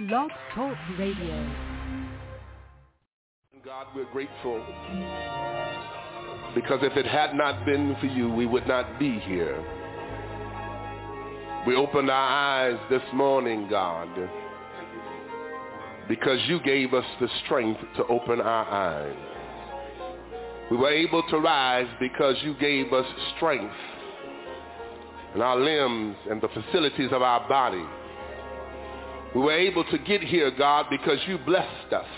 Blog Talk Radio. God, we're grateful because if it had not been for you, we would not be here. We opened our eyes this morning, God, because you gave us the strength to open our eyes. We were able to rise because you gave us strength in our limbs and the facilities of our body. We were able to get here, God, because you blessed us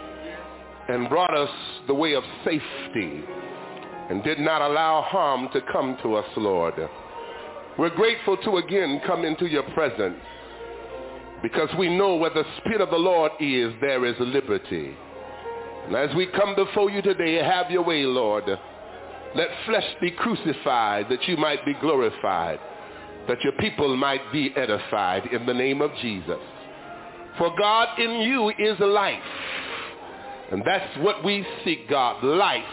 and brought us the way of safety and did not allow harm to come to us, Lord. We're grateful to again come into your presence because we know where the Spirit of the Lord is, there is liberty. And as we come before you today, have your way, Lord. Let flesh be crucified that you might be glorified, that your people might be edified in the name of Jesus. For God, in you is life. And that's what we seek, God, life,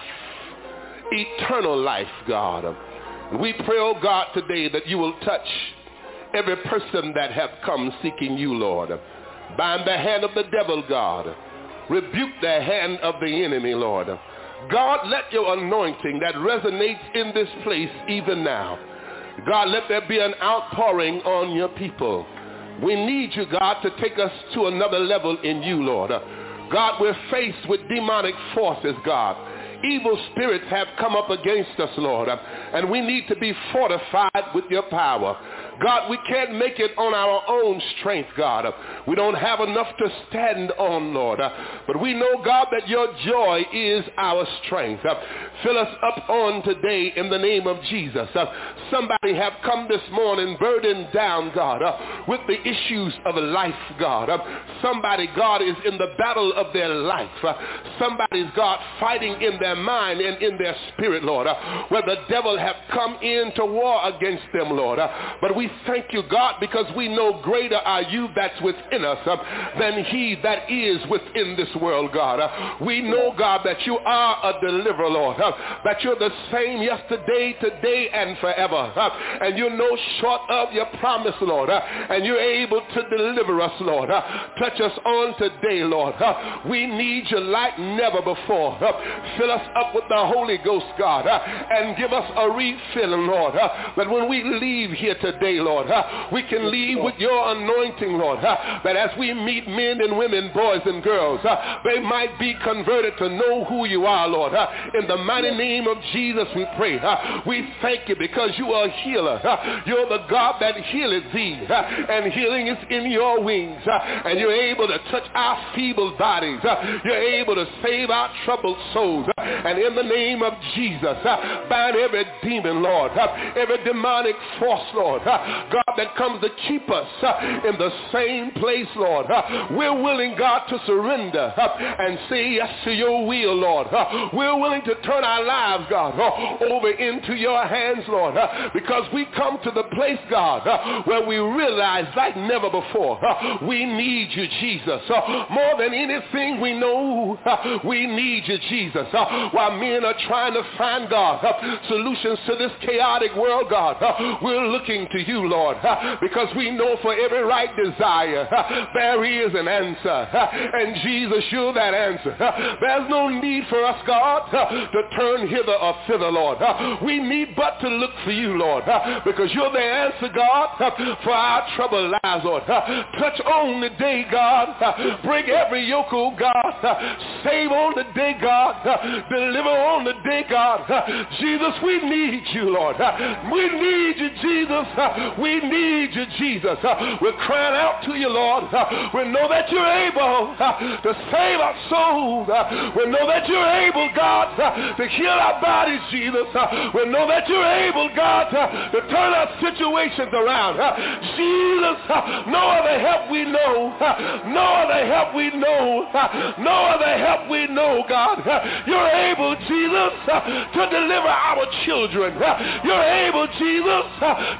eternal life, God. And we pray, oh God, today that you will touch every person that have come seeking you, Lord. Bind the hand of the devil, God. Rebuke the hand of the enemy, Lord. God, let your anointing that resonates in this place even now, God, let there be an outpouring on your people. We need you, God, to take us to another level in you, Lord. God, we're faced with demonic forces, God. Evil spirits have come up against us, Lord, and we need to be fortified with your power. God, we can't make it on our own strength, God. We don't have enough to stand on, Lord. But we know, God, that your joy is our strength. Fill us up on today in the name of Jesus. Somebody have come this morning burdened down, God, with the issues of life, God. Somebody, God, is in the battle of their life. Somebody's, God, fighting in their mind and in their spirit, Lord, where the devil have come in to war against them, Lord. But we thank you, God, because we know greater are you that's within us than he that is within this world, God. We know, God, that you are a deliverer, Lord, that you're the same yesterday, today, and forever. And you're no short of your promise, Lord, and you're able to deliver us, Lord. Touch us on today, Lord. We need you like never before. Fill us up with the Holy Ghost, God, and give us a refilling, Lord, that when we leave here today, Lord, we can leave with your anointing, Lord, that as we meet men and women, boys and girls, they might be converted to know who you are, Lord. In the mighty name of Jesus we pray. We thank you because you are a healer. You're the God that healeth thee, and healing is in your wings, and you're able to touch our feeble bodies. You're able to save our troubled souls, and in the name of Jesus, bind every demon, Lord, every demonic force, Lord, God, that comes to keep us in the same place, Lord. We're willing, God, to surrender and say yes to your will, Lord. We're willing to turn our lives, God, over into your hands, Lord, because we come to the place, God, where we realize like never before, we need you, Jesus. More than anything we know, we need you, Jesus. While men are trying to find, God, solutions to this chaotic world, God, we're looking to you, Lord, because we know for every right desire, there is an answer. And Jesus, you're that answer. There's no need for us, God, to turn hither or thither, Lord. We need but to look for you, Lord, because you're the answer, God, for our troubled lives, Lord. Touch on the day, God. Break every yoke, oh God. Save on the day, God. Deliver on the day, God. Jesus, we need you, Lord. We need you, Jesus. We need you, Jesus. We're crying out to you, Lord. We know that you're able to save our souls. We know that you're able, God, to heal our bodies, Jesus. We know that you're able, God, to turn our situations around. Jesus, no other help we know. No other help we know. No other help we know, God. You're able, Jesus, to deliver our children. You're able, Jesus, to save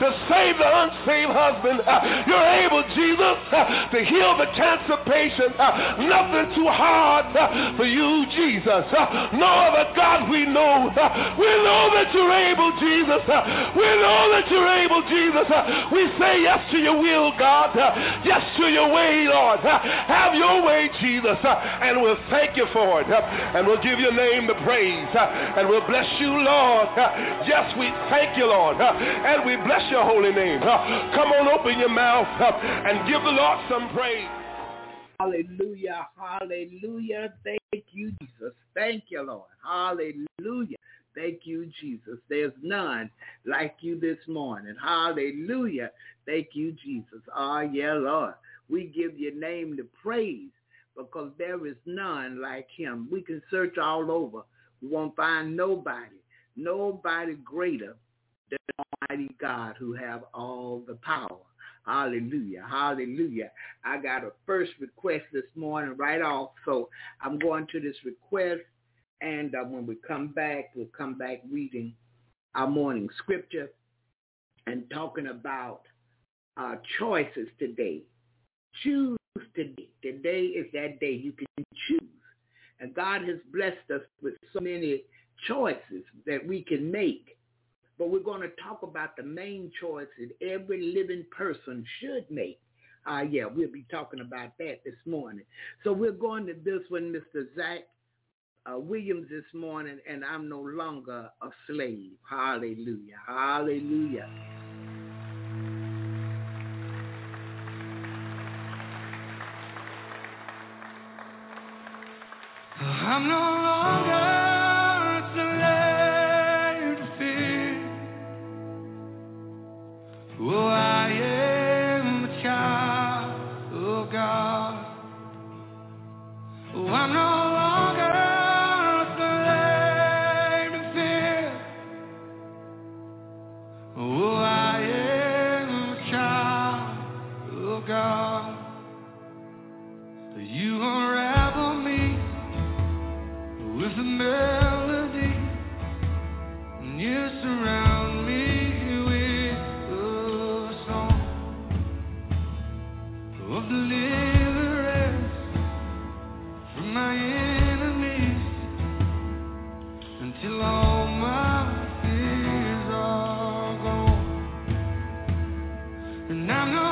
save the unsaved husband. You're able, Jesus, to heal the cancer patient. Nothing too hard for you, Jesus. No other God we know. We know that you're able, Jesus. We know that you're able, Jesus. We say yes to your will, God. Yes to your way, Lord. Have your way, Jesus. And we'll thank you for it. And we'll give your name the praise. And we'll bless you, Lord. Yes, we thank you, Lord. And we bless your holy name. Come on, open your mouth and give the Lord some praise. Hallelujah, hallelujah. Thank you, Jesus. Thank you, Lord. Hallelujah. Thank you, Jesus. There's none like you this morning. Hallelujah. Thank you, Jesus. Oh, yeah, Lord. We give your name the praise because there is none like him. We can search all over. We won't find nobody greater than Almighty God who have all the power. Hallelujah, hallelujah. I got a first request this morning right off, so I'm going to this request, and when we come back, we'll come back reading our morning scripture and talking about choices today. Choose today. Today is that day you can choose. And God has blessed us with so many choices that we can make. But we're going to talk about the main choices every living person should make. We'll be talking about that this morning. So we're going to this one, Mr. Zach Williams this morning, and I'm no longer a slave. Hallelujah, hallelujah. I'm no longer a slave to fear. Oh, I am a child of God. Oh, I'm no longer a slave to fear. Oh, I am a child of God. You unravel me with a melody, and you surround me with a song of deliverance from my enemies until all my fears are gone. And I'm no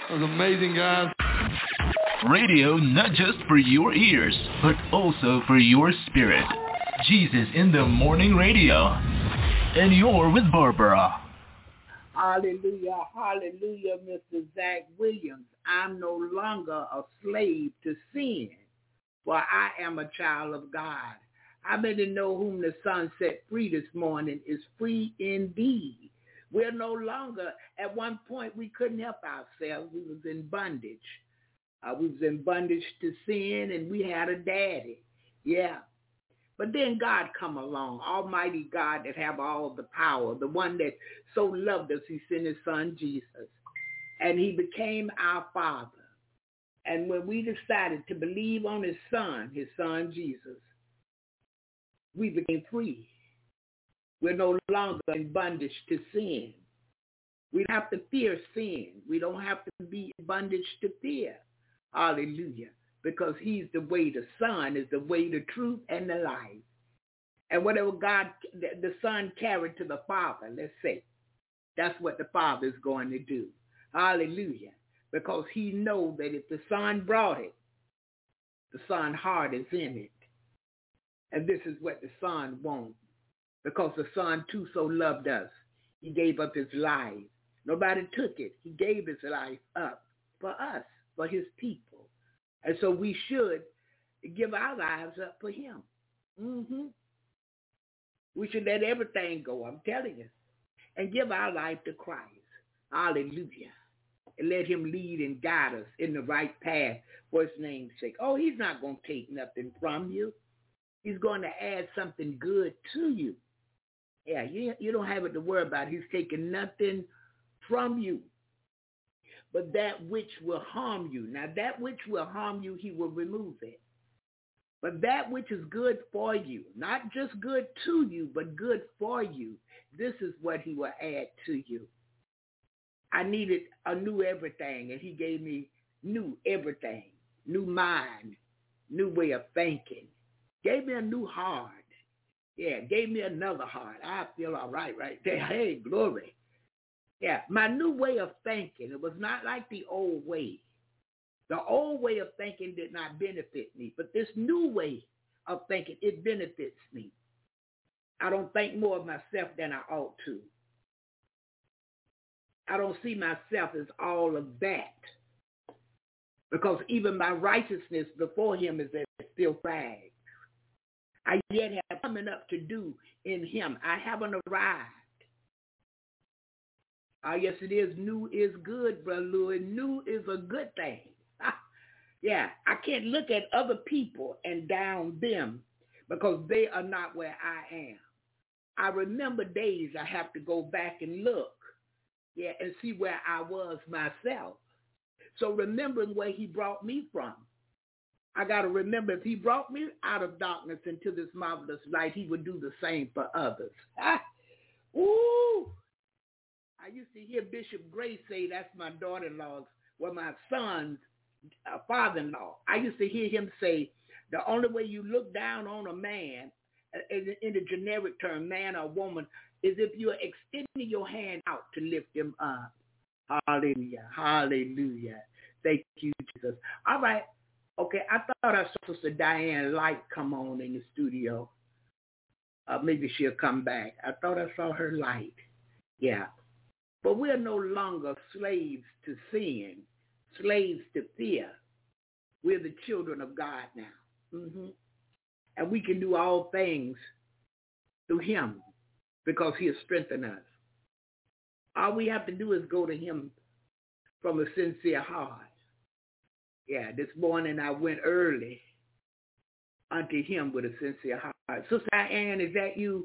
Those amazing guys. Radio not just for your ears, but also for your spirit. Jesus in the Morning Radio. And you're with Barbara. Hallelujah, hallelujah, Mr. Zach Williams. I'm no longer a slave to sin, for I am a child of God. How many know whom the Son set free this morning is free indeed? We're no longer, at one point we couldn't help ourselves. We was in bondage. We was in bondage to sin, and we had a daddy. Yeah. But then God come along, Almighty God that have all the power, the one that so loved us, he sent his son Jesus. And he became our Father. And when we decided to believe on his son Jesus, we became free. We're no longer in bondage to sin. We don't have to fear sin. We don't have to be in bondage to fear. Hallelujah. Because he's the way, the Son is the way, the truth, and the life. And whatever God, the Son carried to the Father, let's say, that's what the Father is going to do. Hallelujah. Because he knows that if the Son brought it, the Son's heart is in it. And this is what the Son wants. Because the Son too so loved us. He gave up his life. Nobody took it. He gave his life up for us, for his people. And so we should give our lives up for him. Mm-hmm. We should let everything go, I'm telling you, and give our life to Christ. Hallelujah. And let him lead and guide us in the right path for his name's sake. Oh, he's not going to take nothing from you. He's going to add something good to you. Yeah, you don't have it to worry about. He's taking nothing from you. But that which will harm you. Now, that which will harm you, he will remove it. But that which is good for you, not just good to you, but good for you, this is what he will add to you. I needed a new everything, and he gave me new everything, new mind, new way of thinking. Gave me a new heart. Yeah, gave me another heart. I feel all right there. Hey, glory. Yeah, my new way of thinking, it was not like the old way. The old way of thinking did not benefit me, but this new way of thinking, it benefits me. I don't think more of myself than I ought to. I don't see myself as all of that, because even my righteousness before him is as filthy rags. I yet have coming up to do in him. I haven't arrived. Yes, it is. New is good, Brother Louis. New is a good thing. Yeah, I can't look at other people and down them because they are not where I am. I remember days I have to go back and look, yeah, and see where I was myself. So remembering where he brought me from, I got to remember if he brought me out of darkness into this marvelous light, he would do the same for others. Ooh! I used to hear Bishop Gray say, that's my daughter-in-law's, well, my son's father-in-law. I used to hear him say, the only way you look down on a man, in the generic term, man or woman, is if you're extending your hand out to lift him up. Hallelujah. Hallelujah. Thank you, Jesus. All right. Okay, I thought I saw Sister Diane Light come on in the studio. Maybe she'll come back. I thought I saw her light. Yeah. But we're no longer slaves to sin, slaves to fear. We're the children of God now. Mm-hmm. And we can do all things through him because he has strengthened us. All we have to do is go to him from a sincere heart. Yeah, this morning I went early unto him with a sincere heart. Sister Diane, is that you?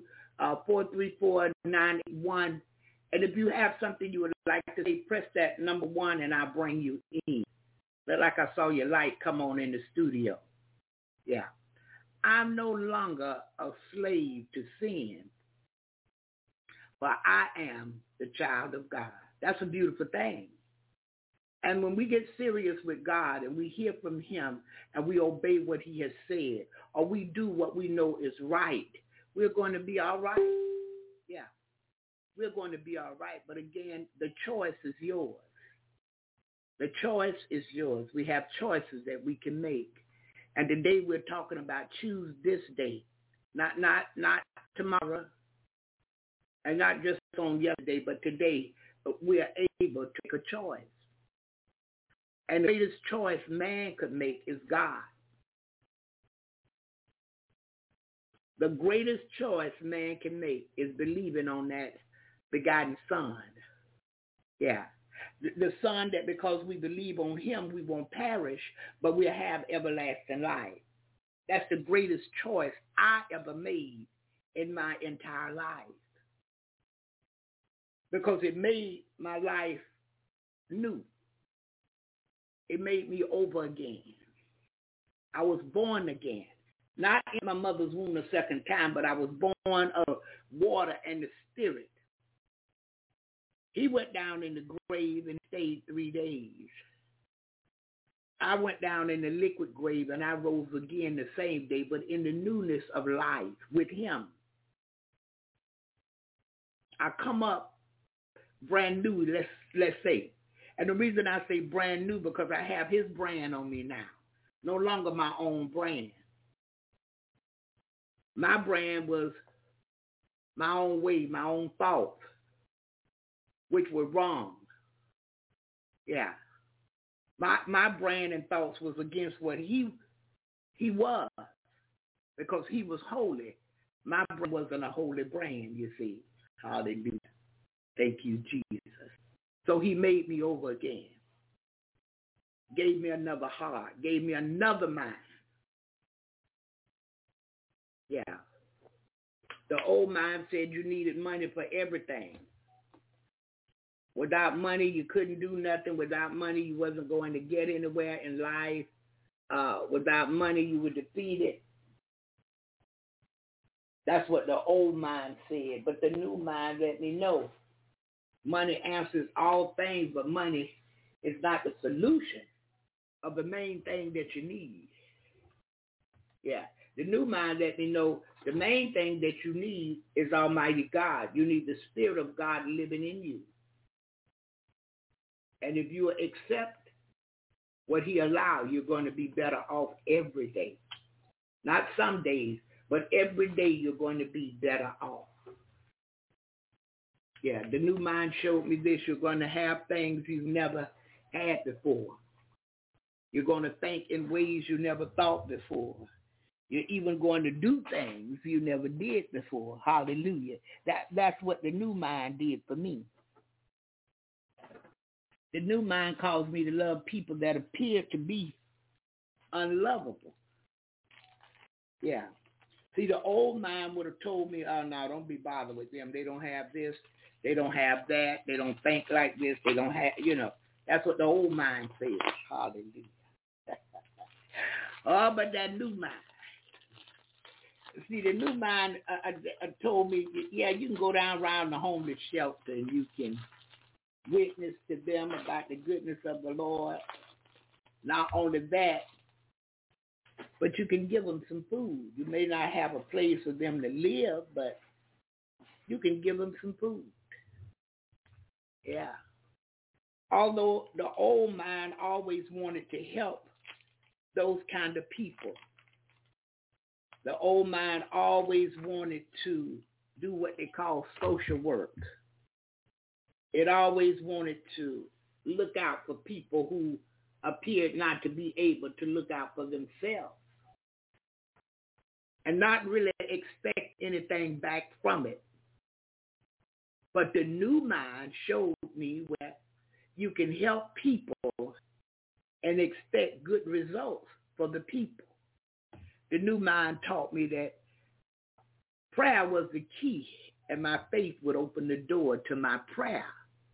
434-981. And if you have something you would like to say, press that number 1 and I'll bring you in. But like I saw your light come on in the studio. Yeah. I'm no longer a slave to sin, but I am the child of God. That's a beautiful thing. And when we get serious with God and we hear from him and we obey what he has said, or we do what we know is right, we're going to be all right. Yeah, we're going to be all right. But again, the choice is yours. The choice is yours. We have choices that we can make. And today we're talking about choose this day, not tomorrow, and not just on yesterday, but today we are able to make a choice. And the greatest choice man could make is God. The greatest choice man can make is believing on that begotten Son. Yeah. The Son that because we believe on him, we won't perish, but we'll have everlasting life. That's the greatest choice I ever made in my entire life. Because it made my life new. It made me over again. I was born again. Not in my mother's womb a second time, but I was born of water and the Spirit. He went down in the grave and stayed 3 days. I went down in the liquid grave and I rose again the same day, but in the newness of life with him. I come up brand new, let's say. And the reason I say brand new because I have his brand on me now. No longer my own brand. My brand was my own way, my own thoughts, which were wrong. Yeah. My brand and thoughts was against what he was because he was holy. My brand wasn't a holy brand, you see. Hallelujah. Thank you, Jesus. So he made me over again. Gave me another heart. Gave me another mind. Yeah. The old mind said you needed money for everything. Without money, you couldn't do nothing. Without money, you wasn't going to get anywhere in life. Without money, you were defeated. That's what the old mind said. But the new mind let me know. Money answers all things, but money is not the solution of the main thing that you need. Yeah. The new mind let me know the main thing that you need is Almighty God. You need the Spirit of God living in you. And if you accept what he allows, you're going to be better off every day. Not some days, but every day you're going to be better off. Yeah, the new mind showed me this. You're going to have things you've never had before. You're going to think in ways you never thought before. You're even going to do things you never did before. Hallelujah. That's what the new mind did for me. The new mind caused me to love people that appear to be unlovable. Yeah. See, the old mind would have told me, oh, no, don't be bothered with them. They don't have this. They don't have that. They don't think like this. They don't have, That's what the old mind says. Hallelujah. Oh, but that new mind. See, the new mind told me, yeah, you can go down around the homeless shelter and you can witness to them about the goodness of the Lord. Not only that, but you can give them some food. You may not have a place for them to live, but you can give them some food. Yeah. Although the old mind always wanted to help those kind of people. The old mind always wanted to do what they call social work. It always wanted to look out for people who appeared not to be able to look out for themselves and not really expect anything back from it. But the new mind showed me where you can help people and expect good results for the people. The new mind taught me that prayer was the key, and my faith would open the door to my prayer,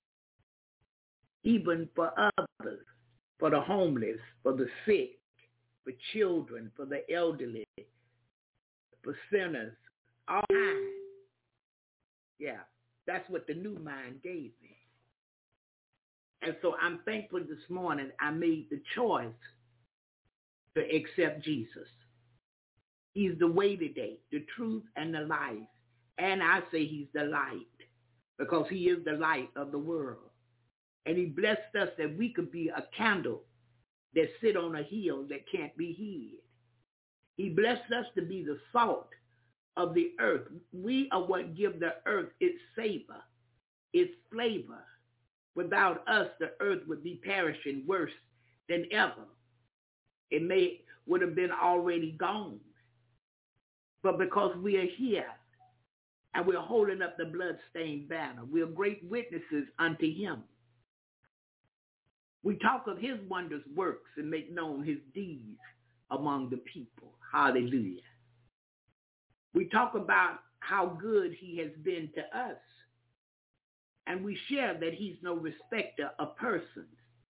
even for others, for the homeless, for the sick, for children, for the elderly, for sinners, all kinds. Yeah, that's what the new mind gave me. And so I'm thankful this morning I made the choice to accept Jesus. He's the way today, the truth and the life. And I say he's the light because he is the light of the world. And he blessed us that we could be a candle that sit on a hill that can't be hid. He blessed us to be the salt of the earth. We are what give the earth its savor, its flavor. Without us, the earth would be perishing worse than ever. It would have been already gone. But because we are here and we're holding up the bloodstained banner, we are great witnesses unto him. We talk of his wondrous works and make known his deeds among the people. Hallelujah. We talk about how good he has been to us. And we share that he's no respecter of persons.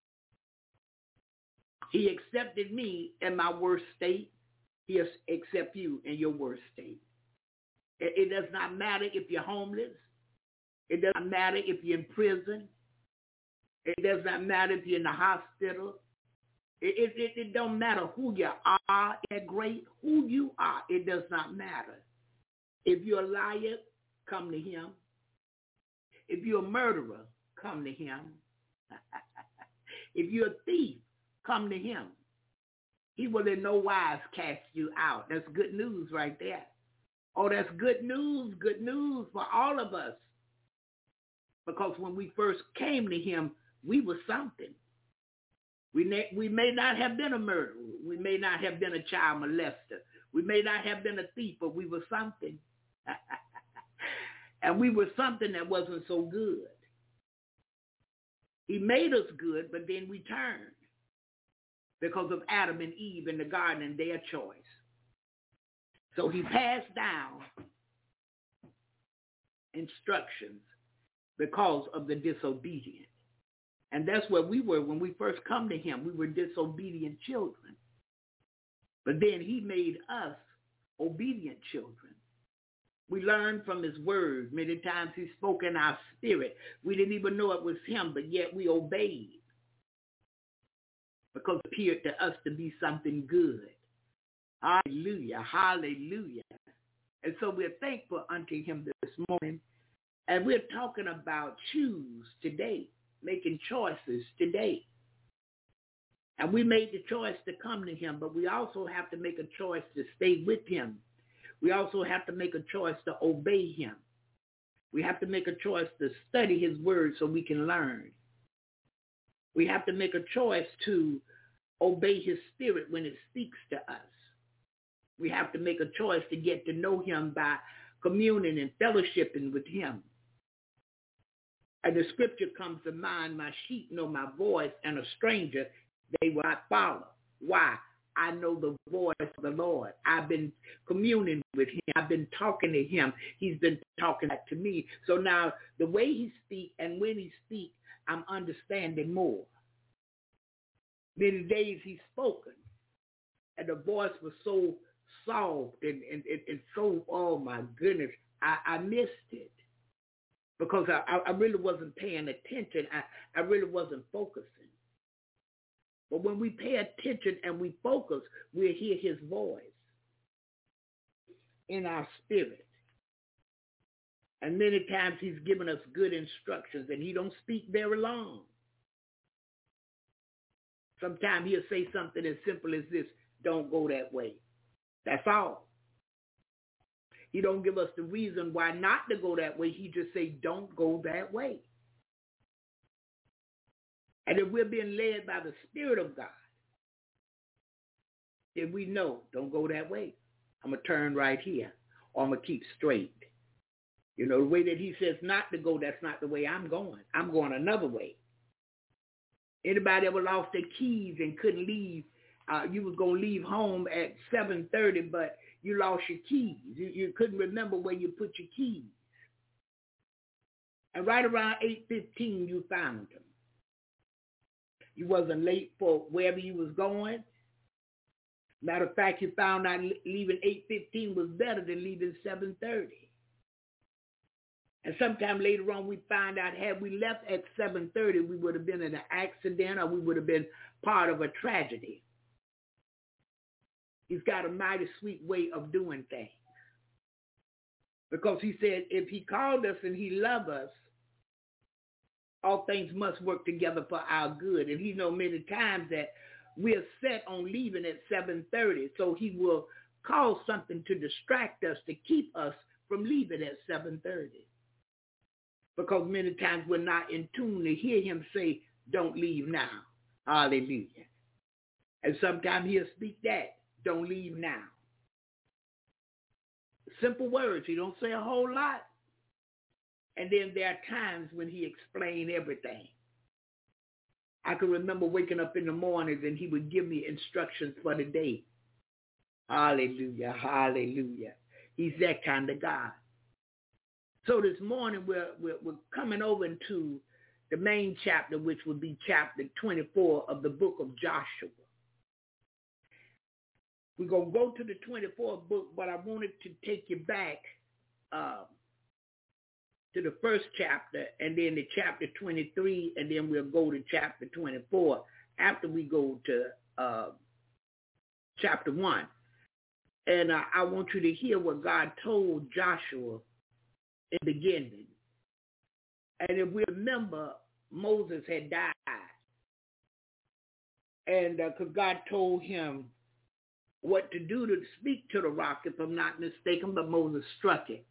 He accepted me in my worst state. He'll accept you in your worst state. It does not matter if you're homeless. It does not matter if you're in prison. It does not matter if you're in the hospital. It don't matter who you are, great, who you are. It does not matter. If you're a liar, come to him. If you're a murderer, come to him. If you're a thief, come to him. He will in no wise cast you out. That's good news right there. Oh, that's good news for all of us. Because when we first came to him, we were something. We may not have been a murderer. We may not have been a child molester. We may not have been a thief, but we were something. And we were something that wasn't so good. He made us good, but then we turned because of Adam and Eve in the garden and their choice. So he passed down instructions because of the disobedient. And that's where we were when we first come to him. We were disobedient children. But then he made us obedient children. We learned from his word. Many times he spoke in our spirit. We didn't even know it was him, but yet we obeyed because it appeared to us to be something good. Hallelujah, hallelujah. And so we're thankful unto him this morning. And we're talking about choose today, making choices today. And we made the choice to come to him, but we also have to make a choice to stay with him. We also have to make a choice to obey him. We have to make a choice to study his word so we can learn. We have to make a choice to obey his spirit when it speaks to us. We have to make a choice to get to know him by communing and fellowshipping with him. And the scripture comes to mind, my sheep know my voice, and a stranger they will not follow. Why? I know the voice of the Lord. I've been communing with him. I've been talking to him. He's been talking back to me. So now the way he speaks and when he speaks, I'm understanding more. Many days he's spoken, and the voice was so soft and so, oh my goodness, I missed it because I really wasn't paying attention. I really wasn't focusing. But when we pay attention and we focus, we'll hear his voice in our spirit. And many times he's given us good instructions, and he don't speak very long. Sometimes he'll say something as simple as this: don't go that way. That's all. He don't give us the reason why not to go that way. He just say, don't go that way. And if we're being led by the Spirit of God, then we know, don't go that way. I'm going to turn right here, or I'm going to keep straight. You know, the way that he says not to go, that's not the way I'm going. I'm going another way. Anybody ever lost their keys and couldn't leave? You was going to leave home at 7:30, but you lost your keys. You couldn't remember where you put your keys. And right around 8:15, you found them. You wasn't late for wherever you was going. Matter of fact, you found out leaving 8:15 was better than leaving 7:30. And sometime later on, we find out had we left at 7:30, we would have been in an accident or we would have been part of a tragedy. He's got a mighty sweet way of doing things. Because he said if he called us and he loved us, all things must work together for our good. And he knows many times that we're set on leaving at 7:30, so he will cause something to distract us to keep us from leaving at 7:30. Because many times we're not in tune to hear him say, don't leave now. Hallelujah. And sometimes he'll speak that, don't leave now. Simple words. He don't say a whole lot. And then there are times when he explained everything. I can remember waking up in the mornings and he would give me instructions for the day. Hallelujah, hallelujah. He's that kind of God. So this morning we're coming over into the main chapter, which would be chapter 24 of the book of Joshua. We're going to go to the 24th book, but I wanted to take you back to the first chapter and then to chapter 23, and then we'll go to chapter 24 after we go to chapter 1. And I want you to hear what God told Joshua in the beginning. And if we remember, Moses had died. And because God told him what to do to speak to the rock, if I'm not mistaken, but Moses struck it.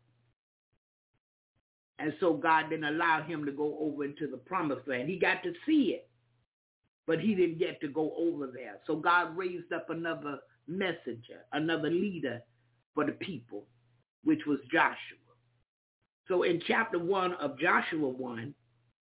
And so God didn't allow him to go over into the promised land. He got to see it, but he didn't get to go over there. So God raised up another messenger, another leader for the people, which was Joshua. So in chapter 1 of Joshua 1,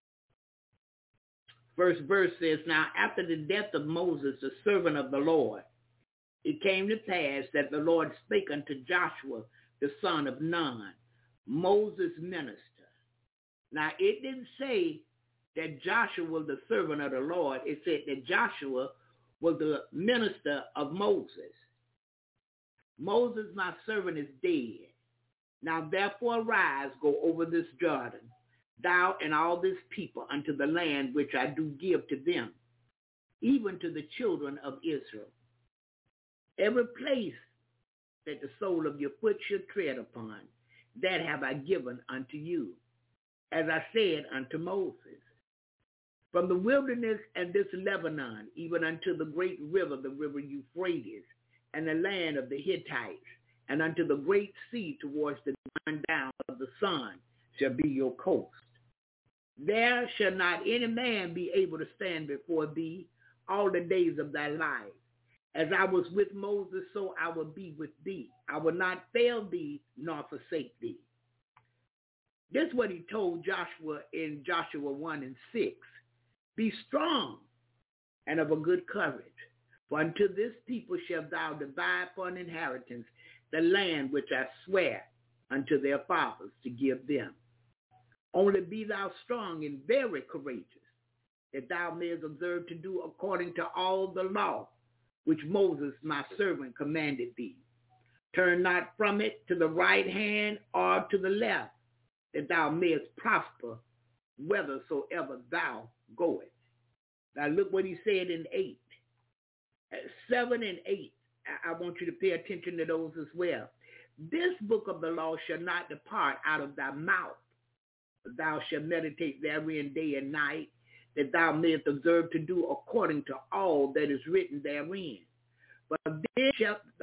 first verse says, now after the death of Moses, the servant of the Lord, it came to pass that the Lord spake unto Joshua, the son of Nun, Moses' minister. Now, it didn't say that Joshua was the servant of the Lord. It said that Joshua was the minister of Moses. Moses, my servant, is dead. Now, therefore, arise, go over this Jordan, thou and all this people, unto the land which I do give to them, even to the children of Israel. Every place that the sole of your foot should tread upon, that have I given unto you, as I said unto Moses. From the wilderness and this Lebanon, even unto the great river, the river Euphrates, and the land of the Hittites, and unto the great sea towards the going down of the sun, shall be your coast. There shall not any man be able to stand before thee all the days of thy life. As I was with Moses, so I will be with thee. I will not fail thee nor forsake thee. This is what he told Joshua in Joshua 1 and 6. Be strong and of a good courage, for unto this people shalt thou divide for an inheritance the land which I swear unto their fathers to give them. Only be thou strong and very courageous, that thou mayest observe to do according to all the law which Moses my servant commanded thee. Turn not from it to the right hand or to the left, that thou mayest prosper whithersoever thou goest. Now look what he said in 8. 7 and 8, I want you to pay attention to those as well. This book of the law shall not depart out of thy mouth. Thou shalt meditate therein day and night, that thou mayest observe to do according to all that is written therein. But then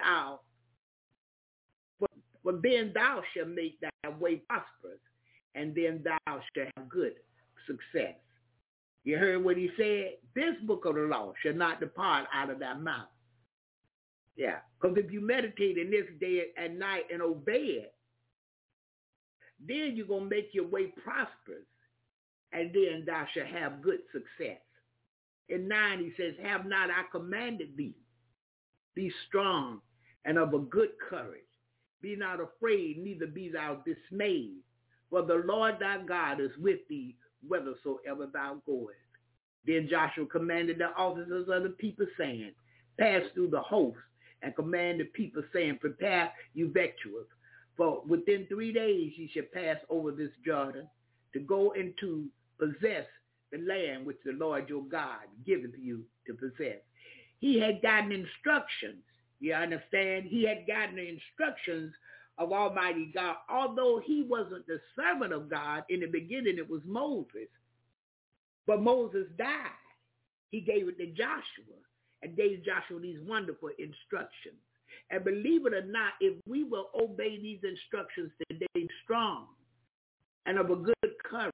thou shalt make thy way prosperous, and then thou shalt have good success. You heard what he said? This book of the law shall not depart out of thy mouth. Yeah, because if you meditate in this day and night and obey it, then you're going to make your way prosperous, and then thou shalt have good success. In 9, he says, have not I commanded thee? Be strong and of a good courage. Be not afraid, neither be thou dismayed. For the Lord thy God is with thee whithersoever thou goest. Then Joshua commanded the officers of the people, saying, pass through the host, and command the people, saying, prepare you victuals. For within 3 days ye shall pass over this Jordan, to go into possess the land which the Lord your God giveth you to possess. He had gotten instructions. You understand? He had gotten the instructions of Almighty God. Although he wasn't the servant of God, in the beginning it was Moses. But Moses died. He gave it to Joshua and gave Joshua these wonderful instructions. And believe it or not, if we will obey these instructions today, strong and of a good courage,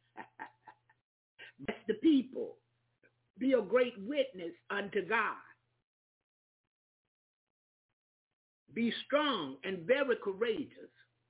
bless the people, be a great witness unto God, be strong and very courageous,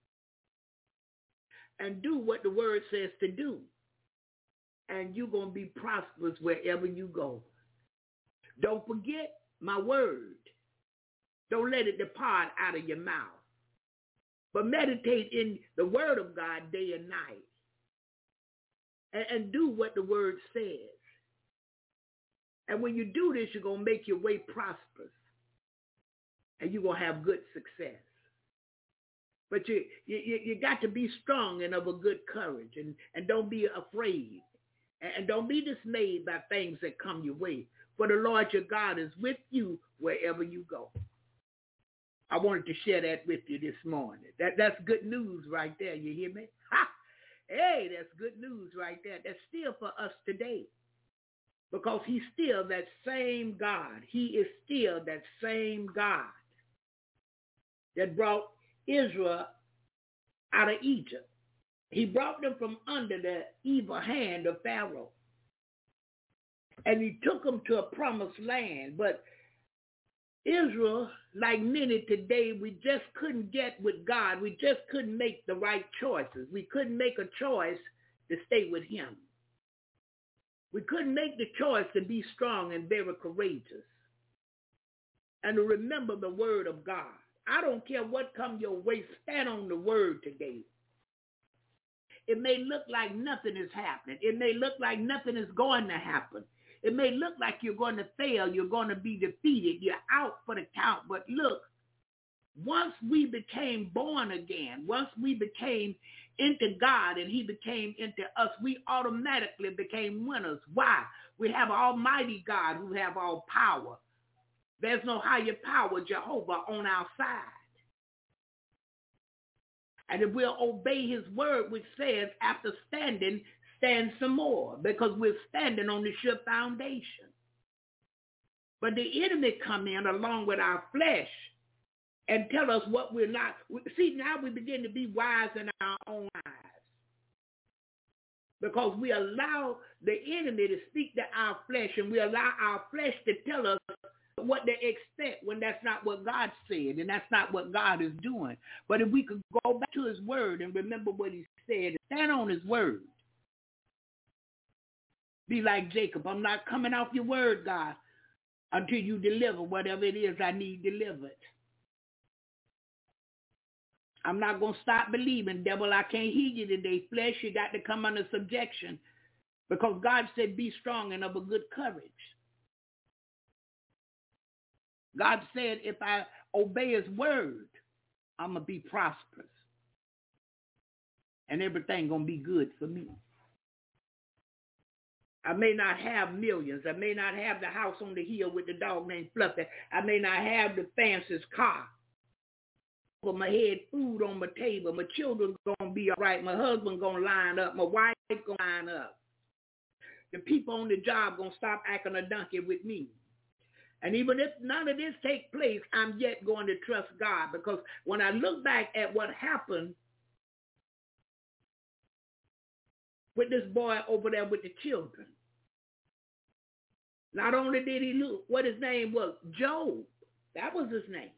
and do what the word says to do. And you're going to be prosperous wherever you go. Don't forget my word. Don't let it depart out of your mouth. But meditate in the word of God day and night. And do what the word says. And when you do this, you're going to make your way prosperous. And you're going to have good success. But you got to be strong and of a good courage. And don't be afraid. And don't be dismayed by things that come your way. For the Lord your God is with you wherever you go. I wanted to share that with you this morning. That's good news right there. You hear me? Ha! Hey, that's good news right there. That's still for us today. Because he's still that same God. He is still that same God that brought Israel out of Egypt. He brought them from under the evil hand of Pharaoh. And he took them to a promised land. But Israel, like many today, we just couldn't get with God. We just couldn't make the right choices. We couldn't make a choice to stay with him. We couldn't make the choice to be strong and very courageous and to remember the word of God. I don't care what comes your way, stand on the word today. It may look like nothing is happening. It may look like nothing is going to happen. It may look like you're going to fail. You're going to be defeated. You're out for the count. But look, once we became born again, once we became into God and he became into us, we automatically became winners. Why? We have Almighty God who have all power. There's no higher power, Jehovah, on our side. And if we'll obey his word, which says, after standing, stand some more, because we're standing on the sure foundation. But the enemy come in along with our flesh and tell us what we're not. See, now we begin to be wise in our own eyes, because we allow the enemy to speak to our flesh, and we allow our flesh to tell us what they expect when that's not what God said, and that's not what God is doing. But if we could go back to his word and remember what he said, stand on his word. Be like Jacob. I'm not coming off your word, God, until you deliver whatever it is I need delivered. I'm not going to stop believing. Devil, I can't hear you today. Flesh, you got to come under subjection, because God said be strong and of a good courage. God said if I obey his word, I'm going to be prosperous. And everything going to be good for me. I may not have millions. I may not have the house on the hill with the dog named Fluffy. I may not have the fanciest car. Over my head, food on my table. My children going to be all right. My husband going to line up. My wife going to line up. The people on the job going to stop acting a donkey with me. And even if none of this takes place, I'm yet going to trust God, because when I look back at what happened with this boy over there with the children, not only did he lose, what his name was, Job, that was his name,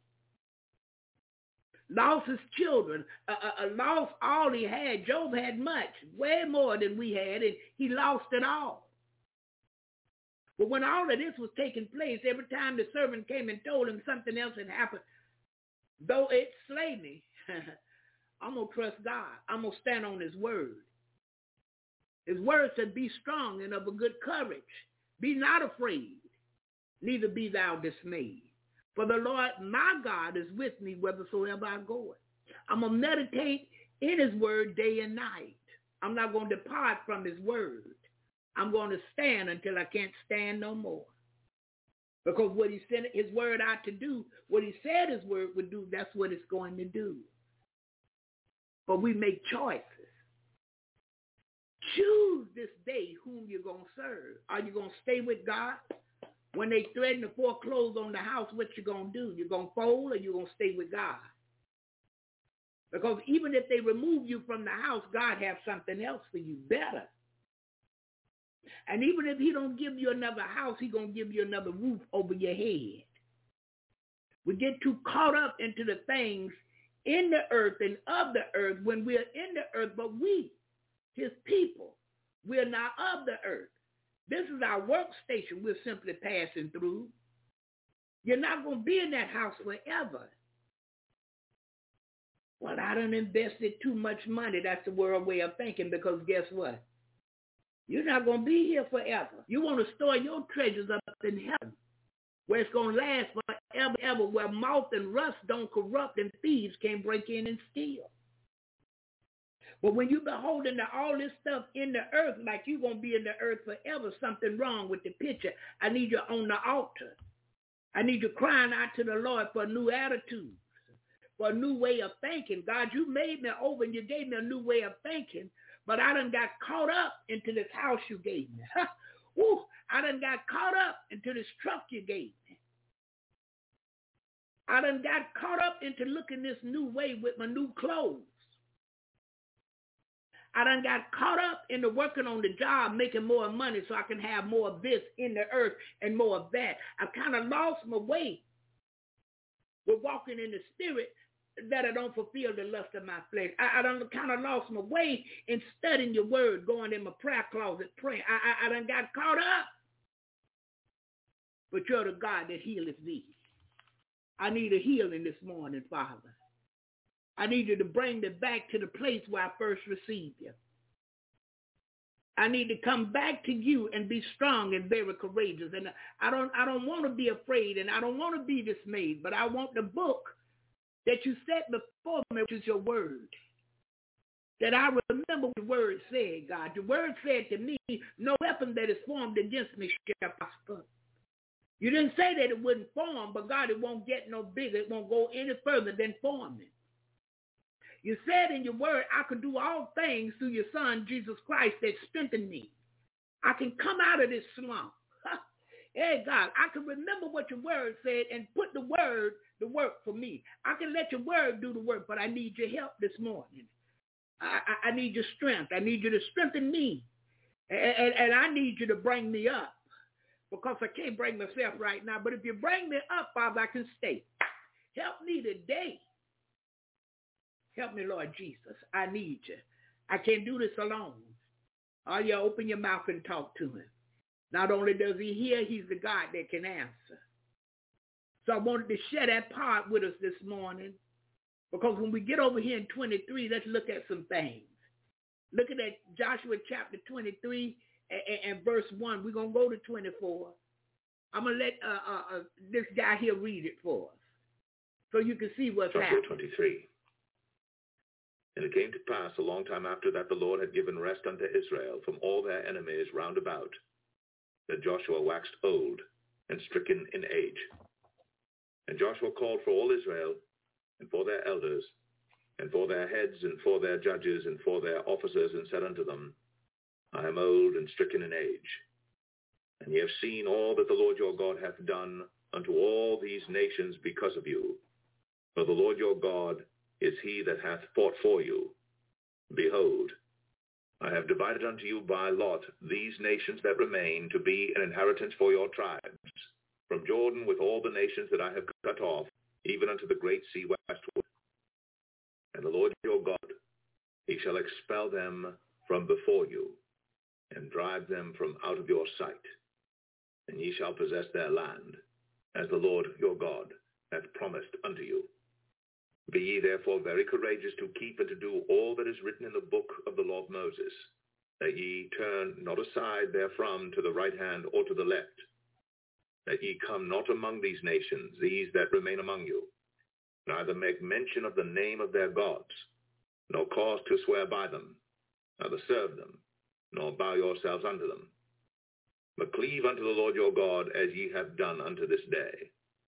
lost his children, lost all he had. Job had much, way more than we had, and he lost it all. But when all of this was taking place, every time the servant came and told him something else had happened, though it slay me, I'm going to trust God. I'm going to stand on his word. His word said, be strong and of a good courage. Be not afraid, neither be thou dismayed. For the Lord my God is with me whithersoever I go. I'm going to meditate in his word day and night. I'm not going to depart from his word. I'm going to stand until I can't stand no more. Because what he sent his word out to do, what he said his word would do, that's what it's going to do. But we make choices. choose this day whom you're going to serve. Are you going to stay with God? When they threaten to foreclose on the house, what you going to do? You're going to fold or you're going to stay with God? Because even if they remove you from the house, God has something else for you, better. And even if he don't give you another house, he's going to give you another roof over your head. We get too caught up into the things in the earth and of the earth when we're in the earth, but we, his people, we're not of the earth. This is our workstation we're simply passing through. You're not going to be in that house forever. Well, I done invested too much money. That's the world way of thinking, because guess what? You're not going to be here forever. You want to store your treasures up in heaven, where it's going to last forever, ever, where moth and rust don't corrupt and thieves can't break in and steal. But when you're beholding all this stuff in the earth, like you're going to be in the earth forever, something wrong with the picture. I need you on the altar. I need you crying out to the Lord for a new attitude, for a new way of thinking. God, you made me over and you gave me a new way of thinking, but I done got caught up into this house you gave me. Woo, I done got caught up into this truck you gave me. I done got caught up into looking this new way with my new clothes. I done got caught up into working on the job, making more money so I can have more of this in the earth and more of that. I've kind of lost my way with walking in the spirit, that I don't fulfill the lust of my flesh. I done kind of lost my way in studying your word, going in my prayer closet, praying. I done got caught up. But you're the God that healeth thee. I need a healing this morning, Father. I need you to bring me back to the place where I first received you. I need to come back to you and be strong and very courageous. And I don't want to be afraid, and I don't want to be dismayed, but I want the book that you set before me, which is your word. That I remember what the word said, God. The word said to me, no weapon that is formed against me shall prosper. You didn't say that it wouldn't form, but God, it won't get no bigger. It won't go any further than forming. You said in your word, I can do all things through your son, Jesus Christ, that strengthened me. I can come out of this slump. Hey, God, I can remember what your word said and put the word to work for me. I can let your word do the work, but I need your help this morning. I need your strength. I need you to strengthen me. And I need you to bring me up, because I can't bring myself right now. But if you bring me up, Father, I can stay. Help me today. Help me, Lord Jesus. I need you. I can't do this alone. All you open your mouth and talk to him. Not only does he hear, he's the God that can answer. So I wanted to share that part with us this morning, because when we get over here in 23, let's look at some things. Looking at Joshua chapter 23 and verse 1. We're going to go to 24. I'm going to let this guy here read it for us so you can see what's happening. Joshua 23. And it came to pass a long time after that the Lord had given rest unto Israel from all their enemies round about, that Joshua waxed old and stricken in age. And Joshua called for all Israel, and for their elders, and for their heads, and for their judges, and for their officers, and said unto them, I am old and stricken in age. And ye have seen all that the Lord your God hath done unto all these nations because of you. For the Lord your God is he that hath fought for you. Behold, I have divided unto you by lot these nations that remain to be an inheritance for your tribes, from Jordan with all the nations that I have cut off, even unto the great sea westward. And the Lord your God, he shall expel them from before you, and drive them from out of your sight. And ye shall possess their land, as the Lord your God hath promised unto you. Be ye therefore very courageous to keep and to do all that is written in the book of the law of Moses, that ye turn not aside therefrom to the right hand or to the left, that ye come not among these nations, these that remain among you, neither make mention of the name of their gods, nor cause to swear by them, neither serve them, nor bow yourselves unto them. But cleave unto the Lord your God, as ye have done unto this day.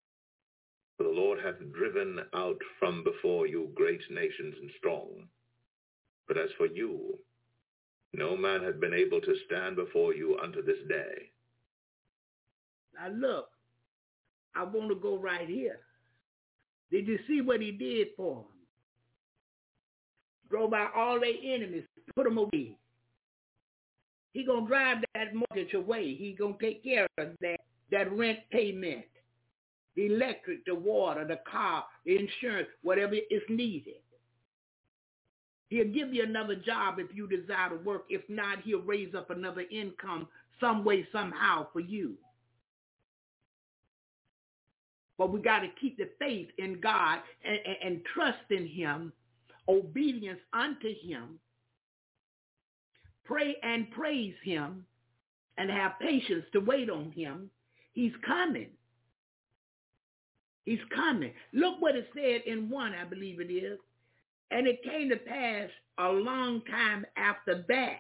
For the Lord hath driven out from before you great nations and strong. But as for you, no man had been able to stand before you unto this day. Now look, I want to go right here. Did you see what he did for them? Drove out all their enemies, put them away. He going to drive that mortgage away. He going to take care of that rent payment, the electric, the water, the car, the insurance, whatever is needed. He'll give you another job if you desire to work. If not, he'll raise up another income some way, somehow for you. But we got to keep the faith in God and trust in him, obedience unto him, pray and praise him, and have patience to wait on him. He's coming. He's coming. Look what it said in 1, I believe it is. And it came to pass a long time after that,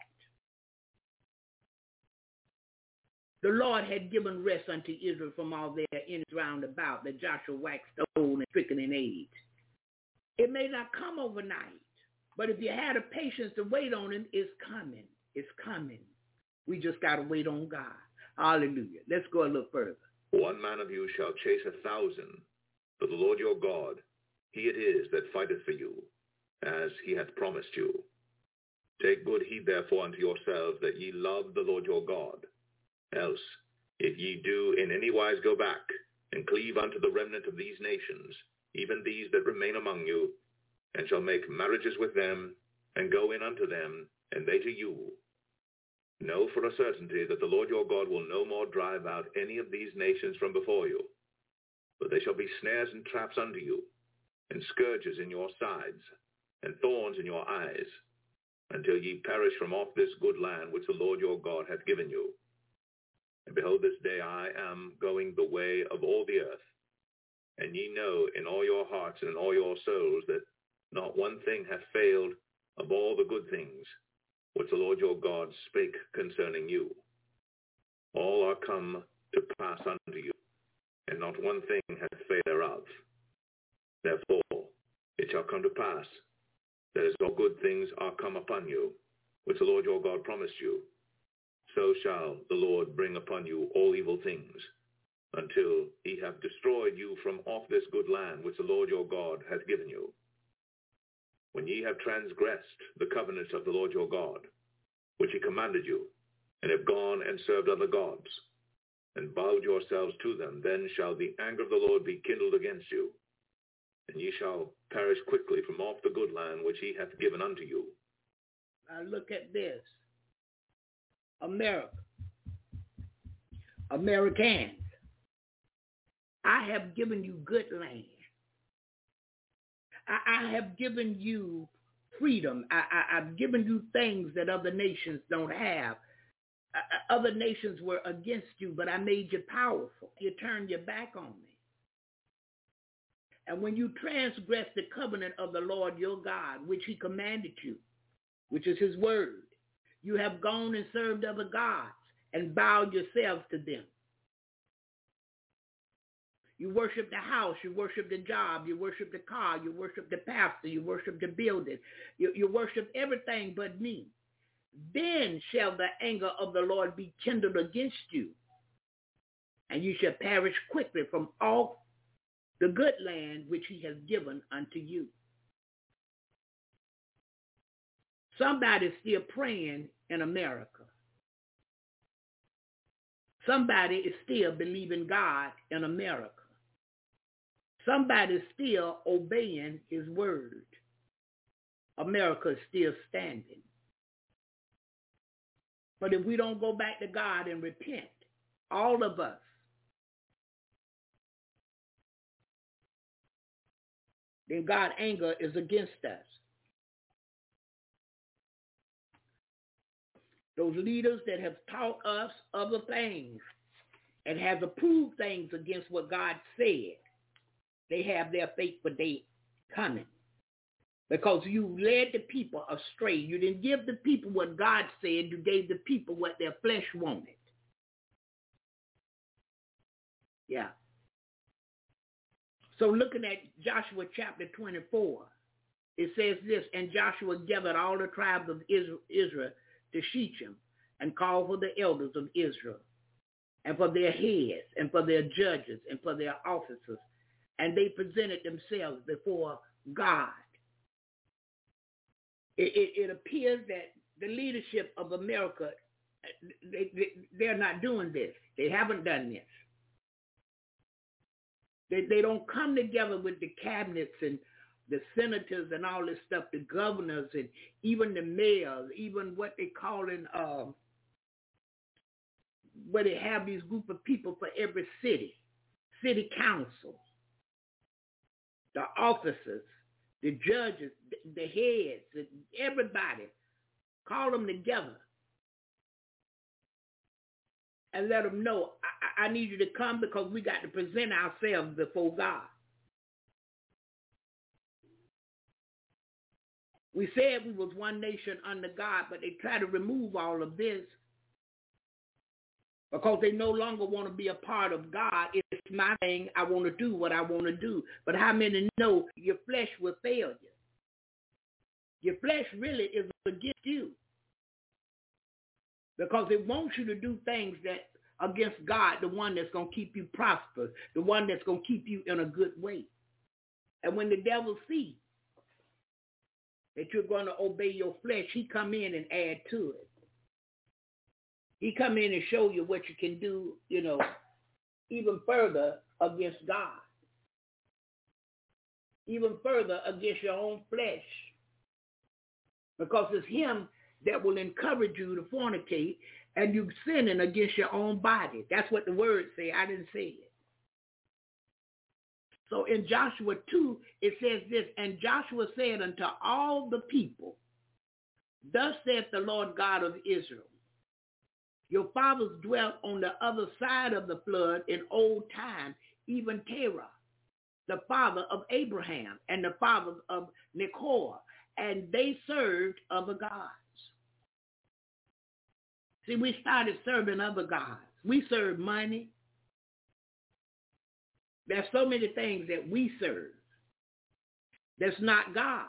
the Lord had given rest unto Israel from all their enemies round about, that Joshua waxed old and stricken in age. It may not come overnight, but if you had the patience to wait on him, it's coming. It's coming. We just got to wait on God. Hallelujah. Let's go a little further. One man of you shall chase 1,000, but the Lord your God, he it is that fighteth for you, as he hath promised you. Take good heed therefore unto yourselves that ye love the Lord your God. Else, if ye do in any wise go back, and cleave unto the remnant of these nations, even these that remain among you, and shall make marriages with them, and go in unto them, and they to you, know for a certainty that the Lord your God will no more drive out any of these nations from before you, but they shall be snares and traps unto you, and scourges in your sides, and thorns in your eyes, until ye perish from off this good land which the Lord your God hath given you. And behold, this day I am going the way of all the earth, and ye know in all your hearts and in all your souls that not one thing hath failed of all the good things which the Lord your God spake concerning you. All are come to pass unto you, and not one thing hath failed thereof. Therefore it shall come to pass that as all good things are come upon you, which the Lord your God promised you, so shall the Lord bring upon you all evil things, until he have destroyed you from off this good land which the Lord your God hath given you. When ye have transgressed the covenant of the Lord your God, which he commanded you, and have gone and served other gods, and bowed yourselves to them, then shall the anger of the Lord be kindled against you, and ye shall perish quickly from off the good land which he hath given unto you. Now look at this. America. Americans. I have given you good land. I have given you freedom. I've given you things that other nations don't have. Other nations were against you, but I made you powerful. You turned your back on me. And when you transgress the covenant of the Lord your God, which he commanded you, which is his word, you have gone and served other gods and bowed yourselves to them. You worship the house, you worship the job, you worship the car, you worship the pastor, you worship the building, you worship everything but me. Then shall the anger of the Lord be kindled against you, and you shall perish quickly from off the good land which he has given unto you. Somebody's still praying in America. Somebody is still believing God in America. Somebody's still obeying his word. America is still standing. But if we don't go back to God and repent, all of us, then God's anger is against us. Those leaders that have taught us other things and have approved things against what God said, they have their fateful day coming. Because you led the people astray. You didn't give the people what God said. You gave the people what their flesh wanted. Yeah. So looking at Joshua chapter 24, it says this, and Joshua gathered all the tribes of Israel to Shechem and called for the elders of Israel and for their heads and for their judges and for their officers. And they presented themselves before God. It appears that the leadership of America, they're not doing this. They haven't done this. They don't come together with the cabinets and the senators and all this stuff, the governors and even the mayors, even what they call in, where they have these group of people for every city council, the officers, the judges, the heads, and everybody. Call them together and let them know, I need you to come because we got to present ourselves before God. We said we was one nation under God, but they try to remove all of this because they no longer want to be a part of God. It's my thing. I want to do what I want to do. But how many know your flesh will fail you? Your flesh really is against you because it wants you to do things that against God, the one that's going to keep you prosperous, the one that's going to keep you in a good way. And when the devil sees that you're going to obey your flesh, he come in and add to it. He come in and show you what you can do, even further against God, even further against your own flesh, because it's him that will encourage you to fornicate and you sinning against your own body. That's what the word say. I didn't say it. So in Joshua 2, it says this, and Joshua said unto all the people, thus saith the Lord God of Israel, your fathers dwelt on the other side of the flood in old time, even Terah, the father of Abraham, and the father of Nahor, and they served other gods. See, we started serving other gods. We serve money. There's so many things that we serve that's not God.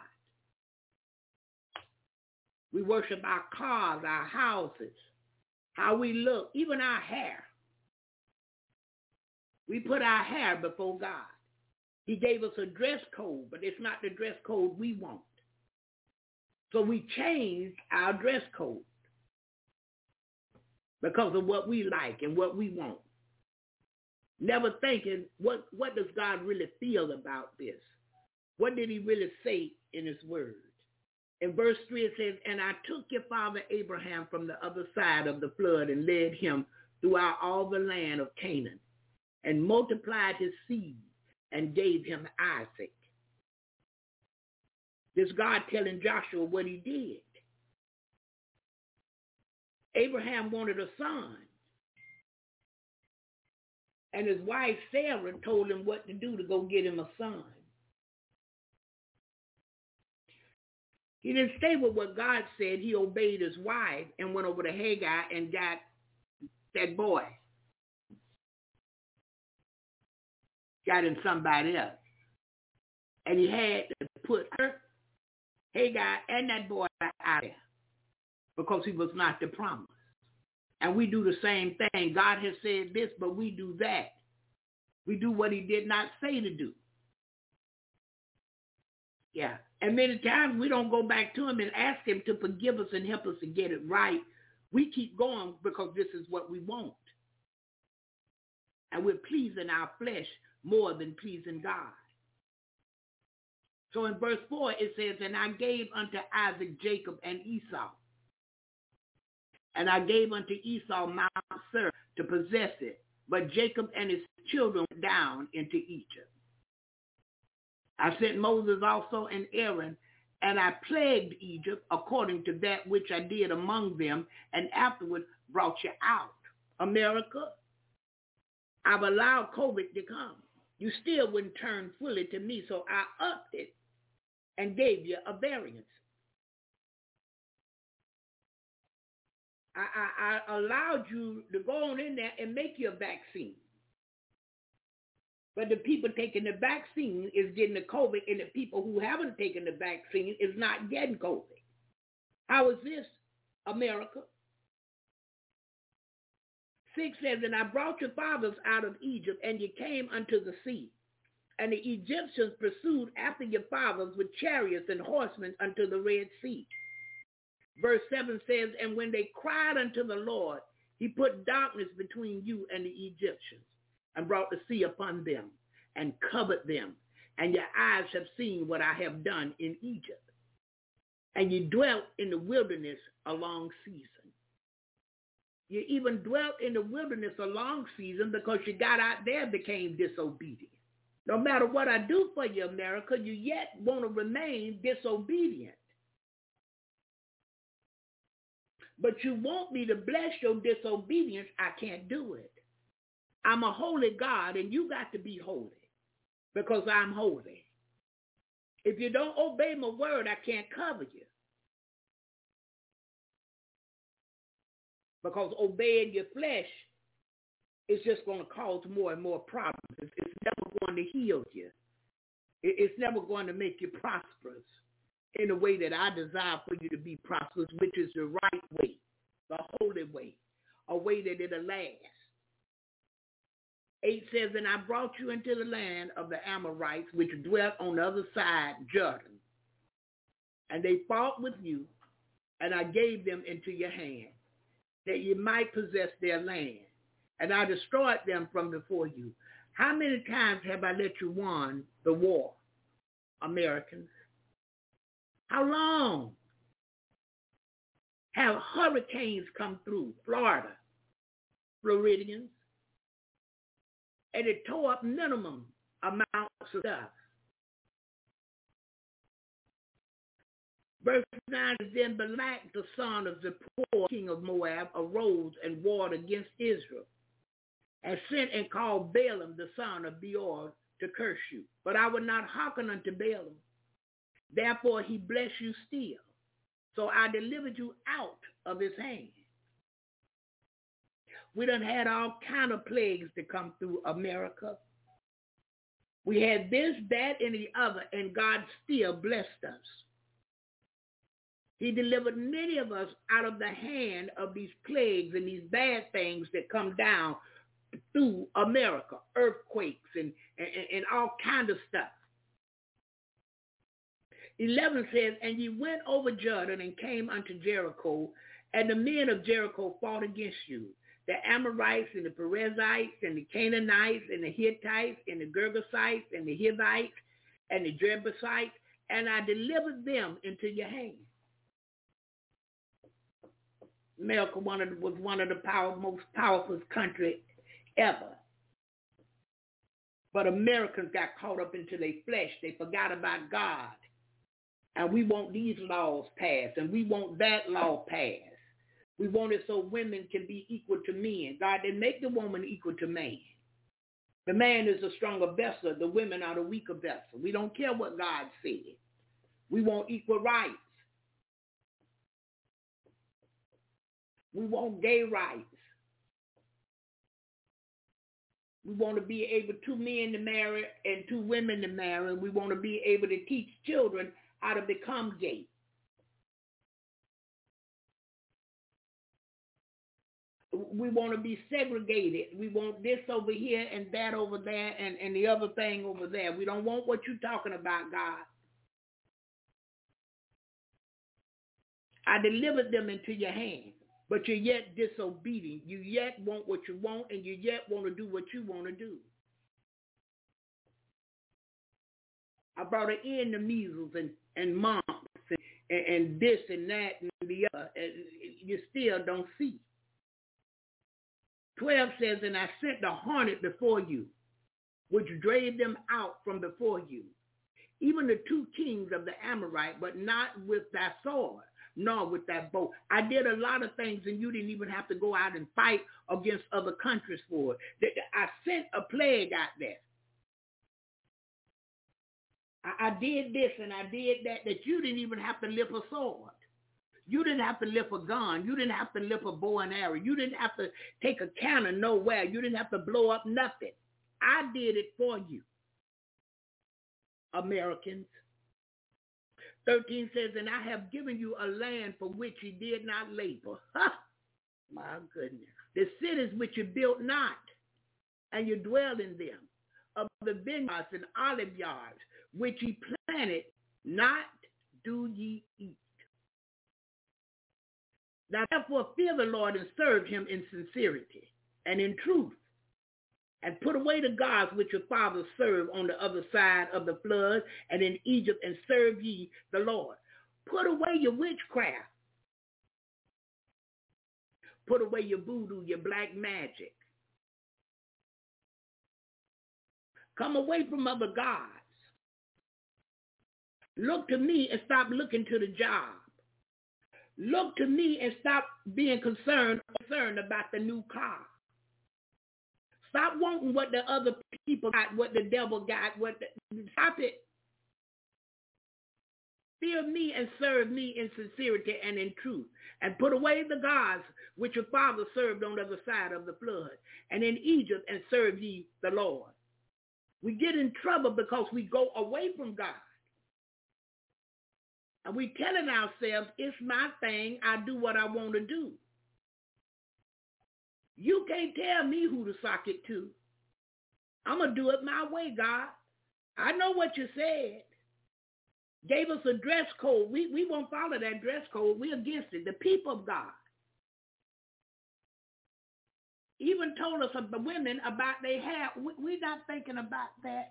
We worship our cars, our houses, how we look, even our hair. We put our hair before God. He gave us a dress code, but it's not the dress code we want. So we changed our dress code because of what we like and what we want. Never thinking, what does God really feel about this? What did he really say in his word? In verse 3 it says, and I took your father Abraham from the other side of the flood and led him throughout all the land of Canaan and multiplied his seed and gave him Isaac. This God telling Joshua what he did. Abraham wanted a son. And his wife Sarah told him what to do to go get him a son. He didn't stay with what God said. He obeyed his wife and went over to Hagar and got that boy. Got him somebody else. And he had to put her, Hagar, and that boy out there because he was not the promise. And we do the same thing. God has said this, but we do that. We do what he did not say to do. Yeah. And many times we don't go back to him and ask him to forgive us and help us to get it right. We keep going because this is what we want. And we're pleasing our flesh more than pleasing God. So in verse 4 it says, and I gave unto Isaac Jacob and Esau. And I gave unto Esau Mount Seir to possess it. But Jacob and his children went down into Egypt. I sent Moses also and Aaron, and I plagued Egypt according to that which I did among them, and afterward brought you out. America, I've allowed COVID to come. You still wouldn't turn fully to me, so I upped it and gave you a variance. I allowed you to go on in there and make your vaccine. But the people taking the vaccine is getting the COVID, and the people who haven't taken the vaccine is not getting COVID. How is this America. 6 says, and I brought your fathers out of Egypt, and you came unto the sea. And the Egyptians pursued after your fathers with chariots and horsemen unto the Red Sea. Verse 7 says, and when they cried unto the Lord, he put darkness between you and the Egyptians, and brought the sea upon them, and covered them. And your eyes have seen what I have done in Egypt. And you dwelt in the wilderness a long season. You even dwelt in the wilderness a long season because you got out there and became disobedient. No matter what I do for you, America, you yet want to remain disobedient. But you want me to bless your disobedience, I can't do it. I'm a holy God, and you got to be holy because I'm holy. If you don't obey my word, I can't cover you. Because obeying your flesh is just going to cause more and more problems. It's never going to heal you. It's never going to make you prosperous in the way that I desire for you to be prosperous, which is the right way, the holy way, a way that it'll last. 8 says, and I brought you into the land of the Amorites, which dwelt on the other side, Jordan. And they fought with you, and I gave them into your hand, that you might possess their land. And I destroyed them from before you. How many times have I let you won the war, Americans? How long have hurricanes come through Florida, Floridians? And it tore up minimum amounts of stuff. Verse 9 is, then Balak, the son of Zippor, king of Moab, arose and warred against Israel, and sent and called Balaam, the son of Beor, to curse you. But I would not hearken unto Balaam. Therefore he blessed you still. So I delivered you out of his hand. We done had all kind of plagues to come through America. We had this, that, and the other, and God still blessed us. He delivered many of us out of the hand of these plagues and these bad things that come down through America, earthquakes and all kind of stuff. 11 says, and ye went over Jordan and came unto Jericho, and the men of Jericho fought against you, the Amorites and the Perizzites and the Canaanites and the Hittites and the Girgasites and the Hivites and the Jebusites, and I delivered them into your hand. America was one of the most powerful countries ever. But Americans got caught up into their flesh. They forgot about God. And we want these laws passed, and we want that law passed. We want it so women can be equal to men. God didn't make the woman equal to man. The man is a stronger vessel. The women are the weaker vessel. We don't care what God said. We want equal rights. We want gay rights. We want to be able 2 men to marry and 2 women to marry. We want to be able to teach children how to become gay. We want to be segregated. We want this over here and that over there and the other thing over there. We don't want what you're talking about, God. I delivered them into your hand, but you're yet disobedient. You yet want what you want, and you yet want to do what you want to do. I brought an end to measles and mumps and this and that and the other. And you still don't see. 12 says, and I sent the hornet before you, which drave them out from before you, even the 2 kings of the Amorite, but not with thy sword, nor with that bow. I did a lot of things, and you didn't even have to go out and fight against other countries for it. I sent a plague out there. I did this and I did that you didn't even have to lift a sword. You didn't have to lift a gun. You didn't have to lift a bow and arrow. You didn't have to take a cannon nowhere. You didn't have to blow up nothing. I did it for you, Americans. 13 says, and I have given you a land for which ye did not labor. Ha! My goodness. The cities which you built not, and you dwell in them, of the vineyards and olive yards, which ye planted, not do ye eat. Now therefore fear the Lord and serve him in sincerity and in truth, and put away the gods which your fathers served on the other side of the flood and in Egypt, and serve ye the Lord. Put away your witchcraft. Put away your voodoo, your black magic. Come away from other gods. Look to me and stop looking to the job. Look to me and stop being concerned about the new car. Stop wanting what the other people got, what the devil got. Stop it. Fear me and serve me in sincerity and in truth, and put away the gods which your father served on the other side of the flood, and in Egypt, and serve ye the Lord. We get in trouble because we go away from God. And we telling ourselves, it's my thing, I do what I want to do. You can't tell me who to sock it to. I'm going to do it my way, God. I know what you said. Gave us a dress code. We won't follow that dress code. We're against it. The people of God. Even told us the women about their hair. We're not thinking about that.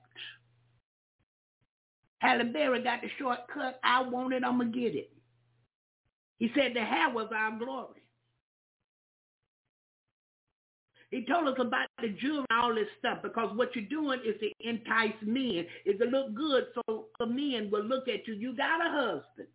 Halle Berry got the short cut. I want it, I'm going to get it. He said the hair was our glory. He told us about the jewelry and all this stuff, because what you're doing is to entice men, is to look good so the men will look at you. You got a husband.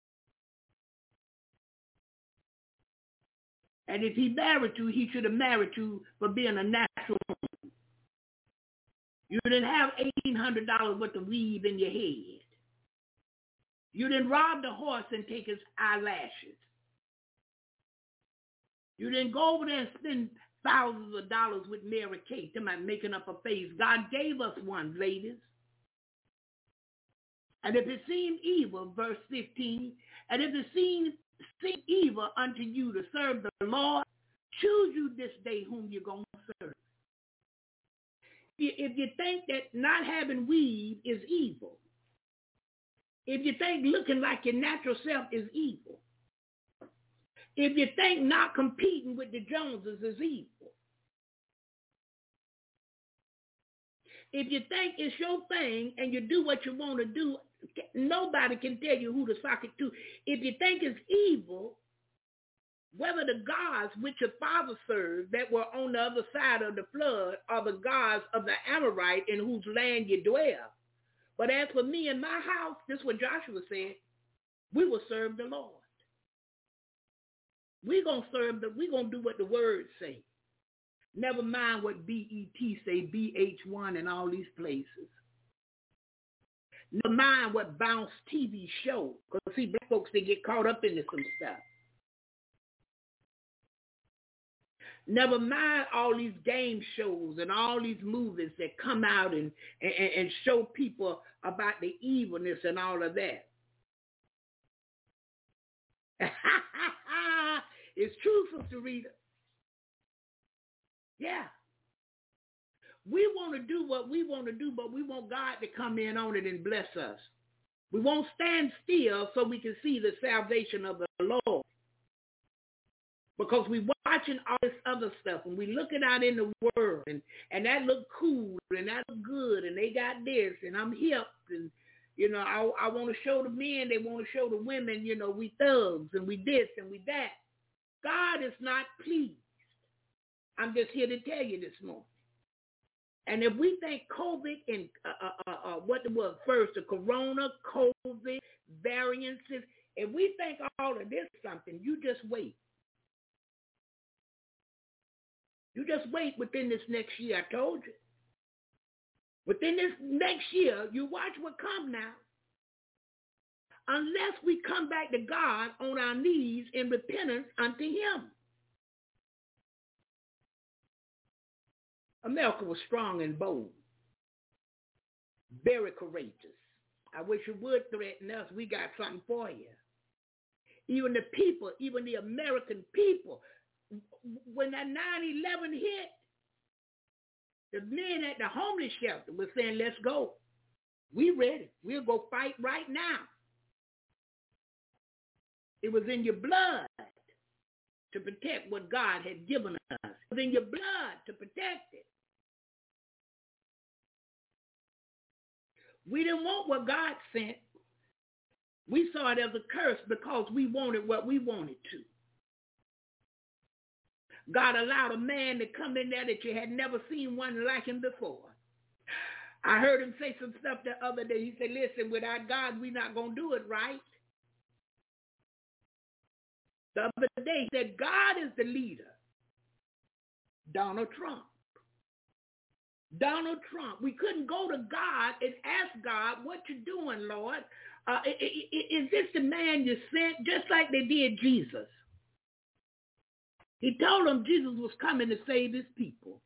And if he married you, he should have married you for being a natural woman. You didn't have $1,800 worth of weave in your head. You didn't rob the horse and take his eyelashes. You didn't go over there and spend thousands of dollars with Mary Kate, them making up a face. God gave us one, ladies. And if it seemed evil, verse 15, and if it seemed evil unto you to serve the Lord, choose you this day whom you're going to serve. If you think that not having weave is evil, if you think looking like your natural self is evil, if you think not competing with the Joneses is evil, if you think it's your thing and you do what you want to do, nobody can tell you who to sock it to. If you think it's evil, whether the gods which your father served that were on the other side of the flood are the gods of the Amorite in whose land you dwell. But as for me and my house, this is what Joshua said, we will serve the Lord. We're going to do what the word say. Never mind what BET say, BH1 and all these places. Never mind what Bounce TV show. Because see, black folks, they get caught up into some stuff. Never mind all these game shows and all these movies that come out and show people about the evilness and all of that. It's true, Sister Rita. Yeah. We want to do what we want to do, but we want God to come in on it and bless us. We won't stand still so we can see the salvation of the Lord. Because we're watching all this other stuff and we're looking out in the world and that look cool and that look good and they got this and I'm hip and, you know, I want to show the men, they want to show the women, you know, we thugs and we this and we that. God is not pleased. I'm just here to tell you this morning. And if we think COVID and what was first, the corona, COVID, variances, if we think all of this something, you just wait. You just wait within this next year, I told you. Within this next year, you watch what come now. Unless we come back to God on our knees in repentance unto him. America was strong and bold, very courageous. I wish you would threaten us. We got something for you. Even the people, even the American people, when that 9/11 hit, the men at the homeless shelter were saying, let's go. We ready. We'll go fight right now. It was in your blood to protect what God had given us. It was in your blood to protect it. We didn't want what God sent. We saw it as a curse because we wanted what we wanted to. God allowed a man to come in there that you had never seen one like him before. I heard him say some stuff the other day. He said, listen, without God, we're not going to do it right. The other day, he said, God is the leader. Donald Trump. Donald Trump. We couldn't go to God and ask God, what you doing, Lord? Is this the man you sent? Just like they did Jesus. He told them Jesus was coming to save his people.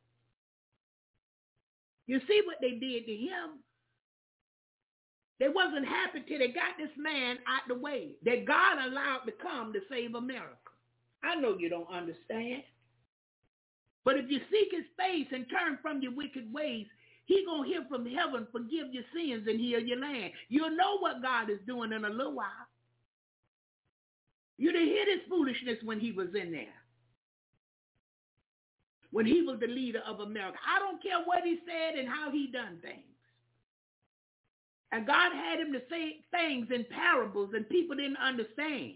You see what they did to him? They wasn't happy till they got this man out the way that God allowed to come to save America. I know you don't understand. But if you seek his face and turn from your wicked ways, he going to hear from heaven, forgive your sins, and heal your land. You'll know what God is doing in a little while. You didn't hear his foolishness when he was in there. When he was the leader of America. I don't care what he said and how he done things. And God had him to say things in parables and people didn't understand.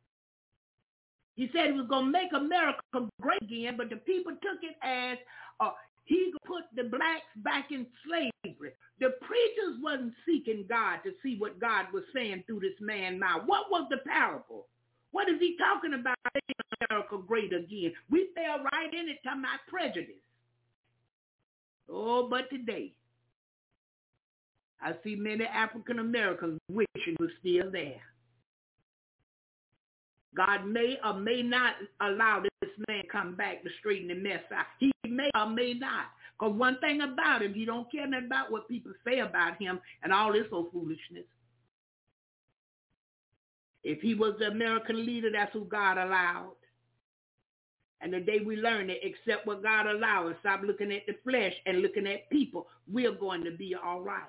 He said he was going to make America great again, but the people took it as he put the blacks back in slavery. The preachers wasn't seeking God to see what God was saying through this man's mouth. What was the parable? What is he talking about? Making America great again. We fell right in it talking about prejudice. Oh, but today, I see many African Americans wishing it was still there. God may or may not allow this man to come back to straighten the mess out. He may or may not. Because one thing about him, he don't care nothing about what people say about him and all this old foolishness. If he was the American leader, that's who God allowed. And the day we learn to accept what God allowed and stop looking at the flesh and looking at people, we're going to be all right.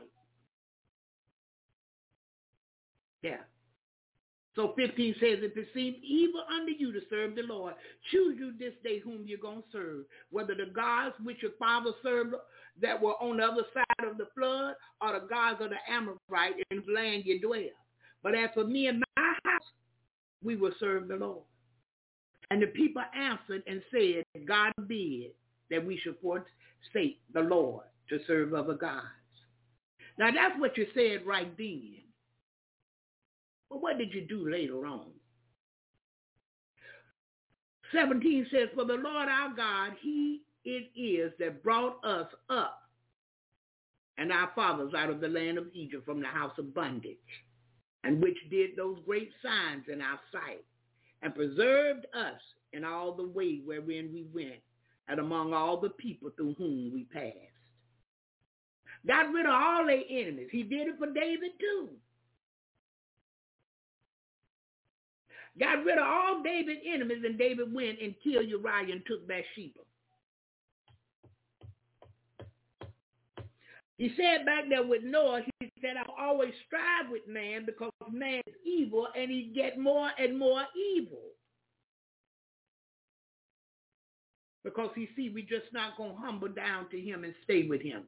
Yeah. So 15 says, if it seems evil unto you to serve the Lord, choose you this day whom you're going to serve, whether the gods which your father served that were on the other side of the flood or the gods of the Amorite in the land you dwell. But as for me and my house, we will serve the Lord. And the people answered and said, God forbid that we should forsake the Lord to serve other gods. Now that's what you said right then. But what did you do later on? 17 says, for the Lord our God, he it is that brought us up and our fathers out of the land of Egypt from the house of bondage, and which did those great signs in our sight, and preserved us in all the way wherein we went, and among all the people through whom we passed. Got rid of all their enemies. He did it for David too. Got rid of all David's enemies, and David went and killed Uriah and took Bathsheba. He said back there with Noah, he said, I always strive with man because man is evil, and he get more and more evil. Because he see we just not going to humble down to him and stay with him.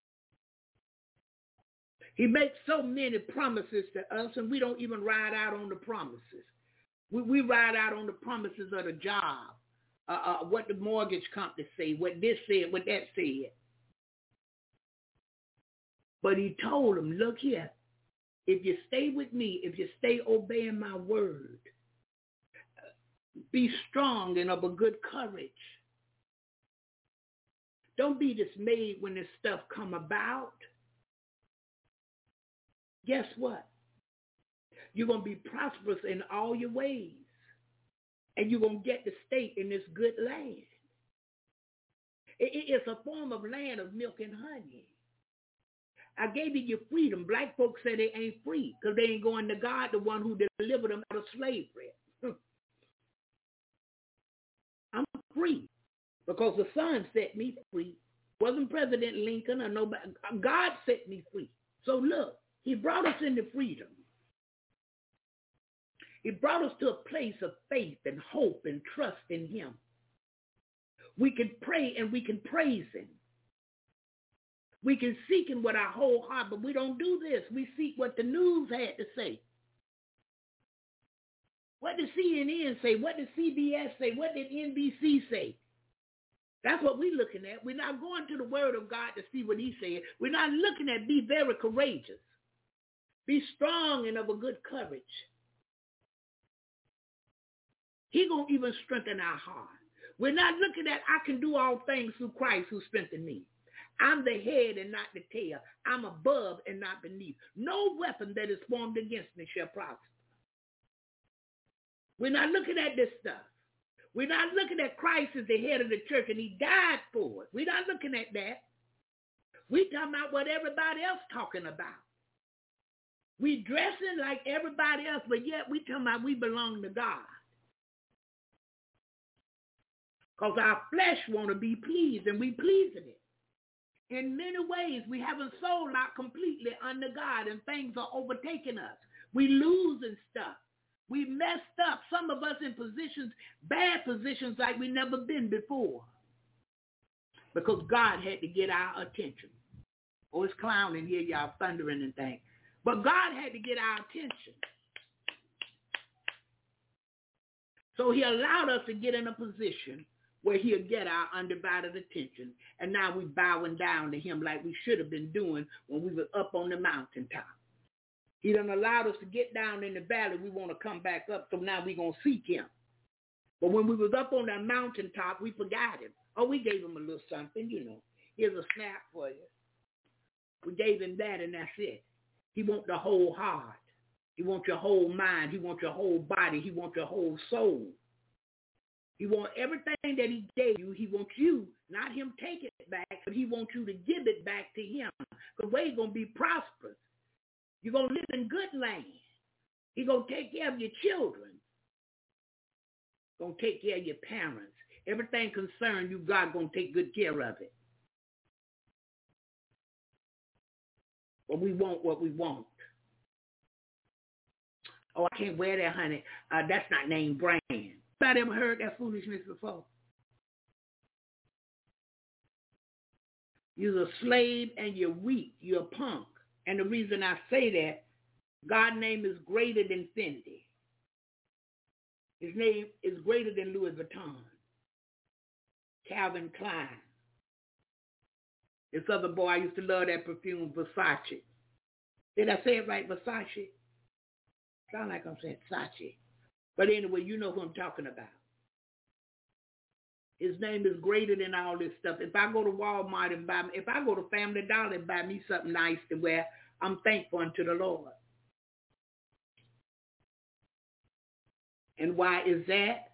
He makes so many promises to us, and we don't even ride out on the promises. We ride out on the promises of the job, what the mortgage company say, what this said, what that said. But he told him, look here, if you stay with me, if you stay obeying my word, be strong and of a good courage. Don't be dismayed when this stuff come about. Guess what? You're going to be prosperous in all your ways. And you're going to get to stay in this good land. It's a form of land of milk and honey. I gave you your freedom. Black folks say they ain't free because they ain't going to God, the one who delivered them out of slavery. I'm free because the Son set me free. Wasn't President Lincoln or nobody. God set me free. So look, he brought us into freedom. He brought us to a place of faith and hope and trust in him. We can pray and we can praise him. We can seek him with our whole heart, but we don't do this. We seek what the news had to say. What did CNN say? What did CBS say? What did NBC say? That's what we're looking at. We're not going to the word of God to see what he said. We're not looking at be very courageous. Be strong and of a good courage. He going to even strengthen our heart. We're not looking at I can do all things through Christ who strengthened me. I'm the head and not the tail. I'm above and not beneath. No weapon that is formed against me shall prosper. We're not looking at this stuff. We're not looking at Christ as the head of the church and he died for it. We're not looking at that. We're talking about what everybody else talking about. We dressing like everybody else, but yet we talking about we belong to God. Because our flesh want to be pleased and we pleasing it. In many ways, we haven't sold out completely under God and things are overtaking us. We losing stuff. We messed up. Some of us in positions, bad positions like we never been before. Because God had to get our attention. Oh, it's clowning here, y'all, thundering and things. But God had to get our attention. So he allowed us to get in a position where he'll get our undivided attention. And now we bowing down to him like we should have been doing when we were up on the mountaintop. He done allowed us to get down in the valley. We want to come back up, so now we're going to seek him. But when we was up on that mountaintop, we forgot him. Oh, we gave him a little something, you know. Here's a snap for you. We gave him that, and that's it. He wants the whole heart. He wants your whole mind. He wants your whole body. He wants your whole soul. He wants everything that he gave you. He wants you, not him take it back, but he wants you to give it back to him. Because we're going to be prosperous. You're going to live in good land. He's going to take care of your children. Going to take care of your parents. Everything concerned you, God going to take good care of it. But we want what we want. Oh, I can't wear that, honey. That's not name brand. Anybody ever heard that foolishness before? You're a slave and you're weak. You're a punk. And the reason I say that, God's name is greater than Fendi. His name is greater than Louis Vuitton, Calvin Klein. This other boy, I used to love that perfume, Versace. Did I say it right, Versace? Sound like I'm saying Sachi. But anyway, you know who I'm talking about. His name is greater than all this stuff. If I go to Walmart and if I go to Family Dollar and buy me something nice to wear, I'm thankful unto the Lord. And why is that?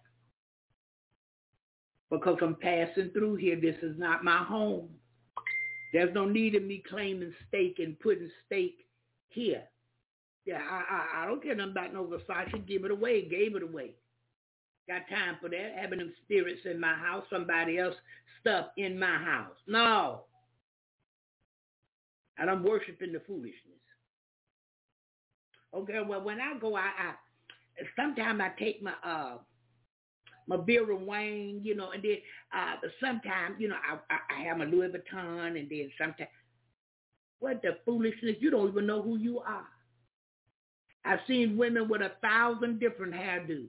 Because I'm passing through here. This is not my home. There's no need of me claiming stake and putting stake here. Yeah, I don't care nothing about no Versace. Give it away. Gave it away. Got time for that. Having them spirits in my house, somebody else stuff in my house. No. And I'm worshiping the foolishness. Okay, well, when I go, I sometimes I take my Vera Wang, you know, and then sometimes, you know, I have my Louis Vuitton, and then sometimes, what the foolishness? You don't even know who you are. I've seen women with 1,000 different hairdos.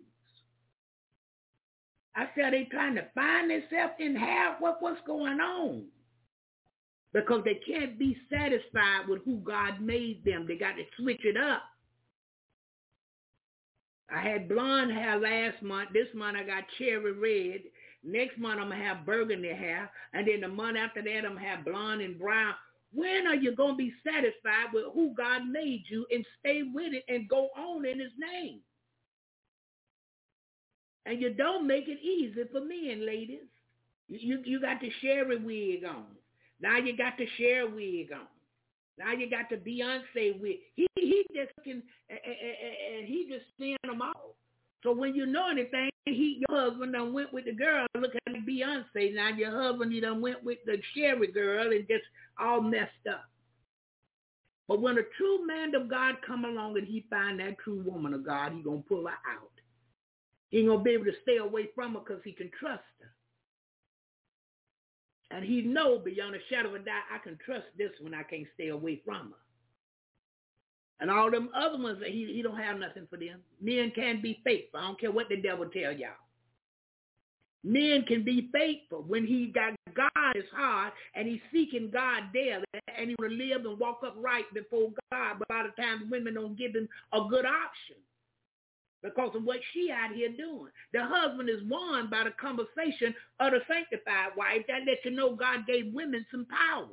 I said, they trying to find themselves in hair? What's going on? Because they can't be satisfied with who God made them. They got to switch it up. I had blonde hair last month. This month I got cherry red. Next month I'm going to have burgundy hair. And then the month after that I'm going to have blonde and brown. When are you going to be satisfied with who God made you and stay with it and go on in his name? And you don't make it easy for men, ladies. You got the Sherry wig on. Now you got the Cher wig on. Now you got to Beyonce with, he just can, and he just seeing them all. So when you know anything, your husband done went with the girl, look at Beyonce. Now your husband, he done went with the Sherry girl and just all messed up. But when a true man of God come along and he find that true woman of God, he going to pull her out. He ain't going to be able to stay away from her because he can trust her. And he know beyond a shadow of a doubt, I can trust this one. I can't stay away from her. And all them other ones, he don't have nothing for them. Men can be faithful. I don't care what the devil tell y'all. Men can be faithful when he got God his heart and he's seeking God daily and he will live and walk upright before God. But a lot of times women don't give him a good option because of what she out here doing. The husband is won by the conversation of the sanctified wife. That lets you know God gave women some power.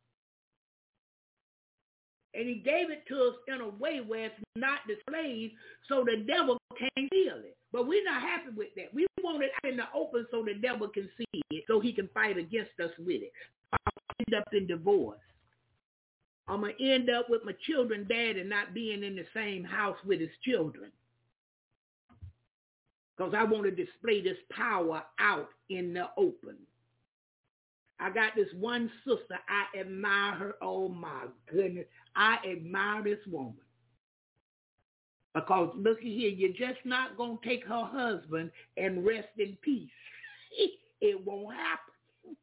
And he gave it to us in a way where it's not displayed so the devil can't feel it. But we're not happy with that. We want it out in the open so the devil can see it, so he can fight against us with it. I'm going to end up in divorce. I'm going to end up with my children's dad and not being in the same house with his children. Because I want to display this power out in the open. I got this one sister. I admire her. Oh, my goodness. I admire this woman. Because, look here, you're just not going to take her husband and rest in peace. It won't happen.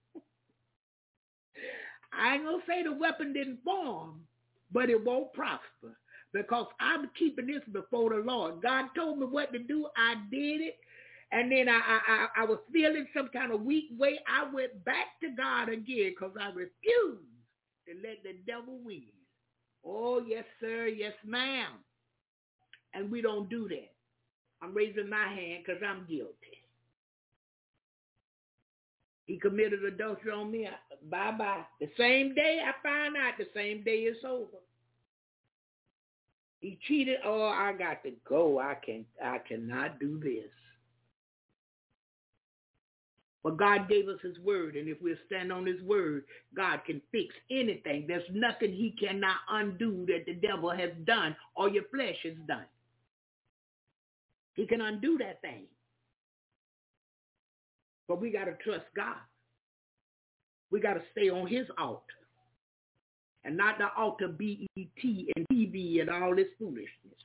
I ain't going to say the weapon didn't form, but it won't prosper. Because I'm keeping this before the Lord. God told me what to do. I did it. And then I was feeling some kind of weak way. I went back to God again because I refused to let the devil win. Oh, yes, sir. Yes, ma'am. And we don't do that. I'm raising my hand because I'm guilty. He committed adultery on me. Bye-bye. The same day I find out, the same day it's over. He cheated. Oh, I got to go. I cannot do this. But God gave us his word, and if we'll stand on his word, God can fix anything. There's nothing he cannot undo that the devil has done or your flesh has done. He can undo that thing. But we got to trust God. We got to stay on his altar. And not the altar B-E-T and TV and all this foolishness.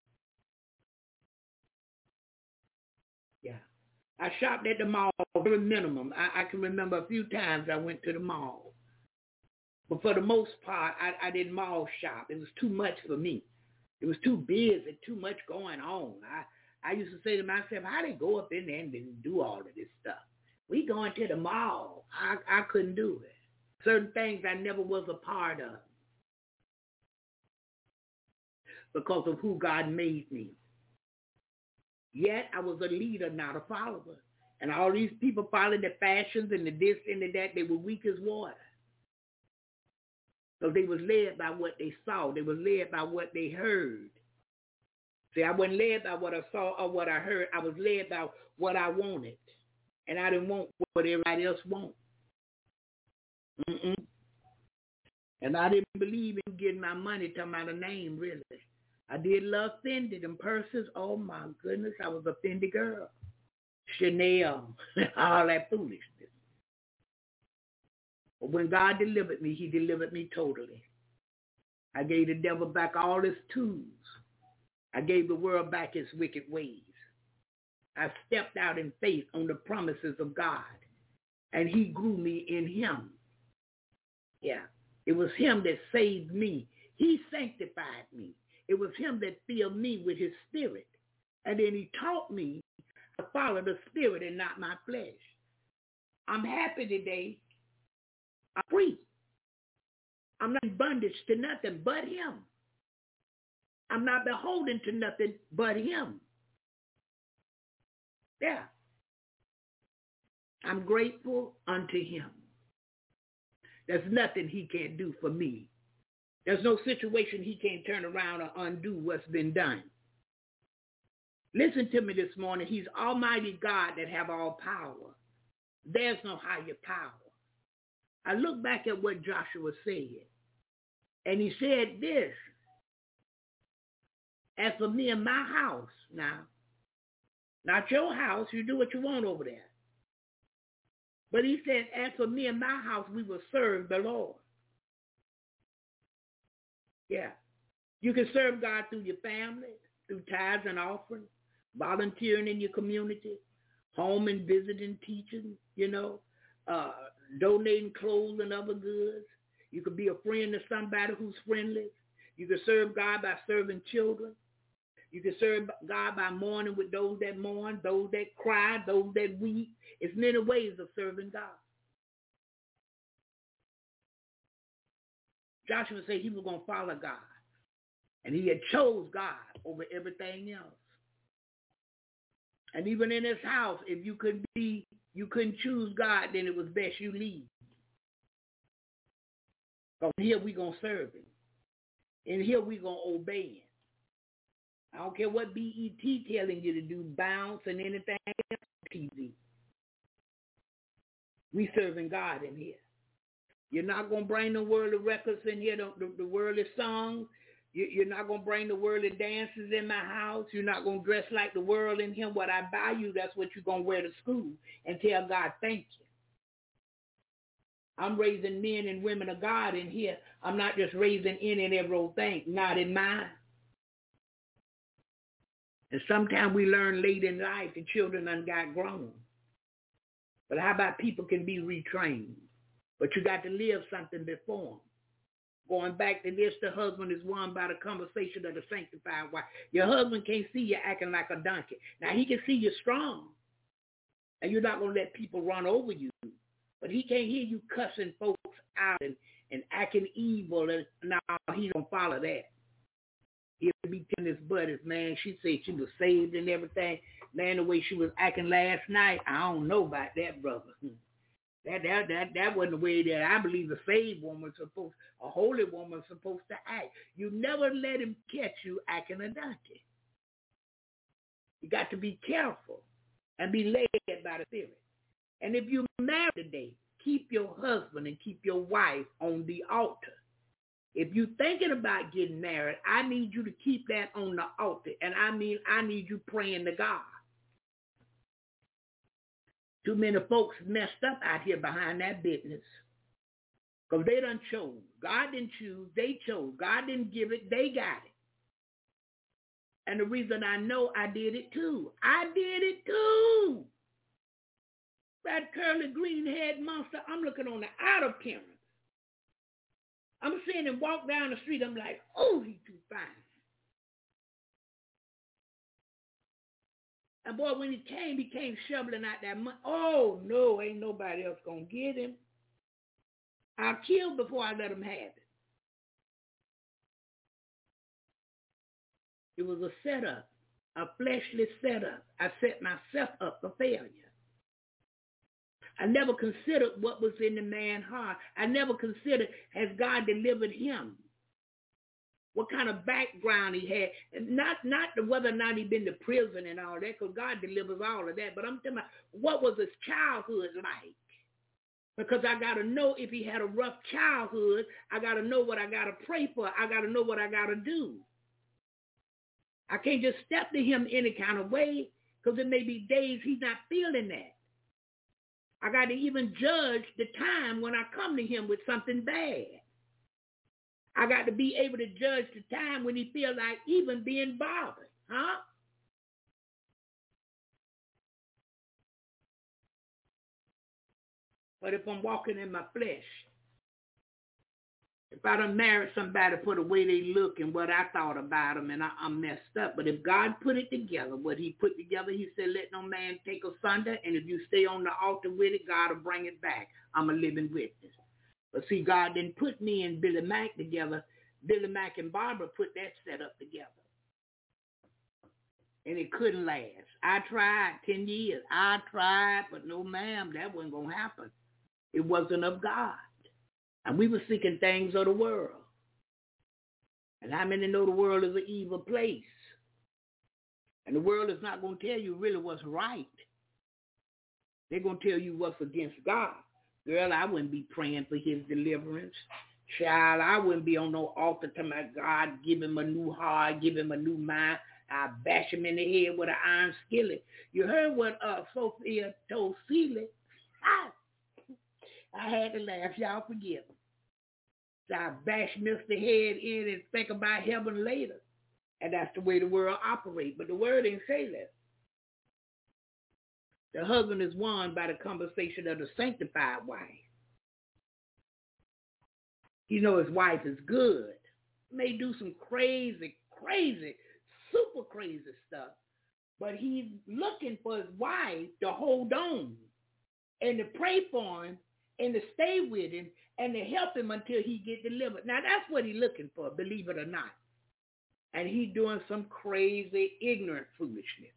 Yeah. I shopped at the mall, very minimum. I can remember a few times I went to the mall. But for the most part, I didn't mall shop. It was too much for me. It was too busy, too much going on. I used to say to myself, how they go up in there and do all of this stuff? We going to the mall. I couldn't do it. Certain things I never was a part of because of who God made me. Yet I was a leader, not a follower. And all these people following the fashions and the this and the that, they were weak as water. So they was led by what they saw. They was led by what they heard. See, I wasn't led by what I saw or what I heard. I was led by what I wanted. And I didn't want what everybody else wanted. And I didn't believe in getting my money to my name, really. I did love Fendi, them purses. Oh, my goodness, I was a Fendi girl. Chanel, all that foolishness. But when God delivered me, he delivered me totally. I gave the devil back all his tools. I gave the world back its wicked ways. I stepped out in faith on the promises of God, and he grew me in him. Yeah, it was him that saved me. He sanctified me. It was him that filled me with his spirit. And then he taught me to follow the spirit and not my flesh. I'm happy today. I'm free. I'm not in bondage to nothing but him. I'm not beholden to nothing but him. Yeah. I'm grateful unto him. There's nothing he can't do for me. There's no situation he can't turn around or undo what's been done. Listen to me this morning. He's Almighty God that have all power. There's no higher power. I look back at what Joshua said. And he said this, as for me and my house, now, not your house, you do what you want over there. But he said, as for me and my house, we will serve the Lord. Yeah. You can serve God through your family, through tithes and offerings, volunteering in your community, home and visiting, teaching, donating clothes and other goods. You could be a friend to somebody who's friendly. You can serve God by serving children. You can serve God by mourning with those that mourn, those that cry, those that weep. It's many ways of serving God. Joshua said he was going to follow God. And he had chose God over everything else. And even in his house, if you couldn't choose God, then it was best you leave. Because here we're going to serve him. And here we're going to obey him. I don't care what BET telling you to do, bounce and anything else on TV. We serving God in here. You're not going to bring the worldly records in here, the worldly songs. You're not going to bring the worldly dances in my house. You're not going to dress like the world in here. What I buy you, that's what you're going to wear to school and tell God, thank you. I'm raising men and women of God in here. I'm not just raising any and every old thing, not in mine. And sometimes we learn late in life the children done got grown. But how about people can be retrained? But you got to live something before them. Going back to this, the husband is won by the conversation of the sanctified wife. Your husband can't see you acting like a donkey. Now, he can see you strong. And you're not going to let people run over you. But he can't hear you cussing folks out and acting evil. And no, he don't follow that. He'll be telling his buddies, man, she said she was saved and everything. Man, the way she was acting last night, I don't know about that, brother. That wasn't the way that I believe a saved woman's supposed, a holy woman's supposed to act. You never let him catch you acting a donkey. You got to be careful and be led by the Spirit. And if you're married today, keep your husband and keep your wife on the altar. If you're thinking about getting married, I need you to keep that on the altar. And I mean, I need you praying to God. Too many folks messed up out here behind that business. Because they done chose. God didn't choose, they chose. God didn't give it, they got it. And the reason I know I did it too. I did it too. That curly green-haired monster, I'm looking on the outer appearance. I'm seeing him walk down the street. I'm like, oh, he's too fine. And boy, when he came shoveling out that money. Oh, no, ain't nobody else going to get him. I'll kill before I let him have it. It was a setup, a fleshly setup. I set myself up for failure. I never considered what was in the man's heart. I never considered, has God delivered him? What kind of background he had. And not whether or not he'd been to prison and all that, because God delivers all of that. But I'm talking about, what was his childhood like? Because I got to know if he had a rough childhood. I got to know what I got to pray for. I got to know what I got to do. I can't just step to him any kind of way, because there may be days he's not feeling that. I got to even judge the time when I come to him with something bad. I got to be able to judge the time when he feels like even being bothered. Huh? But if I'm walking in my flesh, if I done married somebody for the way they look and what I thought about them and I'm messed up, but if God put it together, what he put together, he said, let no man take asunder, and if you stay on the altar with it, God will bring it back. I'm a living witness. But see, God didn't put me and Billy Mack together. Billy Mack and Barbara put that setup together. And it couldn't last. I tried 10 years. I tried, but no, ma'am, that wasn't going to happen. It wasn't of God. And we were seeking things of the world. And how many know the world is an evil place? And the world is not going to tell you really what's right. They're going to tell you what's against God. Girl, I wouldn't be praying for his deliverance. Child, I wouldn't be on no altar to my God, give him a new heart, give him a new mind. I bash him in the head with an iron skillet. You heard what Sophia told Celie. I had to laugh. Y'all forgive me. So I bash Mr. Head in and think about heaven later. And that's the way the world operates. But the word didn't say that. The husband is won by the conversation of the sanctified wife. You know his wife is good. May do some crazy, super crazy stuff. But he's looking for his wife to hold on and to pray for him and to stay with him and to help him until he get delivered. Now, that's what he's looking for, believe it or not. And he's doing some crazy, ignorant foolishness.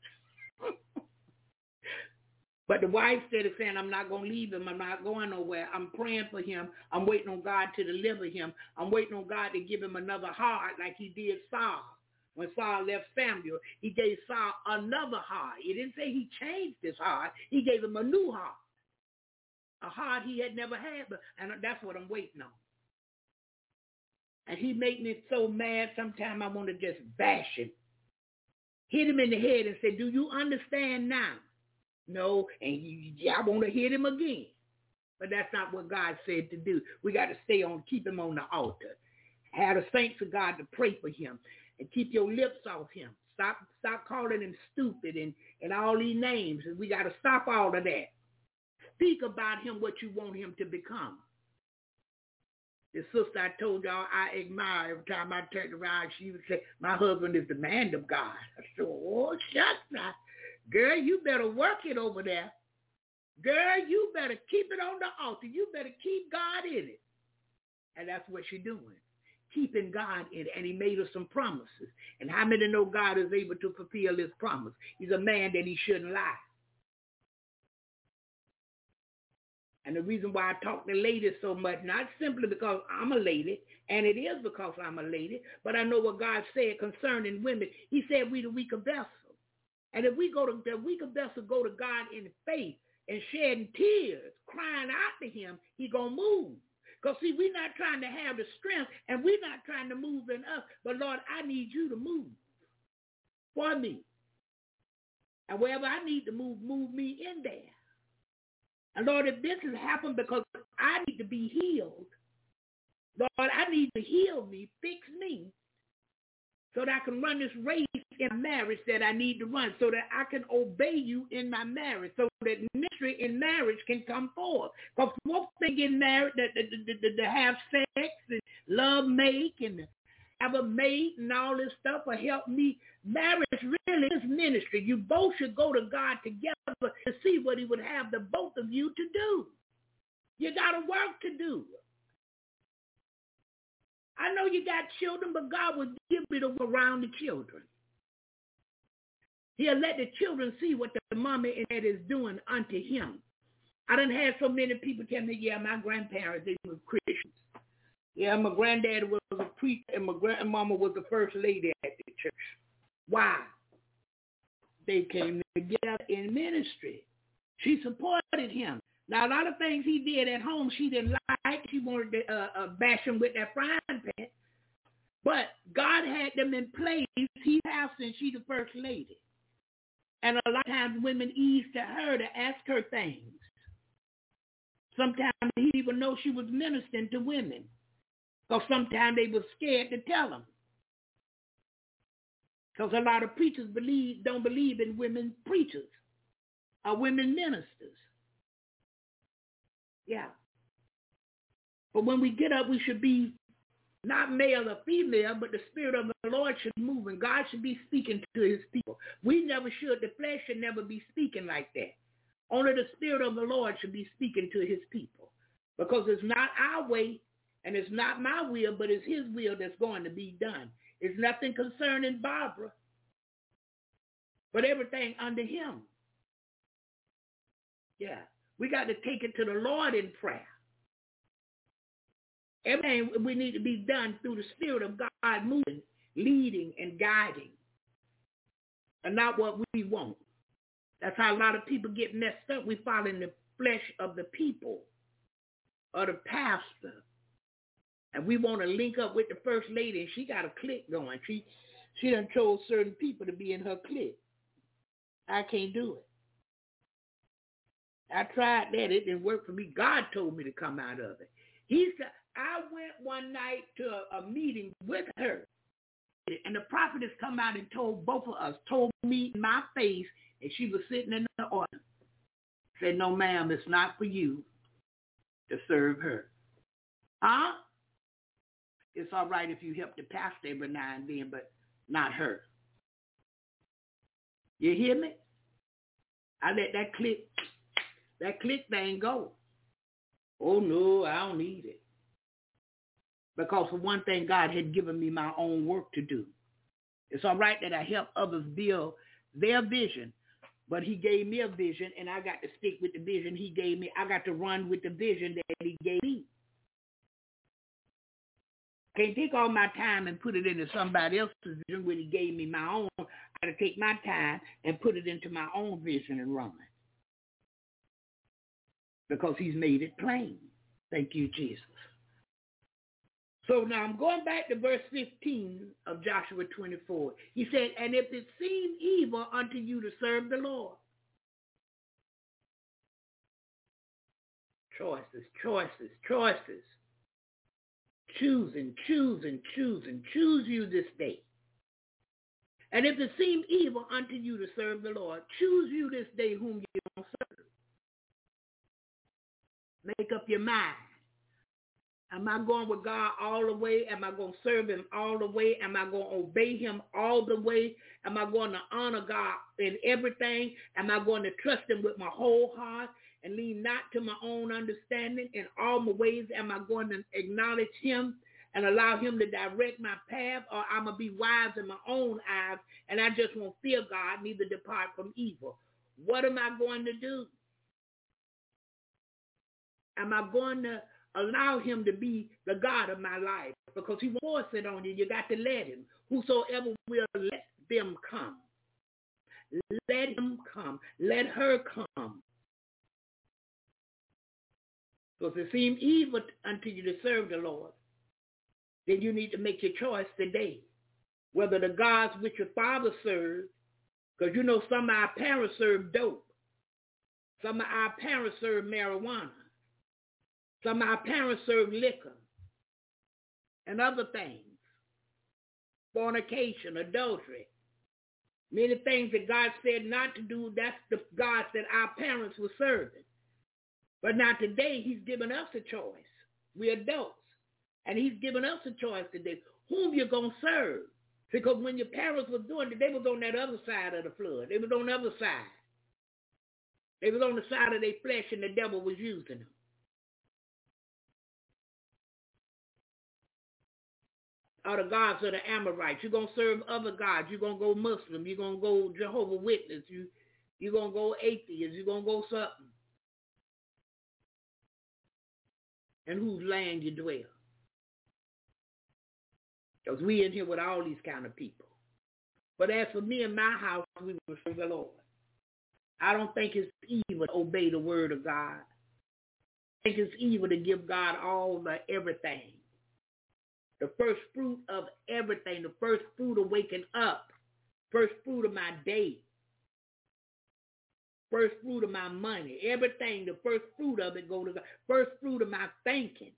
But the wife said, saying, I'm not going to leave him. I'm not going nowhere. I'm praying for him. I'm waiting on God to deliver him. I'm waiting on God to give him another heart like he did Saul. When Saul left Samuel, he gave Saul another heart. He didn't say he changed his heart. He gave him a new heart. A heart he had never had. And that's what I'm waiting on. And he made me so mad sometimes I want to just bash him. Hit him in the head and say, do you understand now? No, and I want to hit him again. But that's not what God said to do. We got to stay on, keep him on the altar. Have the saints of God to pray for him. And keep your lips off him. Stop calling him stupid and all these names. And we got to stop all of that. Speak about him what you want him to become. The sister I told y'all I admire, every time I turned around, she would say, my husband is the man of God. I said, oh, shucks now. Girl, you better work it over there. Girl, you better keep it on the altar. You better keep God in it. And that's what she's doing. Keeping God in it. And he made us some promises. And how many know God is able to fulfill his promise? He's a man that he shouldn't lie. And the reason why I talk to ladies so much, not simply because I'm a lady, and it is because I'm a lady, but I know what God said concerning women. He said we the weaker vessel. And if we the weaker vessel go to God in faith and shedding tears, crying out to him, he going to move. Because, see, we're not trying to have the strength, and we're not trying to move in us. But, Lord, I need you to move for me. And wherever I need to move me in there. And, Lord, if this has happened because I need to be healed, Lord, I need to heal me, fix me, so that I can run this race in marriage that I need to run, so that I can obey you in my marriage, so that ministry in marriage can come forth. Because one thing getting married, to have sex and love make and have a mate and all this stuff will help me. Marriage really is ministry. You both should go to God together to see what he would have the both of you to do. You got a work to do. I know you got children, but God will give you the work around the children. He'll let the children see what the mama and dad is doing unto him. I done had so many people tell me, yeah, my grandparents, they were Christians. Yeah, my granddad was a priest, and my grandmama was the first lady at the church. Why? They came together in ministry. She supported him. Now, a lot of things he did at home she didn't like. She wanted to bash him with that frying pan. But God had them in place. He pastor and she the first lady. And a lot of times women ease to her to ask her things. Sometimes he didn't even know she was ministering to women. Because sometimes they were scared to tell them. Because a lot of preachers don't believe in women preachers or women ministers. Yeah. But when we get up, we should be not male or female, but the Spirit of the Lord should move, and God should be speaking to his people. We never should. The flesh should never be speaking like that. Only the Spirit of the Lord should be speaking to his people, because it's not our way, and it's not my will, but it's his will that's going to be done. It's nothing concerning Barbara, but everything under him. Yeah. We got to take it to the Lord in prayer. Everything we need to be done through the Spirit of God moving, leading, and guiding, and not what we want. That's how a lot of people get messed up. We follow in the flesh of the people or the pastor And we want to link up with the first lady, and she got a clique going. She done chose certain people to be in her clique. I can't do it. I tried that. It didn't work for me. God told me to come out of it. He said, I went one night to a meeting with her, and the prophetess come out and told both of us, told me in my face, and she was sitting in the audience, said, no, ma'am, it's not for you to serve her. Huh? It's all right if you help the pastor every now and then, but not her. You hear me? I let that click thing go. Oh, no, I don't need it. Because for one thing, God had given me my own work to do. It's all right that I help others build their vision, but he gave me a vision, and I got to stick with the vision he gave me. I got to run with the vision that he gave me. I can't take all my time and put it into somebody else's vision when he gave me my own. I got to take my time and put it into my own vision and run. Because he's made it plain. Thank you, Jesus. So now I'm going back to verse 15 of Joshua 24. He said, and if it seem evil unto you to serve the Lord. Choices. Choosing. Choose you this day. And if it seem evil unto you to serve the Lord, choose you this day whom you will serve. Make up your mind. Am I going with God all the way? Am I going to serve him all the way? Am I going to obey him all the way? Am I going to honor God in everything? Am I going to trust him with my whole heart and lean not to my own understanding? In all my ways, am I going to acknowledge him and allow him to direct my path? Or I'm going to be wise in my own eyes and I just won't fear God, neither depart from evil? What am I going to do? Am I going to allow him to be the God of my life? Because he won't force it on you. You got to let him. Whosoever will, let them come. Let him come. Let her come. So if it seems evil unto you to serve the Lord, then you need to make your choice today. Whether the gods which your father served, because you know some of our parents served dope. Some of our parents served marijuana. Some of our parents served liquor and other things. Fornication, adultery. Many things that God said not to do, that's the gods that our parents were serving. But now today, he's given us a choice. We're adults. And he's given us a choice today. Whom you're going to serve. Because when your parents were doing it, they was on that other side of the flood. They was on the other side. They was on the side of their flesh and the devil was using them. Are the gods of the Amorites. You're going to serve other gods. You're going to go Muslim. You're going to go Jehovah's Witness. You're going to go atheist. You're going to go something. And whose land you dwell. Because we in here with all these kind of people. But as for me and my house, we will serve the Lord. I don't think it's evil to obey the word of God. I think it's evil to give God all the everything. The first fruit of everything, the first fruit of waking up, first fruit of my day, first fruit of my money, everything, the first fruit of it go to God, first fruit of my thinking.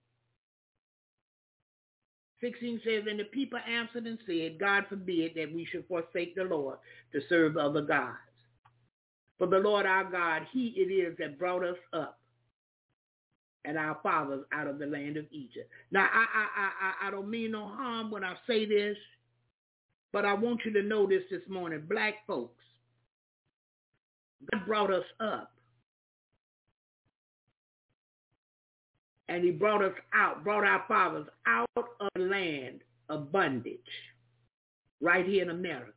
16 says, and the people answered and said, God forbid that we should forsake the Lord to serve other gods. For the Lord our God, he it is that brought us up and our fathers out of the land of Egypt. Now, I don't mean no harm when I say this, but I want you to know this morning. Black folks, God brought us up. And he brought us out, brought our fathers out of the land of bondage, right here in America.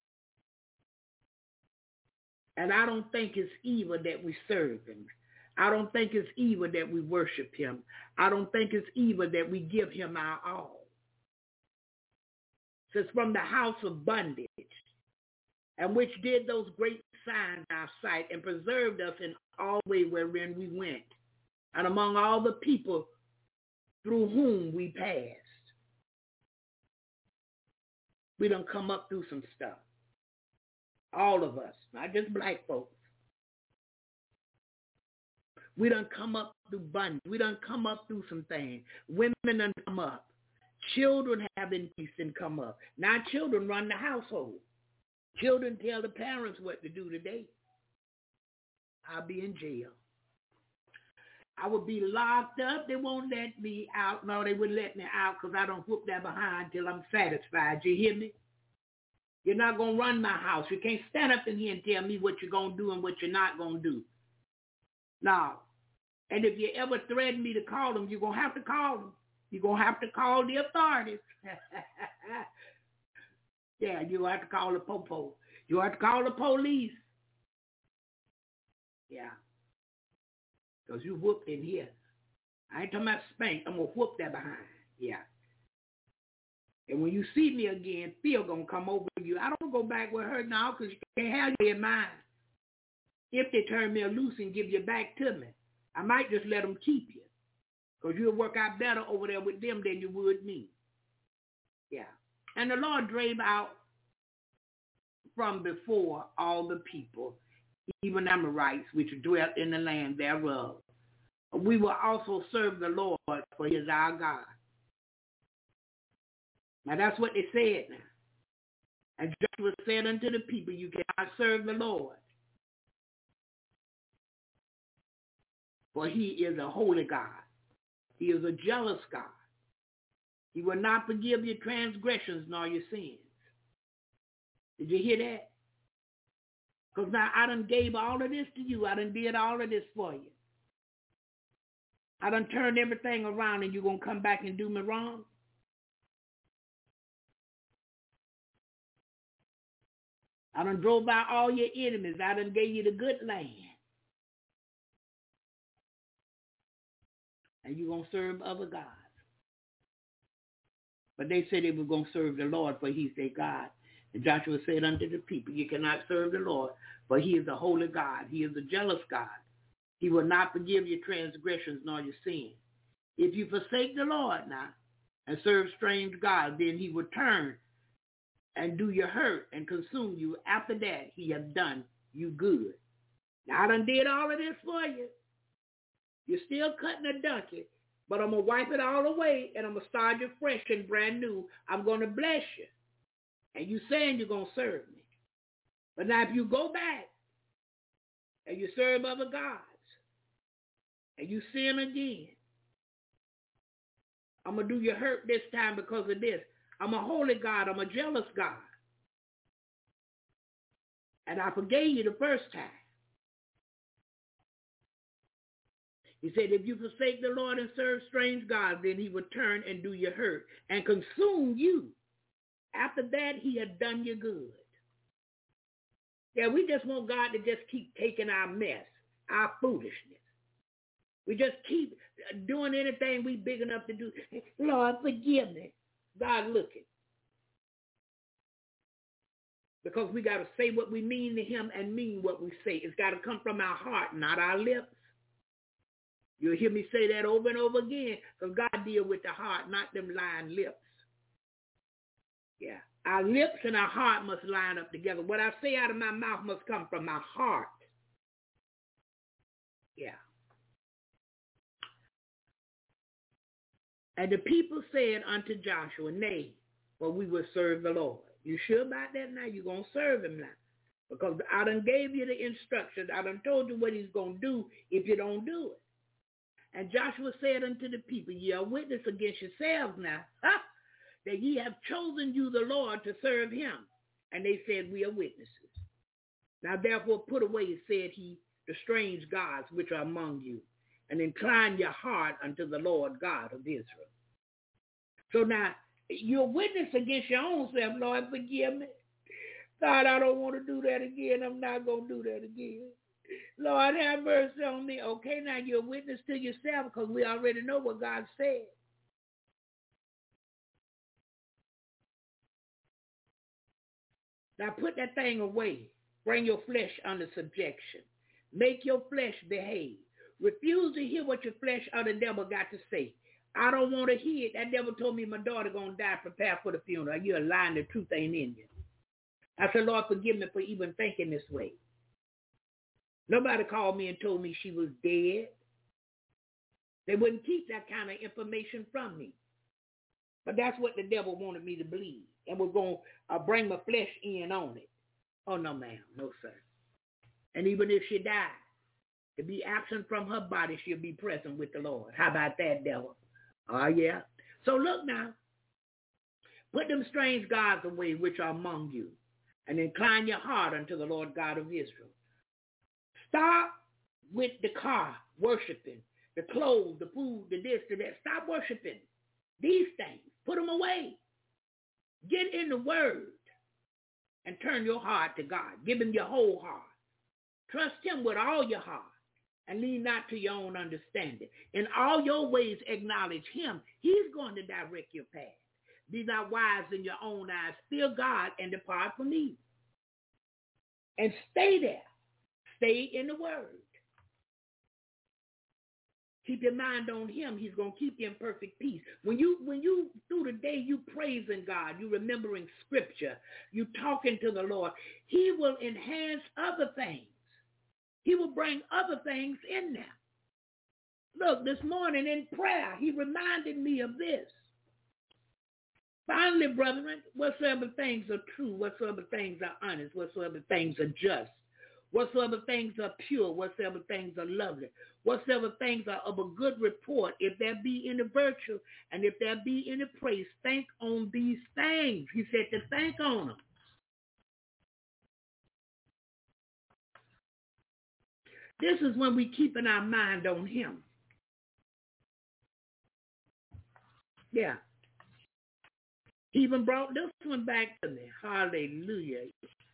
And I don't think it's evil that we serve him. I don't think it's evil that we worship him. I don't think it's evil that we give him our all. It's from the house of bondage, and which did those great signs in our sight and preserved us in all way wherein we went. And among all the people through whom we passed. We done come up through some stuff. All of us, not just black folks. We done come up through bondage. We done come up through some things. Women done come up. Children have increased and come up. Now children run the household. Children tell the parents what to do today. I'll be in jail. I would be locked up. They won't let me out. No, they wouldn't let me out because I don't whoop that behind till I'm satisfied. You hear me? You're not going to run my house. You can't stand up in here and tell me what you're going to do and what you're not going to do. Now, and if you ever threaten me to call them, you're going to have to call them. You're going to have to call the authorities. Yeah, you're going to have to call the popo. You're going to have to call the police. Yeah. Because you whooped in here. I ain't talking about spank. I'm going to whoop that behind. Yeah. And when you see me again, fear going to come over you. I don't go back with her now because you can't have you in mind. If they turn me loose and give you back to me, I might just let them keep you. Because you'll work out better over there with them than you would me. Yeah. And the Lord drave out from before all the people, even Amorites, which dwelt in the land thereof. We will also serve the Lord, for he is our God. Now that's what they said now. And Joshua said unto the people, you cannot serve the Lord, for he is a holy God. He is a jealous God. He will not forgive your transgressions nor your sins. Did you hear that? Because now I done gave all of this to you. I done did all of this for you. I done turned everything around and you're going to come back and do me wrong? I done drove out all your enemies. I done gave you the good land. And you're going to serve other gods. But they said they were going to serve the Lord, for he's their God. And Joshua said unto the people, you cannot serve the Lord, for he is a holy God. He is a jealous God. He will not forgive your transgressions nor your sins. If you forsake the Lord now and serve strange gods, then he will turn and do you hurt and consume you. After that, he has done you good. Now, I done did all of this for you. You're still cutting a donkey, but I'm going to wipe it all away, and I'm going to start you fresh and brand new. I'm going to bless you. And you saying you're going to serve me. But now if you go back and you serve other gods and you sin again, I'm going to do you hurt this time because of this. I'm a holy God. I'm a jealous God. And I forgave you the first time. He said, if you forsake the Lord and serve strange gods, then he will turn and do you hurt and consume you. After that, he had done you good. Yeah, we just want God to just keep taking our mess, our foolishness. We just keep doing anything we big enough to do. Lord, forgive me. God looking. Because we got to say what we mean to him and mean what we say. It's got to come from our heart, not our lips. You'll hear me say that over and over again, because God deals with the heart, not them lying lips. Yeah. Our lips and our heart must line up together. What I say out of my mouth must come from my heart. Yeah. And the people said unto Joshua, nay, for we will serve the Lord. You sure about that now? You're going to serve him now. Because I done gave you the instructions. I done told you what he's going to do if you don't do it. And Joshua said unto the people, ye are witness against yourselves now, that ye have chosen you the Lord to serve him. And they said, we are witnesses. Now therefore put away, said he, the strange gods which are among you, and incline your heart unto the Lord God of Israel. So now, you're witness against your own self. Lord, forgive me. God, I don't want to do that again. I'm not going to do that again. Lord, have mercy on me. Okay, now you're a witness to yourself because we already know what God said. Now put that thing away. Bring your flesh under subjection. Make your flesh behave. Refuse to hear what your flesh or the devil got to say. I don't want to hear it. That devil told me my daughter going to die. Prepare for the funeral. You're lying. The truth ain't in you. I said, Lord, forgive me for even thinking this way. Nobody called me and told me she was dead. They wouldn't keep that kind of information from me. But that's what the devil wanted me to believe. And was going to bring my flesh in on it. Oh, no, ma'am. No, sir. And even if she died, to be absent from her body, she'll be present with the Lord. How about that, devil? Oh, yeah. So look now. Put them strange gods away which are among you, and incline your heart unto the Lord God of Israel. Stop with the car worshiping, the clothes, the food, the this, the that. Stop worshiping these things. Put them away. Get in the word and turn your heart to God. Give him your whole heart. Trust him with all your heart and lean not to your own understanding. In all your ways acknowledge him. He's going to direct your path. Be not wise in your own eyes. Fear God and depart from evil. And stay there. Stay in the word. Keep your mind on him. He's going to keep you in perfect peace. When you through the day, you praising God, you remembering scripture, you talking to the Lord, he will enhance other things. He will bring other things in there. Look, this morning in prayer, he reminded me of this. Finally, brethren, whatsoever things are true, whatsoever things are honest, whatsoever things are just, whatsoever things are pure, whatsoever things are lovely, whatsoever things are of a good report, if there be any virtue, and if there be any praise, think on these things. He said to think on them. This is when we keeping our mind on him. Yeah. He even brought this one back to me. Hallelujah.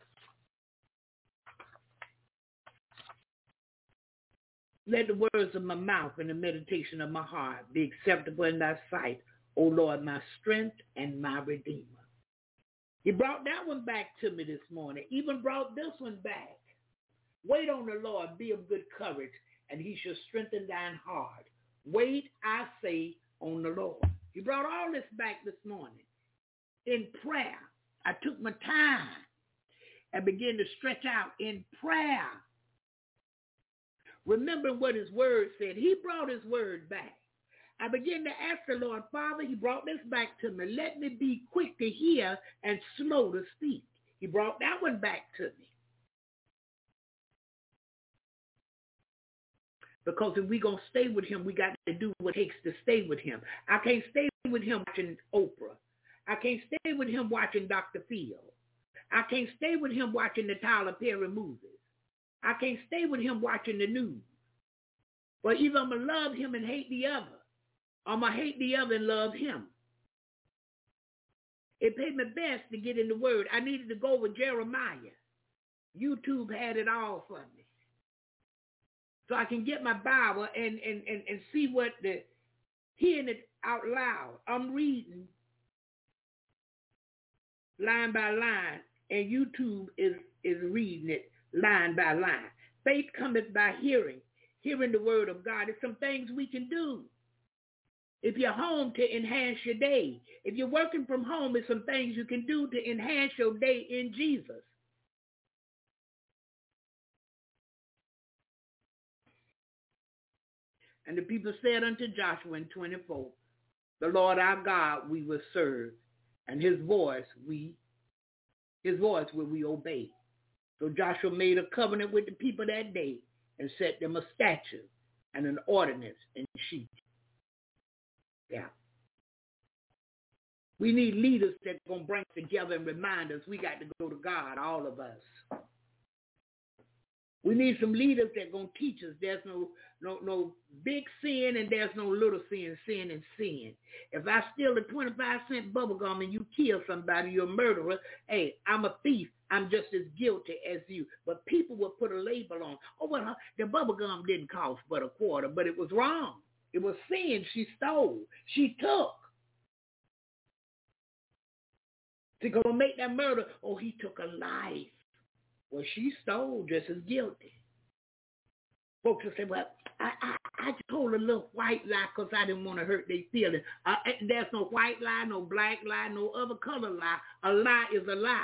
Let the words of my mouth and the meditation of my heart be acceptable in thy sight, O Lord, my strength and my redeemer. He brought that one back to me this morning. Even brought this one back. Wait on the Lord, be of good courage, and he shall strengthen thine heart. Wait, I say, on the Lord. He brought all this back this morning. In prayer, I took my time and began to stretch out in prayer. Remembering what his word said. He brought his word back. I began to ask the Lord, Father, he brought this back to me. Let me be quick to hear and slow to speak. He brought that one back to me. Because if we're going to stay with him, we got to do what it takes to stay with him. I can't stay with him watching Oprah. I can't stay with him watching Dr. Phil. I can't stay with him watching the Tyler Perry movies. I can't stay with him watching the news. But either I'm going to love him and hate the other, or I'm going to hate the other and love him. It paid me best to get in the word. I needed to go with Jeremiah. YouTube had it all for me. So I can get my Bible and see what hearing it out loud. I'm reading line by line, and YouTube is reading it line by line. Faith cometh by hearing the word of God. There's some things we can do. If you're home, to enhance your day. If you're working from home, there's some things you can do to enhance your day in Jesus. And the people said unto Joshua in 24, the Lord our God we will serve, and his voice will we obey. So Joshua made a covenant with the people that day and set them a statute and an ordinance in sheep. Yeah. We need leaders that are going to bring us together and remind us we got to go to God, all of us. We need some leaders that are going to teach us there's no big sin and there's no little sin, sin and sin. If I steal a 25-cent bubble gum and you kill somebody, you're a murderer. Hey, I'm a thief. I'm just as guilty as you. But people will put a label on. Oh, well, the bubble gum didn't cost but $0.25, but it was wrong. It was sin. She stole. She took. They're going to make that murder. Oh, he took a life. Well, she stole just as guilty. Folks will say, well, I told a little white lie because I didn't want to hurt their feelings. There's no white lie, no black lie, no other color lie. A lie is a lie.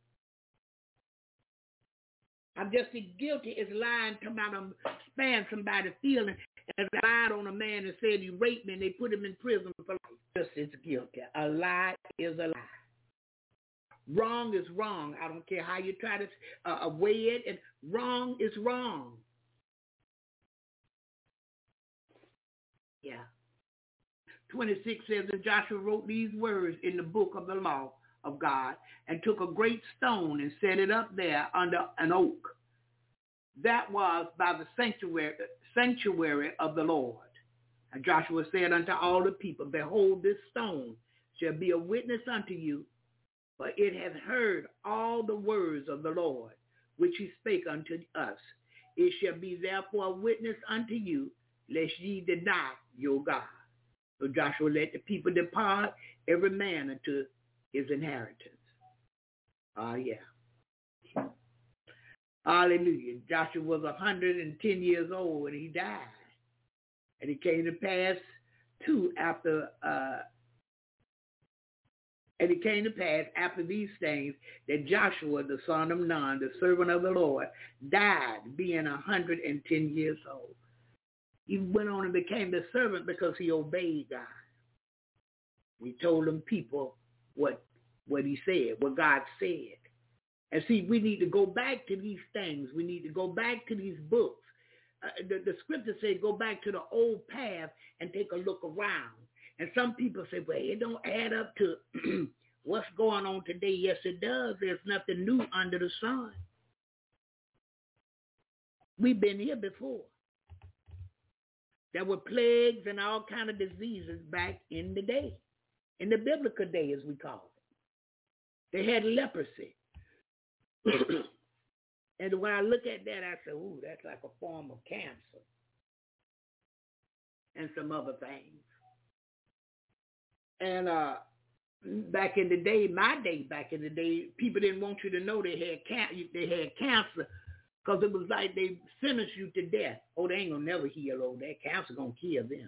I'm just as guilty as lying about sparing somebody's feelings as I lied on a man and said he raped me and they put him in prison for life. Just as guilty. A lie is a lie. Wrong is wrong. I don't care how you try to weigh it. And wrong is wrong. Yeah. 26 says that Joshua wrote these words in the book of the law of God and took a great stone and set it up there under an oak. That was by the sanctuary of the Lord. And Joshua said unto all the people, behold, this stone shall be a witness unto you, for it hath heard all the words of the Lord, which he spake unto us. It shall be therefore a witness unto you, lest ye deny your God. So Joshua let the people depart, every man unto his inheritance. Yeah. Hallelujah. Joshua was 110 years old and he died. And it came to pass after these things that Joshua, the son of Nun, the servant of the Lord, died, being 110 years old. He went on and became the servant because he obeyed God. We told them people what he said, what God said. And see, we need to go back to these things. We need to go back to these books. The scripture says go back to the old path and take a look around. And some people say, well, it don't add up to what's going on today. Yes, it does. There's nothing new under the sun. We've been here before. There were plagues and all kind of diseases back in the day, in the biblical day, as we call it. They had leprosy. And when I look at that, I say, ooh, that's like a form of cancer and some other things. And back in the day, back in the day, people didn't want you to know they had cancer because it was like they sentenced you to death. Oh, they ain't going to never heal over that. Cancer going to kill them.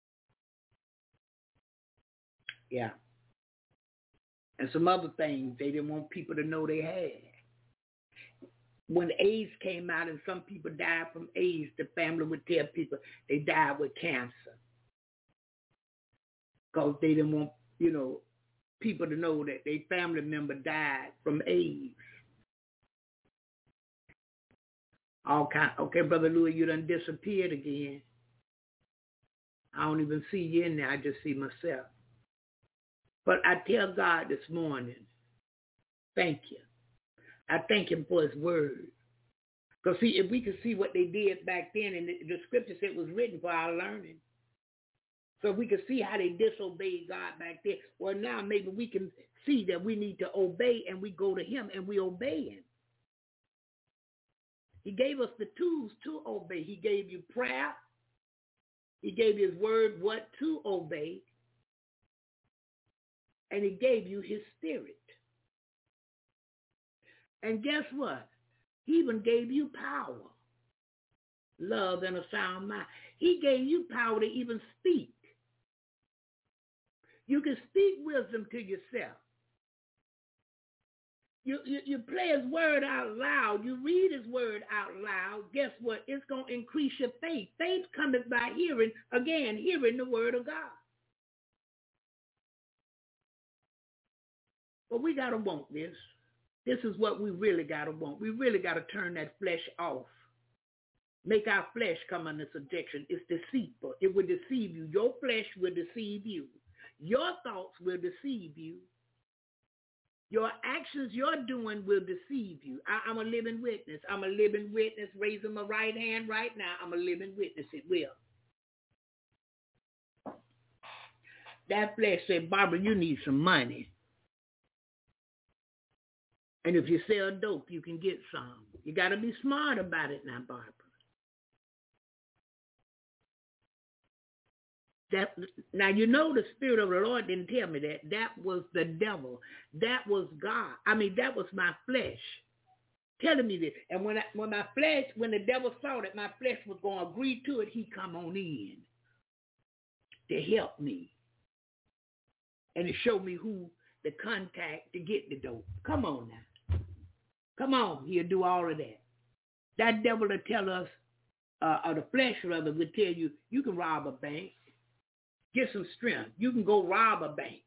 Yeah. And some other things they didn't want people to know they had. When AIDS came out and some people died from AIDS, the family would tell people they died with cancer. Because they didn't want, people to know that their family member died from AIDS. Okay, Brother Louis, you done disappeared again. I don't even see you in there. I just see myself. But I tell God this morning, thank you. I thank him for his word. Because see, if we could see what they did back then, and the scripture said it was written for our learning. So if we could see how they disobeyed God back then, well, now maybe we can see that we need to obey, and we go to him and we obey him. He gave us the tools to obey. He gave you prayer. He gave you his word, what to obey. And he gave you his spirit. And guess what? He even gave you power, love, and a sound mind. He gave you power to even speak. You can speak wisdom to yourself. You play his word out loud. You read his word out loud. Guess what? It's going to increase your faith. Faith cometh by hearing, again, hearing the word of God. But we got to want this. This is what we really got to want. We really got to turn that flesh off. Make our flesh come under subjection. It's deceitful. It will deceive you. Your flesh will deceive you. Your thoughts will deceive you. Your actions you're doing will deceive you. I'm a living witness. I'm a living witness. Raising my right hand right now. I'm a living witness. It will. That flesh said, Barbara, you need some money. And if you sell dope, you can get some. You got to be smart about it now, Barbara. Now, you know the Spirit of the Lord didn't tell me that. That was the devil. That was God. That was my flesh telling me this. And when the devil saw that my flesh was going to agree to it, he come on in to help me and to show me who the contact to get the dope. Come on now. Come on. He'll do all of that. That devil will tell us, or the flesh rather, will tell you, you can rob a bank. Get some strength. You can go rob a bank.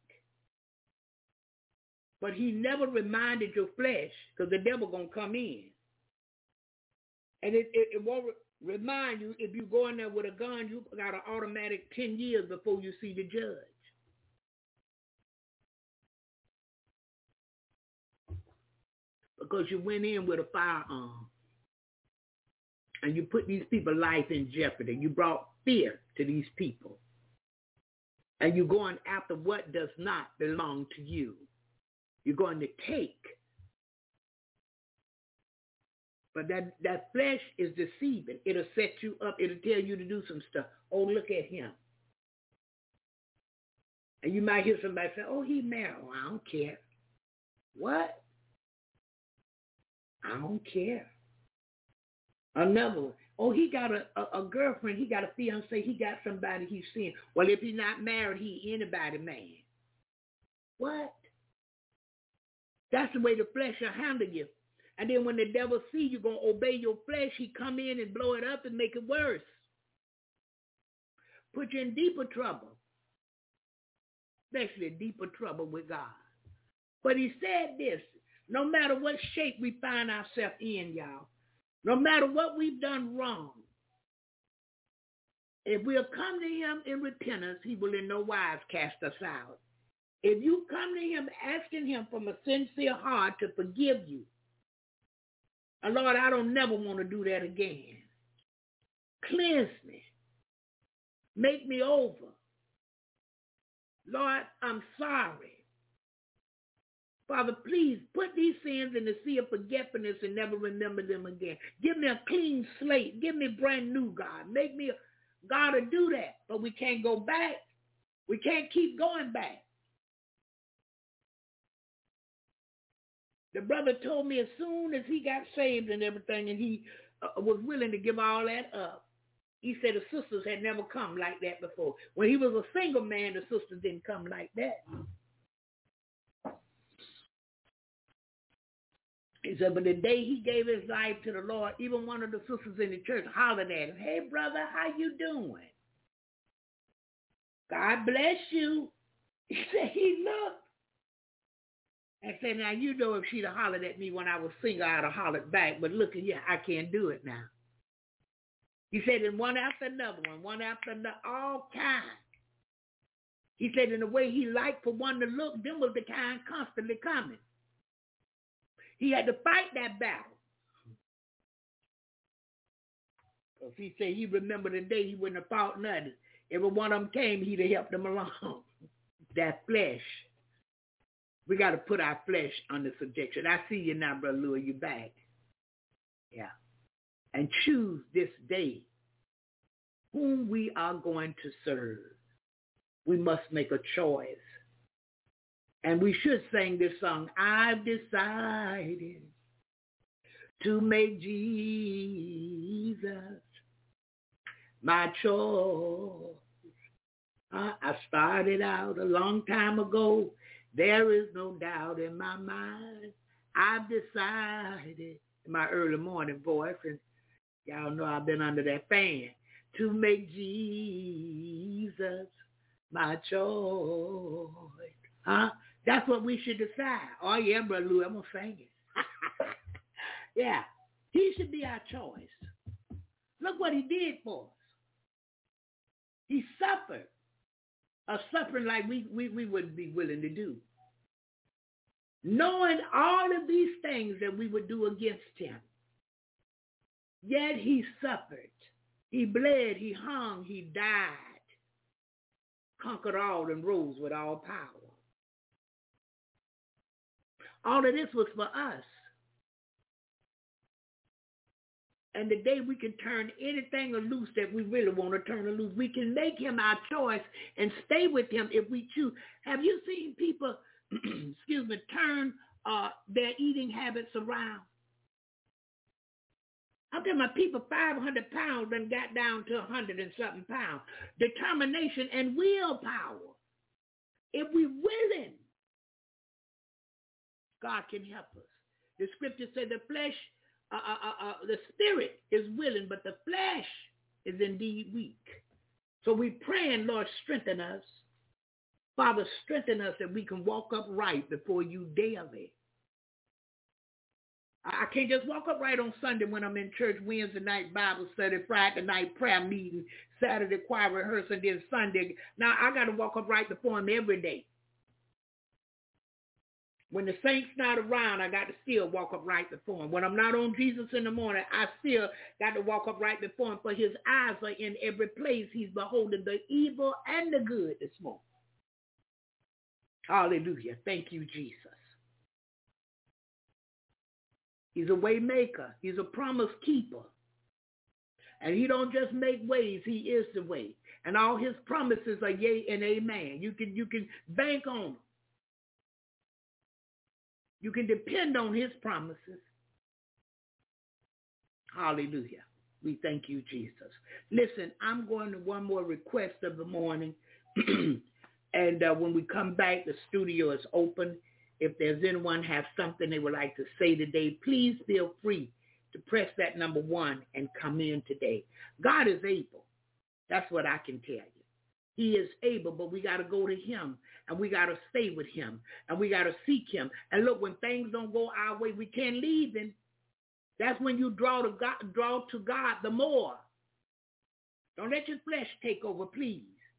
But he never reminded your flesh, because the devil going to come in. And it won't remind you, if you go in there with a gun, you got an automatic 10 years before you see the judge. Because you went in with a firearm. And you put these people's life in jeopardy. You brought fear to these people. And you're going after what does not belong to you. You're going to take. But that flesh is deceiving. It'll set you up. It'll tell you to do some stuff. Oh, look at him. And you might hear somebody say, oh, he married. Oh, I don't care. What? I don't care. Another one. Oh, he got a girlfriend. He got a fiance. He got somebody he's seeing. Well, if he's not married, he anybody man. What? That's the way the flesh will handle you. And then when the devil see you going to obey your flesh, he come in and blow it up and make it worse. Put you in deeper trouble. Especially deeper trouble with God. But he said this, no matter what shape we find ourselves in, y'all, no matter what we've done wrong, if we'll come to him in repentance, he will in no wise cast us out. If you come to him asking him from a sincere heart to forgive you, and Lord, I don't never want to do that again. Cleanse me. Make me over. Lord, I'm sorry. Father, please put these sins in the sea of forgetfulness and never remember them again. Give me a clean slate. Give me brand new, God. Make me God to do that. But we can't go back. We can't keep going back. The brother told me as soon as he got saved and everything, and he was willing to give all that up, he said the sisters had never come like that before. When he was a single man, the sisters didn't come like that. He said, but the day he gave his life to the Lord, even one of the sisters in the church hollered at him, hey, brother, how you doing? God bless you. He said, he looked. I said, now, you know, if she'd have hollered at me when I was single, I'd have hollered back. But look at you, I can't do it now. He said, and one after another one after another, all kinds. He said, in the way he liked for one to look, them was the kind constantly coming. He had to fight that battle. Because he said he remembered the day he wouldn't have fought nothing. Every one of them came, he'd have helped them along. That flesh. We got to put our flesh under subjection. I see you now, Brother Louis, you back. Yeah. And choose this day whom we are going to serve. We must make a choice. And we should sing this song, I've decided to make Jesus my choice. I started out a long time ago. There is no doubt in my mind. I've decided, in my early morning voice, and y'all know I've been under that fan, to make Jesus my choice. That's what we should decide. Oh, yeah, Brother Lou, I'm going to sing it. Yeah, he should be our choice. Look what he did for us. He suffered. A suffering like we wouldn't be willing to do. Knowing all of these things that we would do against him. Yet he suffered. He bled, he hung, he died. Conquered all and rose with all power. All of this was for us. And the day we can turn anything loose that we really want to turn loose, we can make him our choice and stay with him if we choose. Have you seen people, turn their eating habits around? I'm telling my people 500 pounds done got down to 100 and something pounds. Determination and willpower. If we're willing, God can help us. The scripture said the flesh, the spirit is willing, but the flesh is indeed weak. So we praying, Lord, strengthen us. Father, strengthen us that we can walk upright before you daily. I can't just walk upright on Sunday when I'm in church, Wednesday night Bible study, Friday night prayer meeting, Saturday choir rehearsal, then Sunday. Now I got to walk upright before him every day. When the saints not around, I got to still walk upright before him. When I'm not on Jesus in the morning, I still got to walk upright before him, for his eyes are in every place. He's beholding the evil and the good this morning. Hallelujah. Thank you, Jesus. He's a way maker. He's a promise keeper. And he don't just make ways, he is the way. And all his promises are yea and amen. You can bank on them. You can depend on his promises. Hallelujah. We thank you, Jesus. Listen, I'm going to one more request of the morning. And when we come back, the studio is open. If there's anyone have something they would like to say today, please feel free to press that number 1 and come in today. God is able. That's what I can tell you. He is able, but we got to go to him, and we got to stay with him, and we got to seek him. And look, when things don't go our way, we can't leave him. That's when you draw to God the more. Don't let your flesh take over, please.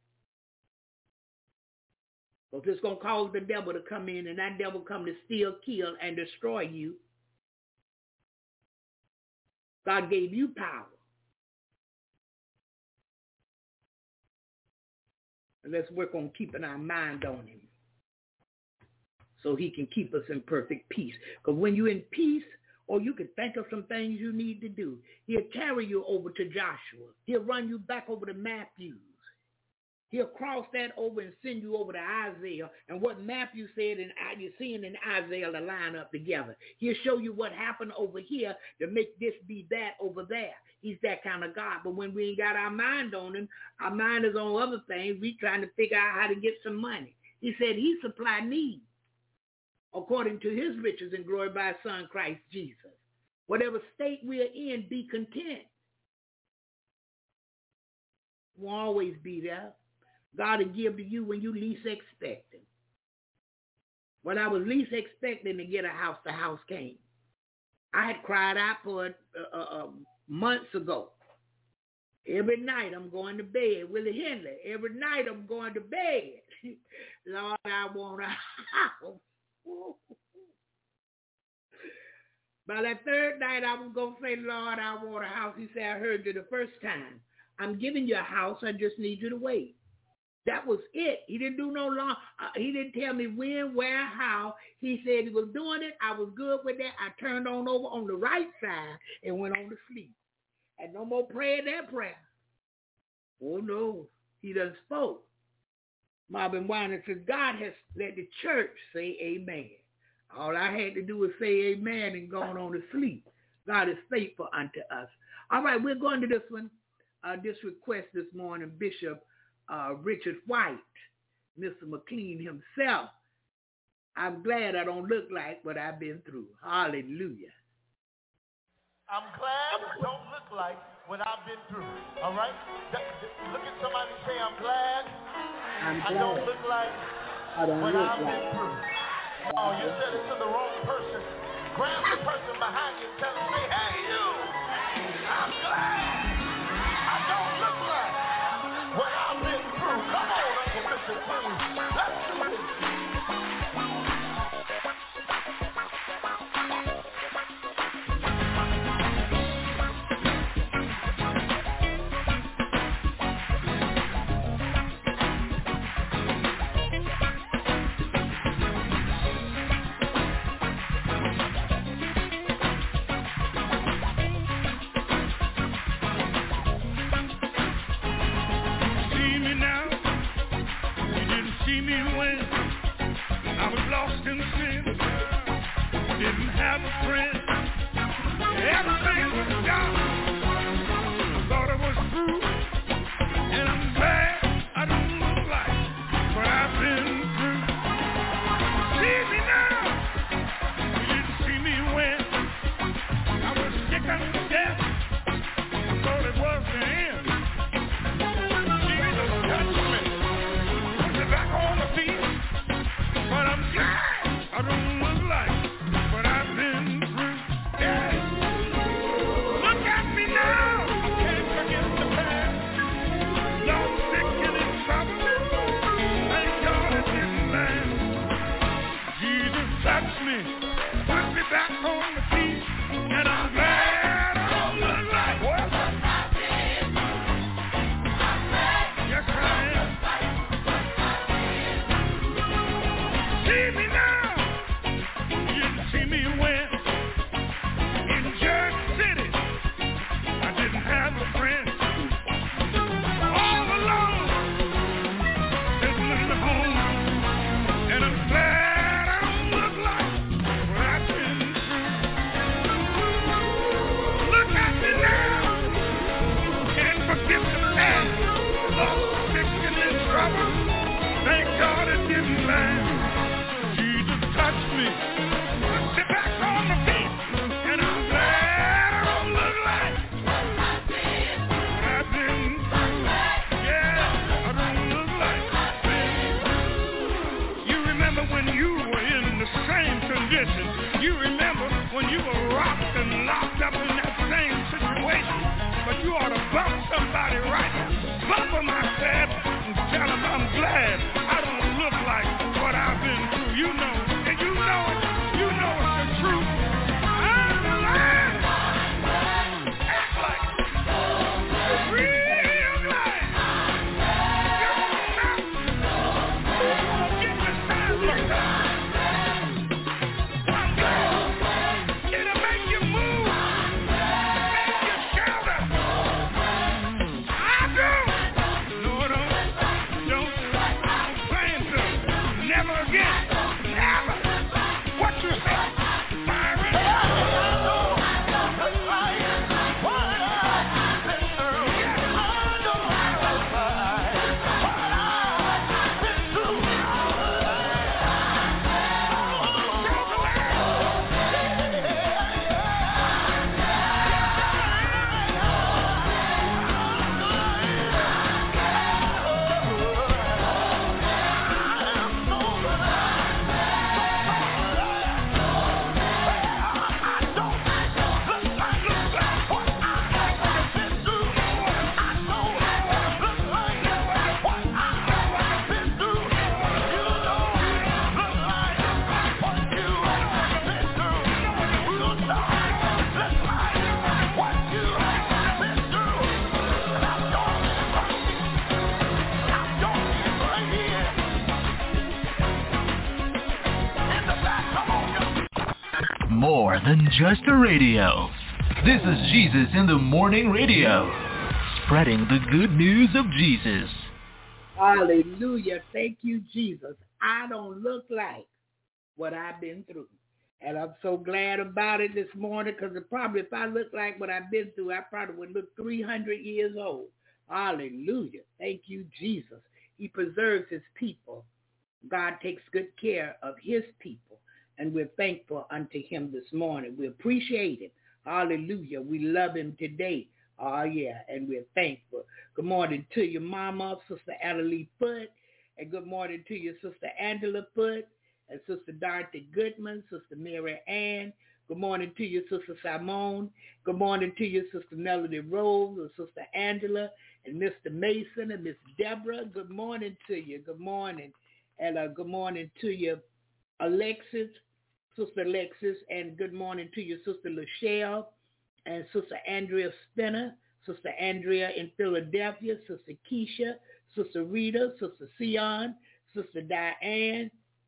Because it's going to cause the devil to come in, and that devil come to steal, kill, and destroy you. God gave you power. And let's work on keeping our mind on him so he can keep us in perfect peace. Because when you're in peace, or you can think of some things you need to do, he'll carry you over to Joshua. He'll run you back over to Matthew. He'll cross that over and send you over to Isaiah. And what Matthew said and you're seeing in Isaiah to line up together. He'll show you what happened over here to make this be that over there. He's that kind of God. But when we ain't got our mind on him, our mind is on other things. We trying to figure out how to get some money. He said he supplied needs according to his riches and glory by his son, Christ Jesus. Whatever state we are in, be content. Won't always be there. God will give to you when you least expect him. When I was least expecting to get a house, the house came. I had cried out for it months ago. Every night I'm going to bed. Willie Henley. Every night I'm going to bed. Lord, I want a house. By that third night, I was going to say, Lord, I want a house. He said, I heard you the first time. I'm giving you a house. I just need you to wait. That was it. He didn't do no long. He didn't tell me when, where, how. He said he was doing it. I was good with that. I turned on over on the right side and went on to sleep. And no more praying that prayer. Oh, no. He done spoke. Marvin Weiner said, God has let the church say amen. All I had to do was say amen and go on to sleep. God is faithful unto us. All right, we're going to this one, this request this morning, Bishop Richard White, Mr. McLean himself. I'm glad I don't look like what I've been through. Hallelujah. I'm glad I don't look like what I've been through. All right? Look at somebody and say, I'm glad I don't look like what I've been through. Oh, you said it to the wrong person. Grab the person behind you and tell them, say, hey, you, I'm glad I don't look like what I've been through. Come on, Uncle Richard, please. Let's do this. Everything was dark. I thought it was true. And I'm glad I don't look like what I've been through. See me now. You didn't see me when I was sick unto death. I thought it was the end. Jesus touched me. Put me back on my feet. But I'm glad I don't look like what I've been through. Yeah. Look at me now. I can't forget the past. Lost, sick, and in trouble. Thank God it didn't last. Jesus touched me. Put me back on my feet. And I'm glad I don't look like what I've been through. Yes, I am. See me now. You didn't see me when in Jersey City I didn't have a friend. All alone, sitting in the home, and I'm glad I don't look like what I've been through. Look at me now. Can't forget the past. Lost, sick, and in trouble. Thank God it didn't last. Jesus touched me. Put me back on my feet. And I'm glad I don't look like what I've been through. Yeah, I don't look like I've been through. You remember when you were in the same condition. You remember when you were rocked and locked up in that same situation. But you ought to bump somebody right. Bump them, I said, and tell them I'm glad I don't look like what I've been through. You know, and you know it. You know it's the truth. I'm glad. Act like it. Real glad. Get on now. Get the sign looked up. I'm glad. It'll make you move. Make you shout out. I do. No, don't plan to. Never again. Never. What you say? Byron? More than just a radio. This is Jesus in the Morning Radio, spreading the good news of Jesus. Hallelujah. Thank you, Jesus. I don't look like what I've been through. And I'm so glad about it this morning because probably if I looked like what I've been through, I probably would look 300 years old. Hallelujah. Thank you, Jesus. He preserves his people. God takes good care of his people. And we're thankful unto him this morning. We appreciate him. Hallelujah. We love him today. Oh, yeah. And we're thankful. Good morning to your mama, Sister Adelie Foote. And good morning to your Sister Angela Foote. And Sister Dorothy Goodman, Sister Mary Ann. Good morning to you, Sister Simone. Good morning to you, Sister Melody Rose, and Sister Angela, and Mr. Mason, and Miss Deborah. Good morning to you. Good morning. And good morning to you, Alexis, Sister Alexis, and good morning to you, Sister Lachelle, and Sister Andrea Spinner, Sister Andrea in Philadelphia, Sister Keisha, Sister Rita, Sister Sion, Sister Diane.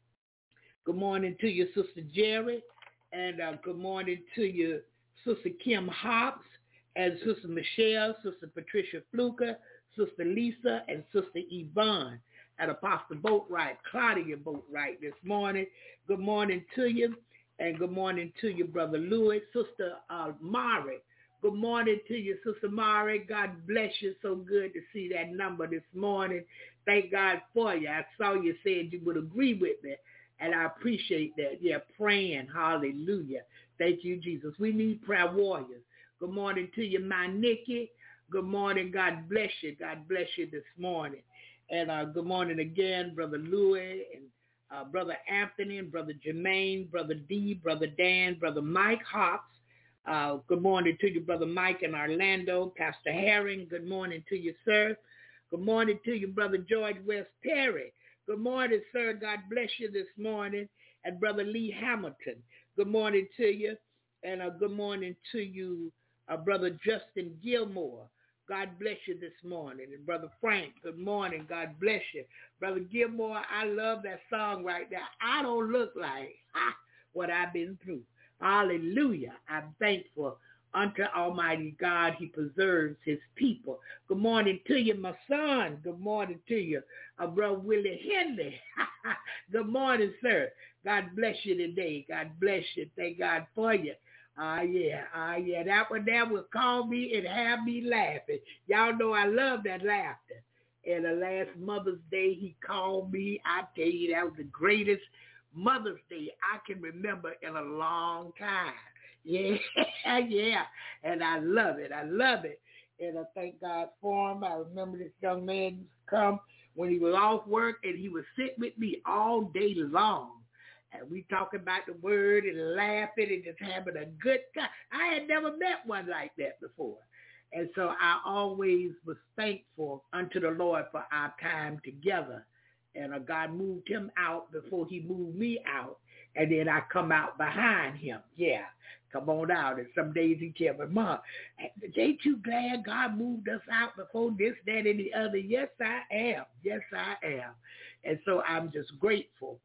Good morning to you, Sister Jerry, and good morning to you, Sister Kim Hobbs, and Sister Michelle, Sister Patricia Fluker, Sister Lisa, and Sister Yvonne. At Apostle Boatwright, Claudia Boatwright this morning. Good morning to you. And good morning to you, Brother Louis. Sister Mari. Good morning to you, Sister Mari. God bless you. So good to see that number this morning. Thank God for you. I saw you said you would agree with me, and I appreciate that. Yeah, praying. Hallelujah. Thank you, Jesus. We need prayer warriors. Good morning to you, my Nikki. Good morning. God bless you. God bless you this morning. And good morning again, Brother Louis and Brother Anthony and Brother Jermaine, Brother D, Brother Dan, Brother Mike Hawks. Good morning to you, Brother Mike in Orlando. Pastor Herring, good morning to you, sir. Good morning to you, Brother George West Perry. Good morning, sir. God bless you this morning. And Brother Lee Hamilton, good morning to you. And good morning to you, Brother Justin Gilmore. God bless you this morning. And Brother Frank, good morning. God bless you. Brother Gilmore, I love that song right there. I don't look like what I've been through. Hallelujah. I'm thankful unto Almighty God. He preserves his people. Good morning to you, my son. Good morning to you, Brother Willie Henley. Good morning, sir. God bless you today. God bless you. Thank God for you. Yeah. That one there will call me and have me laughing. Y'all know I love that laughter. And the last Mother's Day, he called me. I tell you, that was the greatest Mother's Day I can remember in a long time. Yeah. And I love it. And I thank God for him. I remember this young man used to come when he was off work, and he would sit with me all day long. And we talking about the word and laughing and just having a good time. I had never met one like that before. And so I always was thankful unto the Lord for our time together. And God moved him out before he moved me out. And then I come out behind him. Yeah, come on out. And some days he tell me, Mom, ain't you glad God moved us out before this, that, and the other? Yes, I am. Yes, I am. And so I'm just grateful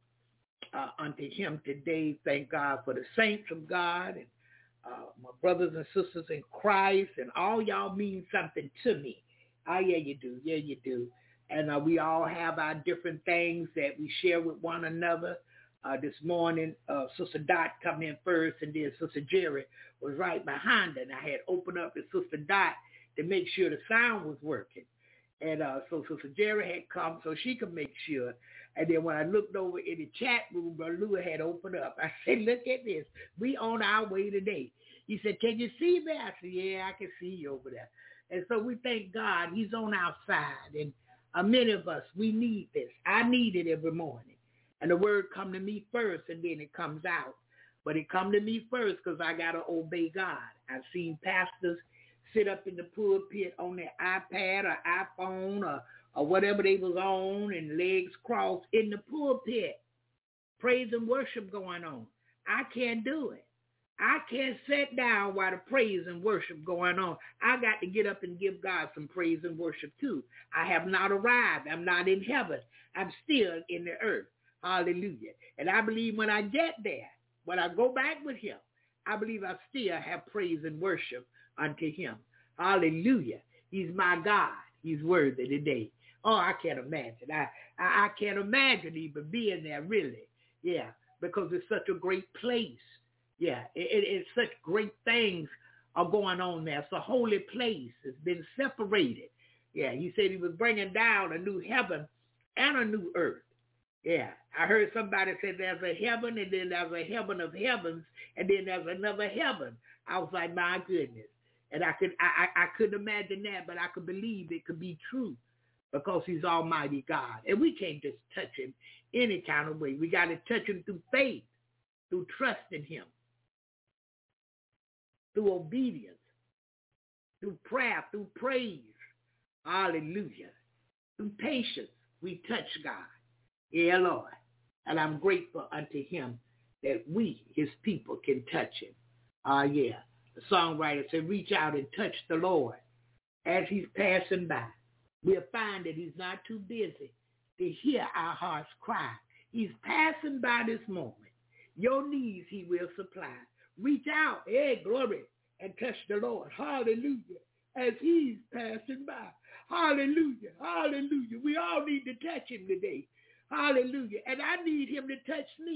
unto him today. Thank God for the saints of God and my brothers and sisters in Christ, and all y'all mean something to me. Yeah, you do. Yeah, you do. And we all have our different things that we share with one another. This morning, Sister Dot come in first, and then Sister Jerry was right behind her. And I had opened up to Sister Dot to make sure the sound was working. And so Sister Jerry had come so she could make sure. And then when I looked over in the chat room, Brother Lewis had opened up. I said, look at this. We on our way today. He said, can you see me? I said, yeah, I can see you over there. And so we thank God he's on our side. And many of us, we need this. I need it every morning. And the word come to me first, and then it comes out. But it come to me first because I got to obey God. I've seen pastors sit up in the pulpit on their iPad or iPhone or whatever they was on, and legs crossed in the pulpit. Praise and worship going on. I can't do it. I can't sit down while the praise and worship going on. I got to get up and give God some praise and worship too. I have not arrived. I'm not in heaven. I'm still in the earth. Hallelujah. And I believe when I get there, when I go back with him, I believe I still have praise and worship unto him. Hallelujah. He's my God. He's worthy today. Oh, I can't imagine. I can't imagine even being there, really. Yeah, because it's such a great place. Yeah, it's such great things are going on there. It's a holy place. It's been separated. Yeah, he said he was bringing down a new heaven and a new earth. Yeah, I heard somebody say there's a heaven, and then there's a heaven of heavens, and then there's another heaven. I was like, my goodness. And I couldn't imagine that, but I could believe it could be true because he's Almighty God. And we can't just touch him any kind of way. We got to touch him through faith, through trust in him, through obedience, through prayer, through praise. Hallelujah. Through patience, we touch God. Yeah, Lord. And I'm grateful unto him that we, his people, can touch him. Yeah. The songwriter said, reach out and touch the Lord as he's passing by. We'll find that he's not too busy to hear our hearts cry. He's passing by this moment. Your needs he will supply. Reach out, hey, glory, and touch the Lord. Hallelujah. As he's passing by. Hallelujah. Hallelujah. We all need to touch him today. Hallelujah. And I need him to touch me.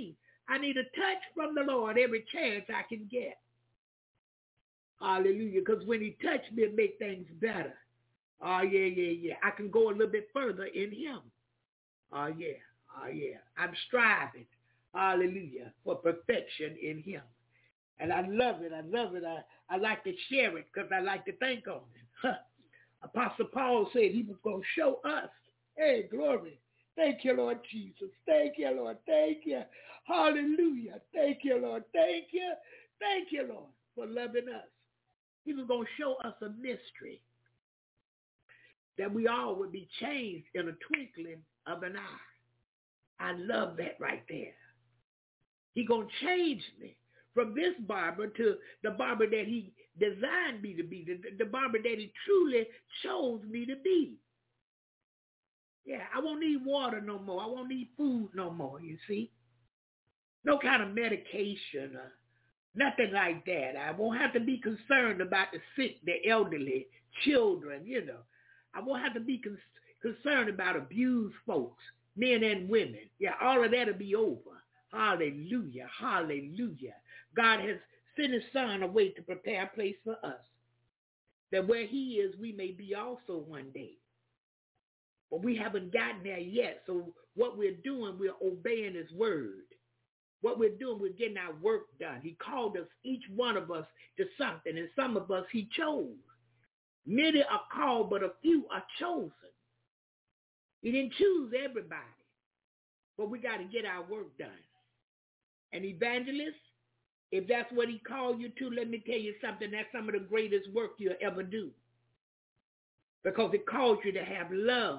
I need a touch from the Lord every chance I can get. Hallelujah. Because when he touched me, it make things better. Oh, yeah. I can go a little bit further in him. Oh, yeah. I'm striving, hallelujah, for perfection in him. And I love it. I like to share it because I like to think on it. Apostle Paul said he was going to show us. Hey, glory. Thank you, Lord Jesus. Thank you, Lord. Thank you. Hallelujah. Thank you, Lord. Thank you. Thank you, Lord, for loving us. He was going to show us a mystery that we all would be changed in a twinkling of an eye. I love that right there. He going to change me from this barber to the barber that he designed me to be, the barber that he truly chose me to be. Yeah, I won't need water no more. I won't need food no more, you see. No kind of medication or nothing like that. I won't have to be concerned about the sick, the elderly, children, you know. I won't have to be concerned about abused folks, men and women. Yeah, all of that will be over. Hallelujah, hallelujah. God has sent his son away to prepare a place for us, that where he is, we may be also one day. But we haven't gotten there yet. So what we're doing, we're obeying his word. What we're doing, we're getting our work done. He called us, each one of us, to something, and some of us he chose. Many are called, but a few are chosen. He didn't choose everybody, but we got to get our work done. And evangelists, if that's what he called you to, let me tell you something, that's some of the greatest work you'll ever do. Because it calls you to have love.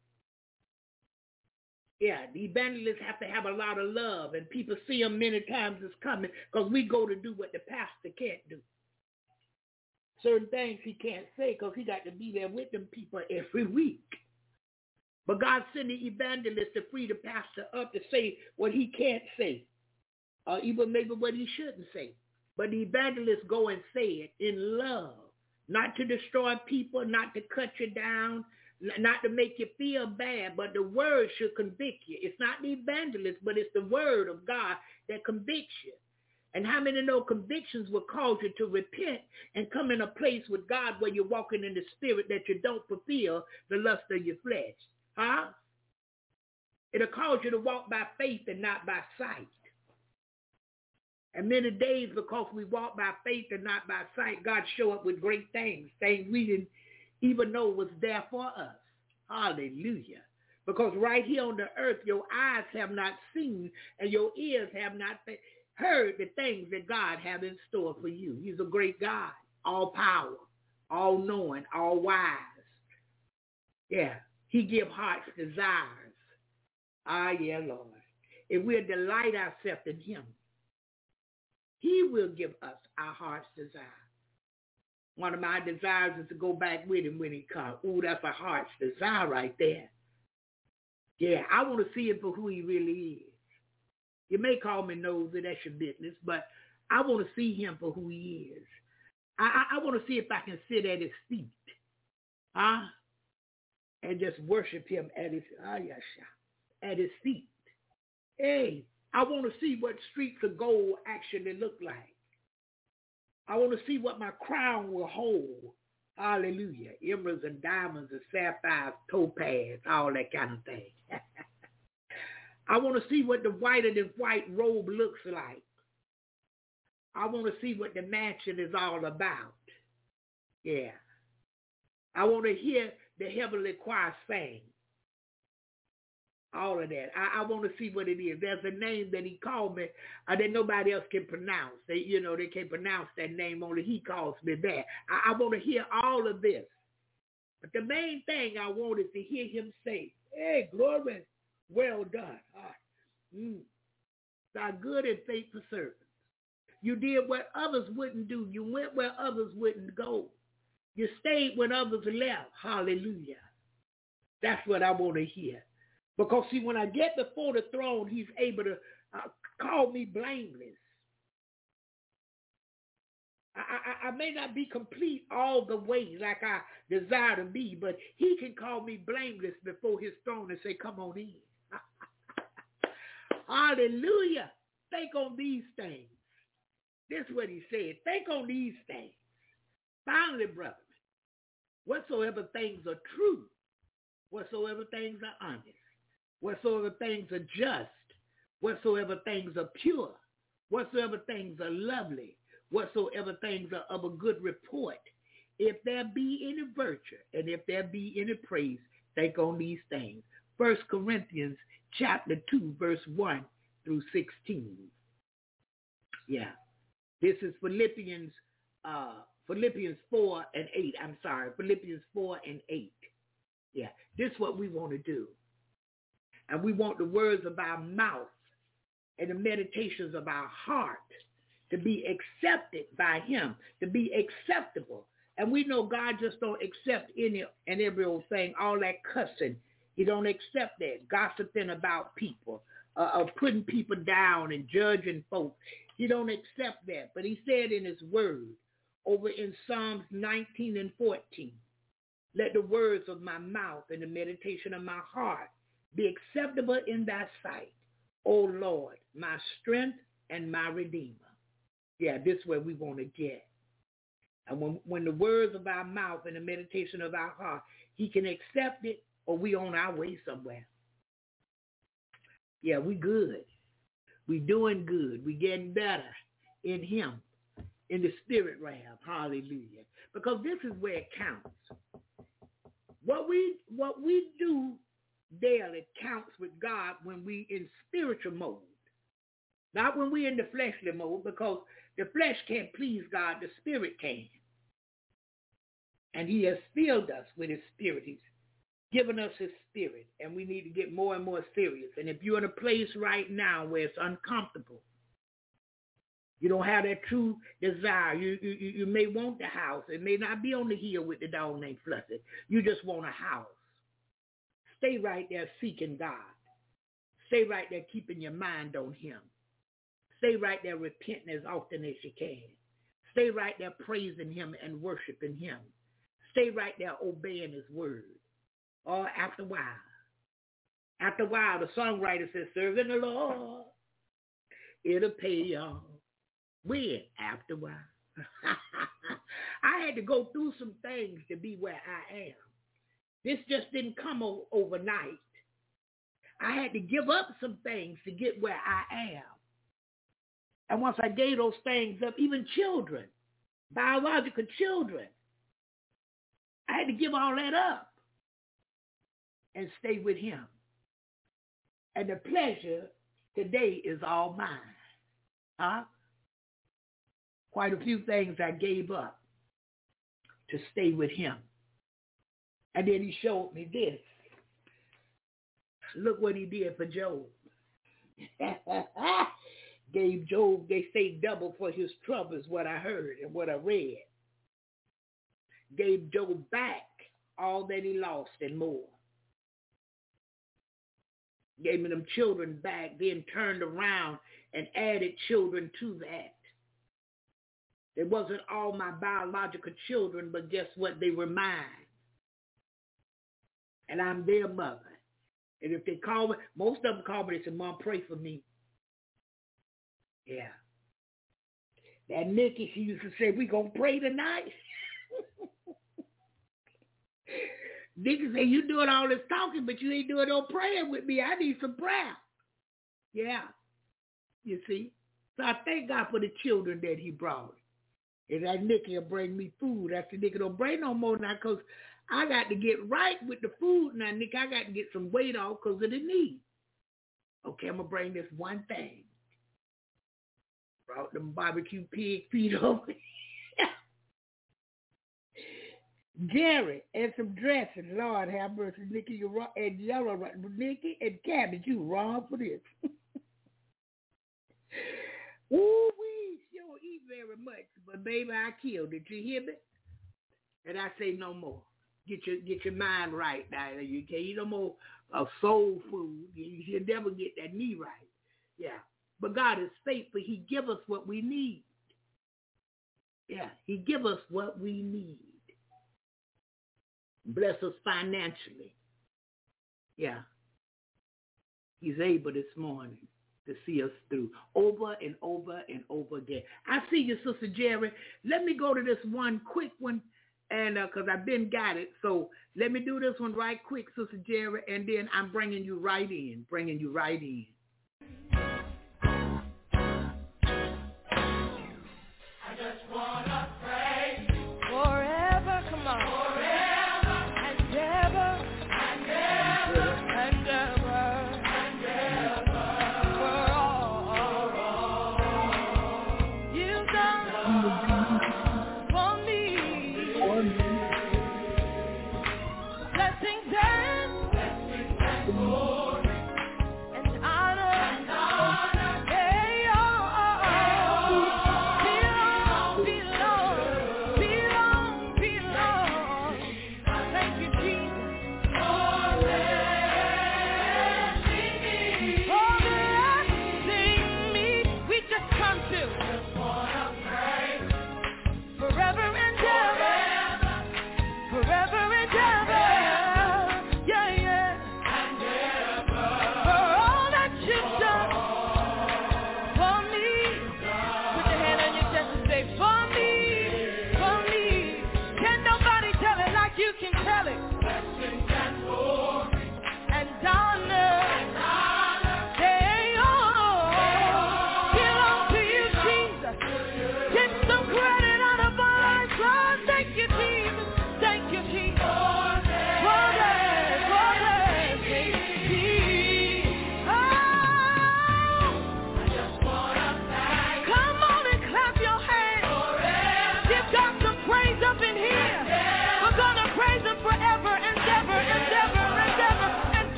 Yeah, the evangelists have to have a lot of love, and people see them many times as coming because we go to do what the pastor can't do. Certain things he can't say because he got to be there with them people every week. But God sent the evangelist to free the pastor up to say what he can't say, or even maybe what he shouldn't say. But the evangelists go and say it in love, not to destroy people, not to cut you down, not to make you feel bad, but the word should convict you. It's not the evangelist, but it's the word of God that convicts you. And how many know convictions will cause you to repent and come in a place with God where you're walking in the spirit that you don't fulfill the lust of your flesh? Huh? It'll cause you to walk by faith and not by sight. And many days, because we walk by faith and not by sight, God show up with great things we didn't even know was there for us. Hallelujah. Because right here on the earth, your eyes have not seen and your ears have not heard the things that God has in store for you. He's a great God, all power, all knowing, all wise. Yeah, he gives heart's desires. Ah, yeah, Lord. If we'll delight ourselves in him, he will give us our heart's desire. One of my desires is to go back with him when he comes. Ooh, that's a heart's desire right there. Yeah, I want to see him for who he really is. You may call me nosy, that's your business, but I want to see him for who he is. I want to see if I can sit at his feet, and just worship him at his feet. Hey, I want to see what streets of gold actually look like. I want to see what my crown will hold. Hallelujah. Emeralds and diamonds and sapphires, topaz, all that kind of thing. I want to see what the whiter than white robe looks like. I want to see what the mansion is all about. Yeah. I want to hear the heavenly choir sing. All of that. I want to see what it is. There's a name that he called me that nobody else can pronounce. They can't pronounce that name. Only he calls me that. I want to hear all of this. But the main thing I want is to hear him say, hey, glory, well done. Thy good and faithful servant. You did what others wouldn't do. You went where others wouldn't go. You stayed when others left. Hallelujah. That's what I want to hear. Because, see, when I get before the throne, he's able to call me blameless. I may not be complete all the way like I desire to be, but he can call me blameless before his throne and say, come on in. Hallelujah. think on these things. This is what he said. Think on these things. Finally, brethren, whatsoever things are true, whatsoever things are honest, whatsoever things are just, whatsoever things are pure, whatsoever things are lovely, whatsoever things are of a good report, if there be any virtue and if there be any praise, think on these things. 1 Corinthians chapter 2, verse 1 through 16. Yeah. This is Philippians 4 and 8. I'm sorry, Philippians 4 and 8. Yeah, this is what we want to do. And we want the words of our mouth and the meditations of our heart to be accepted by him, to be acceptable. And we know God just don't accept any and every old thing, all that cussing. He don't accept that, gossiping about people, putting people down and judging folks. He don't accept that. But he said in his word, over in Psalms 19 and 14, let the words of my mouth and the meditation of my heart be acceptable in thy sight, O Lord, my strength and my redeemer. Yeah, this is where we want to get. And when the words of our mouth and the meditation of our heart, he can accept it, or we on our way somewhere. Yeah, we good. We doing good. We getting better in him, in the spirit realm. Hallelujah. Because this is where it counts. What we do daily counts with God when we in spiritual mode. Not when we in the fleshly mode, because the flesh can't please God, the spirit can. And he has filled us with his spirit. He's given us his spirit, and we need to get more and more serious. And if you're in a place right now where it's uncomfortable, you don't have that true desire. You may want the house. It may not be on the hill with the dog named Fluffy. You just want a house. Stay right there seeking God. Stay right there keeping your mind on him. Stay right there repenting as often as you can. Stay right there praising him and worshiping him. Stay right there obeying his word. Or after a while, the songwriter says, serving the Lord, it'll pay y'all. When? After a while. I had to go through some things to be where I am. This just didn't come overnight. I had to give up some things to get where I am. And once I gave those things up, even children, biological children, I had to give all that up and stay with him. And the pleasure today is all mine. Huh? Quite a few things I gave up to stay with him. And then he showed me this. Look what he did for Job. Gave Job, they say, double for his troubles, what I heard and what I read. Gave Job back all that he lost and more. Gave me them children back, then turned around and added children to that. It wasn't all my biological children, but guess what? They were mine. And I'm their mother. And if they call me, most of them call me, they say, Mom, pray for me. Yeah. That Nikki, she used to say, we going to pray tonight. Nikki say, you doing all this talking, but you ain't doing no praying with me. I need some prayer. Yeah. You see? So I thank God for the children that he brought. And that Nikki will bring me food. I said, Nikki, don't bring no more now because I got to get right with the food now, Nikki. I got to get some weight off because of the knee. Okay, I'm going to bring this one thing. Brought them barbecue pig feet over. Jerry and some dressing. Lord have mercy, Nikki, you wrong. And yellow, Nikki and cabbage, you wrong for this. Ooh-wee, she don't eat very much, but baby, I killed it. You hear me? And I say no more. Get your mind right now. You can't eat no more soul food. You never get that knee right. Yeah. But God is faithful. He give us what we need. Yeah. He give us what we need. Bless us financially. Yeah. He's able this morning. to see us through over and over and over again. I see you, Sister Jerry. Let me go to this one quick one, and because I've been got it. So let me do this one right quick, Sister Jerry, and then I'm bringing you right in. I just want to pray forever, come on. Forever and ever and ever and ever and ever for all you've done for me. Blessings and glory and honor. Belong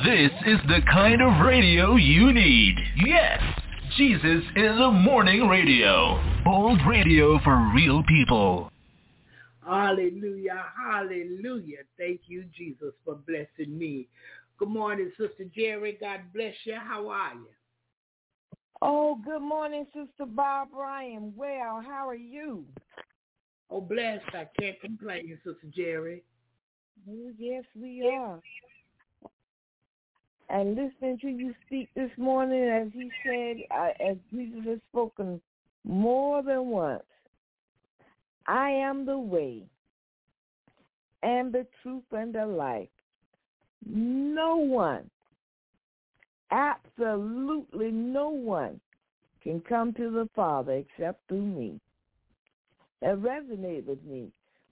This is the kind of radio you need. Yes, Jesus in the Morning Radio. Old radio for real people. Hallelujah, hallelujah. Thank you, Jesus, for blessing me. Good morning, Sister Jerry. God bless you. How are you? Oh, good morning, Sister Barbara. I am well. How are you? Oh, blessed. I can't complain, Sister Jerry. Oh, yes, we are. And listening to you speak this morning, as he said, as Jesus has spoken more than once, I am the way and the truth and the life. No one, absolutely no one, can come to the Father except through me. That resonated with me.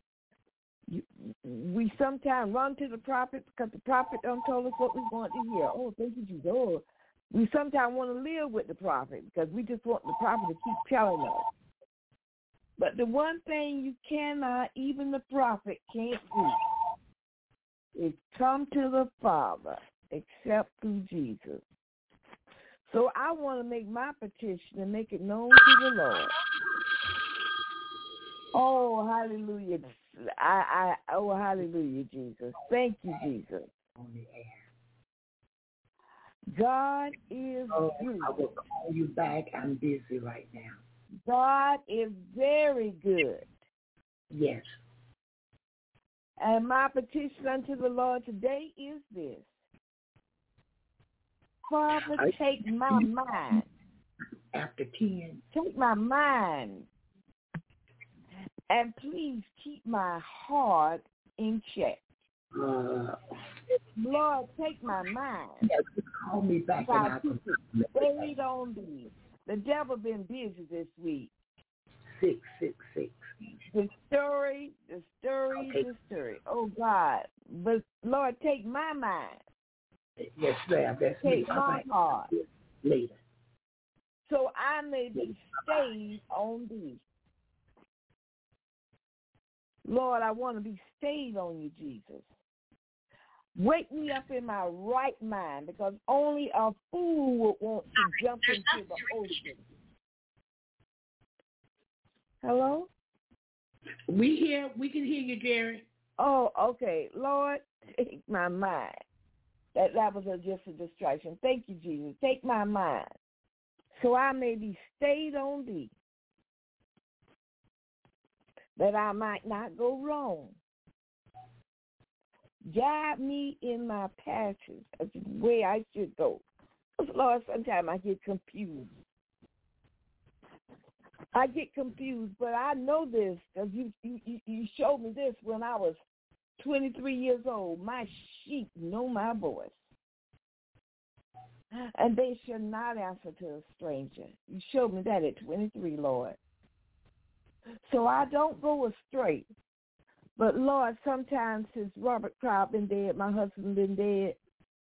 We sometimes run to the prophet because the prophet done told us what we want to hear. Oh, thank you, Jesus. Oh, we sometimes want to live with the prophet because we just want the prophet to keep telling us. But the one thing you cannot, even the prophet can't do, is come to the Father except through Jesus. So I want to make my petition and make it known to the Lord. Oh, hallelujah. Oh, hallelujah, Jesus. Thank you, Jesus. God is good. I will call you back. I'm busy right now. God is very good. Yes. And my petition unto the Lord today is this. Father, take my mind. After 10. Take my mind. And please keep my heart in check. Lord, take my mind. Yes, call me back. And I can stayed on thee. The devil been busy this week. 666. The story. Okay. Oh, God. But, Lord, take my mind. Yes, ma'am. That's take my heart. Later. So I may be stayed on thee. Lord, I want to be stayed on you, Jesus. Wake me up in my right mind, because only a fool would want to jump into the ocean. Hello? We can hear you, Jerry. Oh, okay. Lord, take my mind. That was just a distraction. Thank you, Jesus. Take my mind, so I may be stayed on thee, that I might not go wrong. Guide me in my paths, that's the way I should go. Lord, sometimes I get confused. But I know this because you showed me this when I was 23 years old. My sheep know my voice, and they shall not answer to a stranger. You showed me that at 23, Lord. So I don't go astray. But, Lord, sometimes since Robert Crowd been dead, my husband been dead,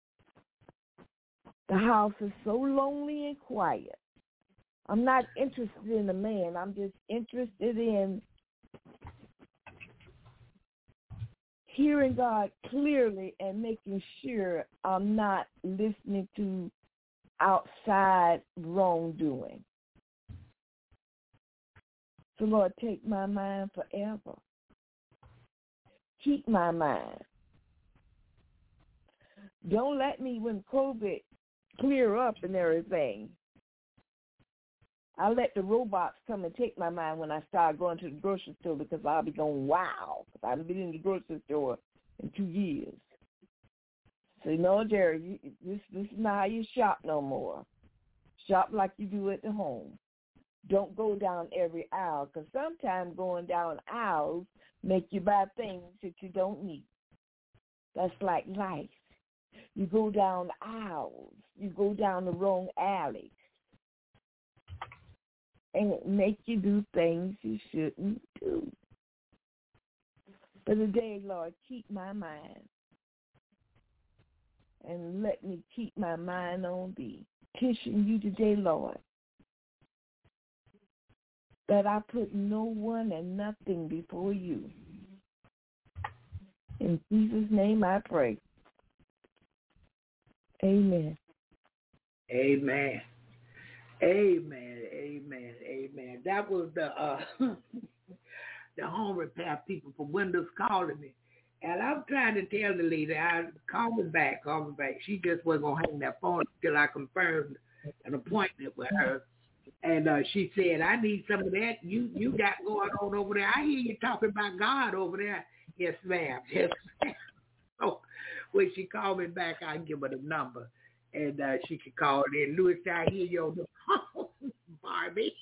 the house is so lonely and quiet. I'm not interested in a man. I'm just interested in hearing God clearly and making sure I'm not listening to outside wrongdoing. So, Lord, take my mind forever. Keep my mind. Don't let me, when COVID clear up and everything, I'll let the robots come and take my mind when I start going to the grocery store, because I'll be going, wow, because I haven't been in the grocery store in 2 years. So, no, Jerry, this is not how you shop no more. Shop like you do at the home. Don't go down every aisle, because sometimes going down aisles make you buy things that you don't need. That's like life. You go down aisles. You go down the wrong alley. And it makes you do things you shouldn't do. But today, Lord, keep my mind. And let me keep my mind on thee. Petition you today, Lord, that I put no one and nothing before you. In Jesus' name I pray. Amen. Amen. Amen. Amen. Amen. That was the the home repair people from Windows calling me. And I'm trying to tell the lady, call me back. She just wasn't going to hang that phone until I confirmed an appointment with her. And she said, I need some of that you got going on over there. I hear you talking about God over there. Yes, ma'am. Yes, ma'am. So when she called me back, I'll give her the number. And she could call it in. Louis, I hear you on the phone, Barbie.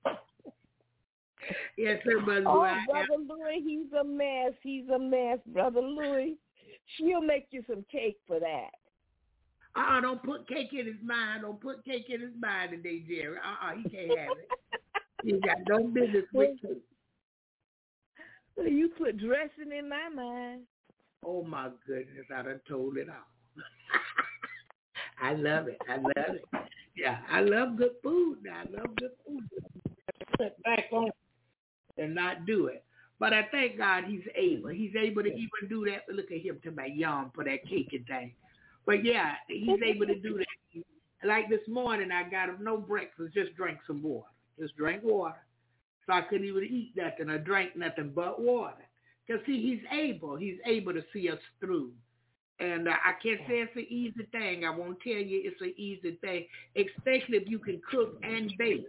Yes, sir, Brother Louis. Brother Louis, he's a mess. He's a mess, Brother Louis. She'll make you some cake for that. Don't put cake in his mind. Don't put cake in his mind today, Jerry. He can't have it. He got no business with cake. You put dressing in my mind. Oh, my goodness. I done told it all. I love it. Yeah, I love good food. Sit back on and not do it. But I thank God he's able. He's able to even do that. Look at him to my yum for that cake and thing. But yeah, he's able to do that. Like this morning, I got him no breakfast, just drank some water. Just drank water. So I couldn't even eat nothing or drink nothing but water. Because see, he's able to see us through. And I can't say it's an easy thing. I won't tell you it's an easy thing, especially if you can cook and bake.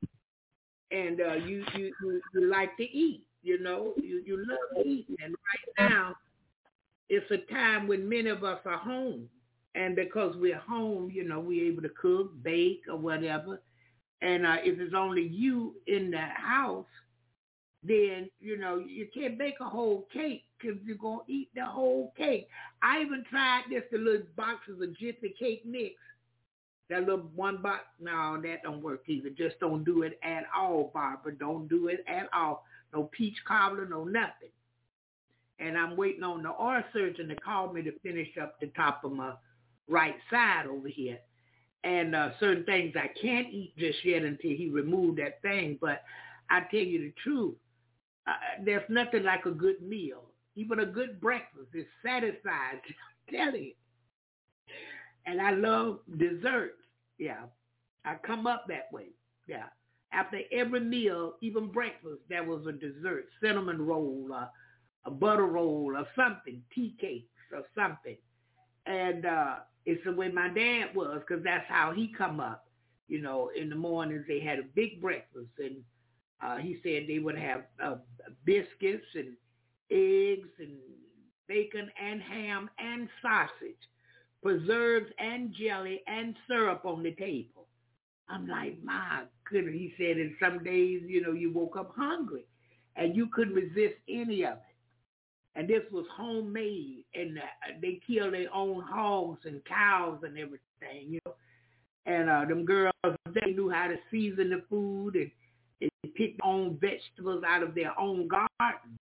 And you like to eat, you know. You love eating. And right now, it's a time when many of us are home. And because we're home, you know, we're able to cook, bake, or whatever. And if it's only you in the house, then, you know, you can't bake a whole cake because you're going to eat the whole cake. I even tried this, the little boxes of Jiffy Cake Mix. That little one box, no, that don't work either. Just don't do it at all, Barbara. Don't do it at all. No peach cobbler, no nothing. And I'm waiting on the oil surgeon to call me to finish up the top of my right side over here. And certain things I can't eat just yet until he removed that thing. But I tell you the truth, there's nothing like a good meal. Even a good breakfast is satisfied. I'm telling you. And I love desserts. Yeah. I come up that way. Yeah. After every meal, even breakfast, there was a dessert, cinnamon roll, a butter roll or something, tea cakes or something. And it's the way my dad was, because that's how he come up. You know, in the mornings they had a big breakfast, and he said they would have biscuits and eggs and bacon and ham and sausage, preserves and jelly and syrup on the table. I'm like, my goodness. He said, and some days, you know, you woke up hungry and you couldn't resist any of it. And this was homemade, and they kill their own hogs and cows and everything, you know. And them girls, they knew how to season the food, and they picked their own vegetables out of their own garden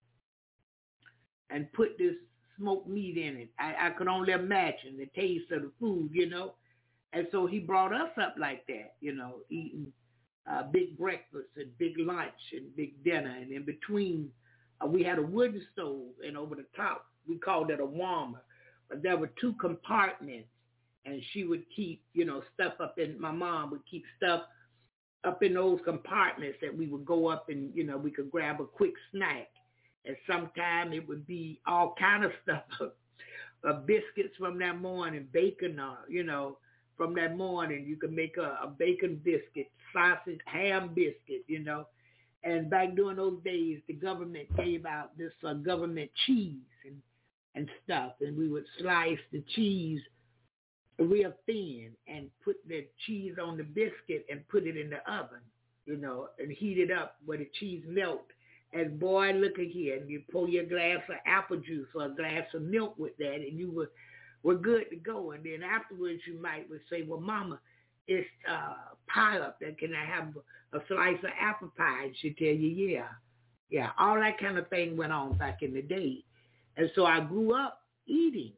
and put this smoked meat in it. I could only imagine the taste of the food, you know. And so he brought us up like that, you know, eating big breakfast and big lunch and big dinner. And in between, we had a wooden stove, and over the top, we called it a warmer. But there were 2 compartments, and she would keep, you know, stuff up in, my mom would keep stuff up in those compartments that we would go up and, you know, we could grab a quick snack. And sometime it would be all kind of stuff, biscuits from that morning, bacon, you know, from that morning. You could make a bacon biscuit, sausage, ham biscuit, you know. And back during those days, the government gave out this government cheese and stuff. And we would slice the cheese real thin and put the cheese on the biscuit and put it in the oven, you know, and heat it up where the cheese melt. And boy, look at here, and you pour your glass of apple juice or a glass of milk with that, and you were good to go. And then afterwards, you would say, well, Mama, it's pie up there. Can I have a slice of apple pie? And she'd tell you, yeah. All that kind of thing went on back in the day. And so I grew up eating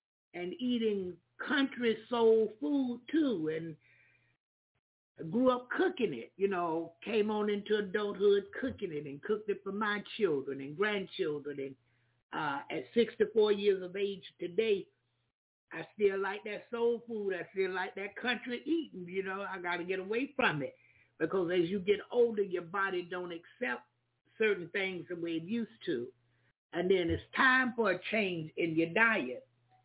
country soul food too, and I grew up cooking it, you know, came on into adulthood cooking it and cooked it for my children and grandchildren. And at 64 years of age today, I still like that soul food. I still like that country eating. You know, I got to get away from it because as you get older, your body don't accept certain things the way it used to. And then it's time for a change in your diet.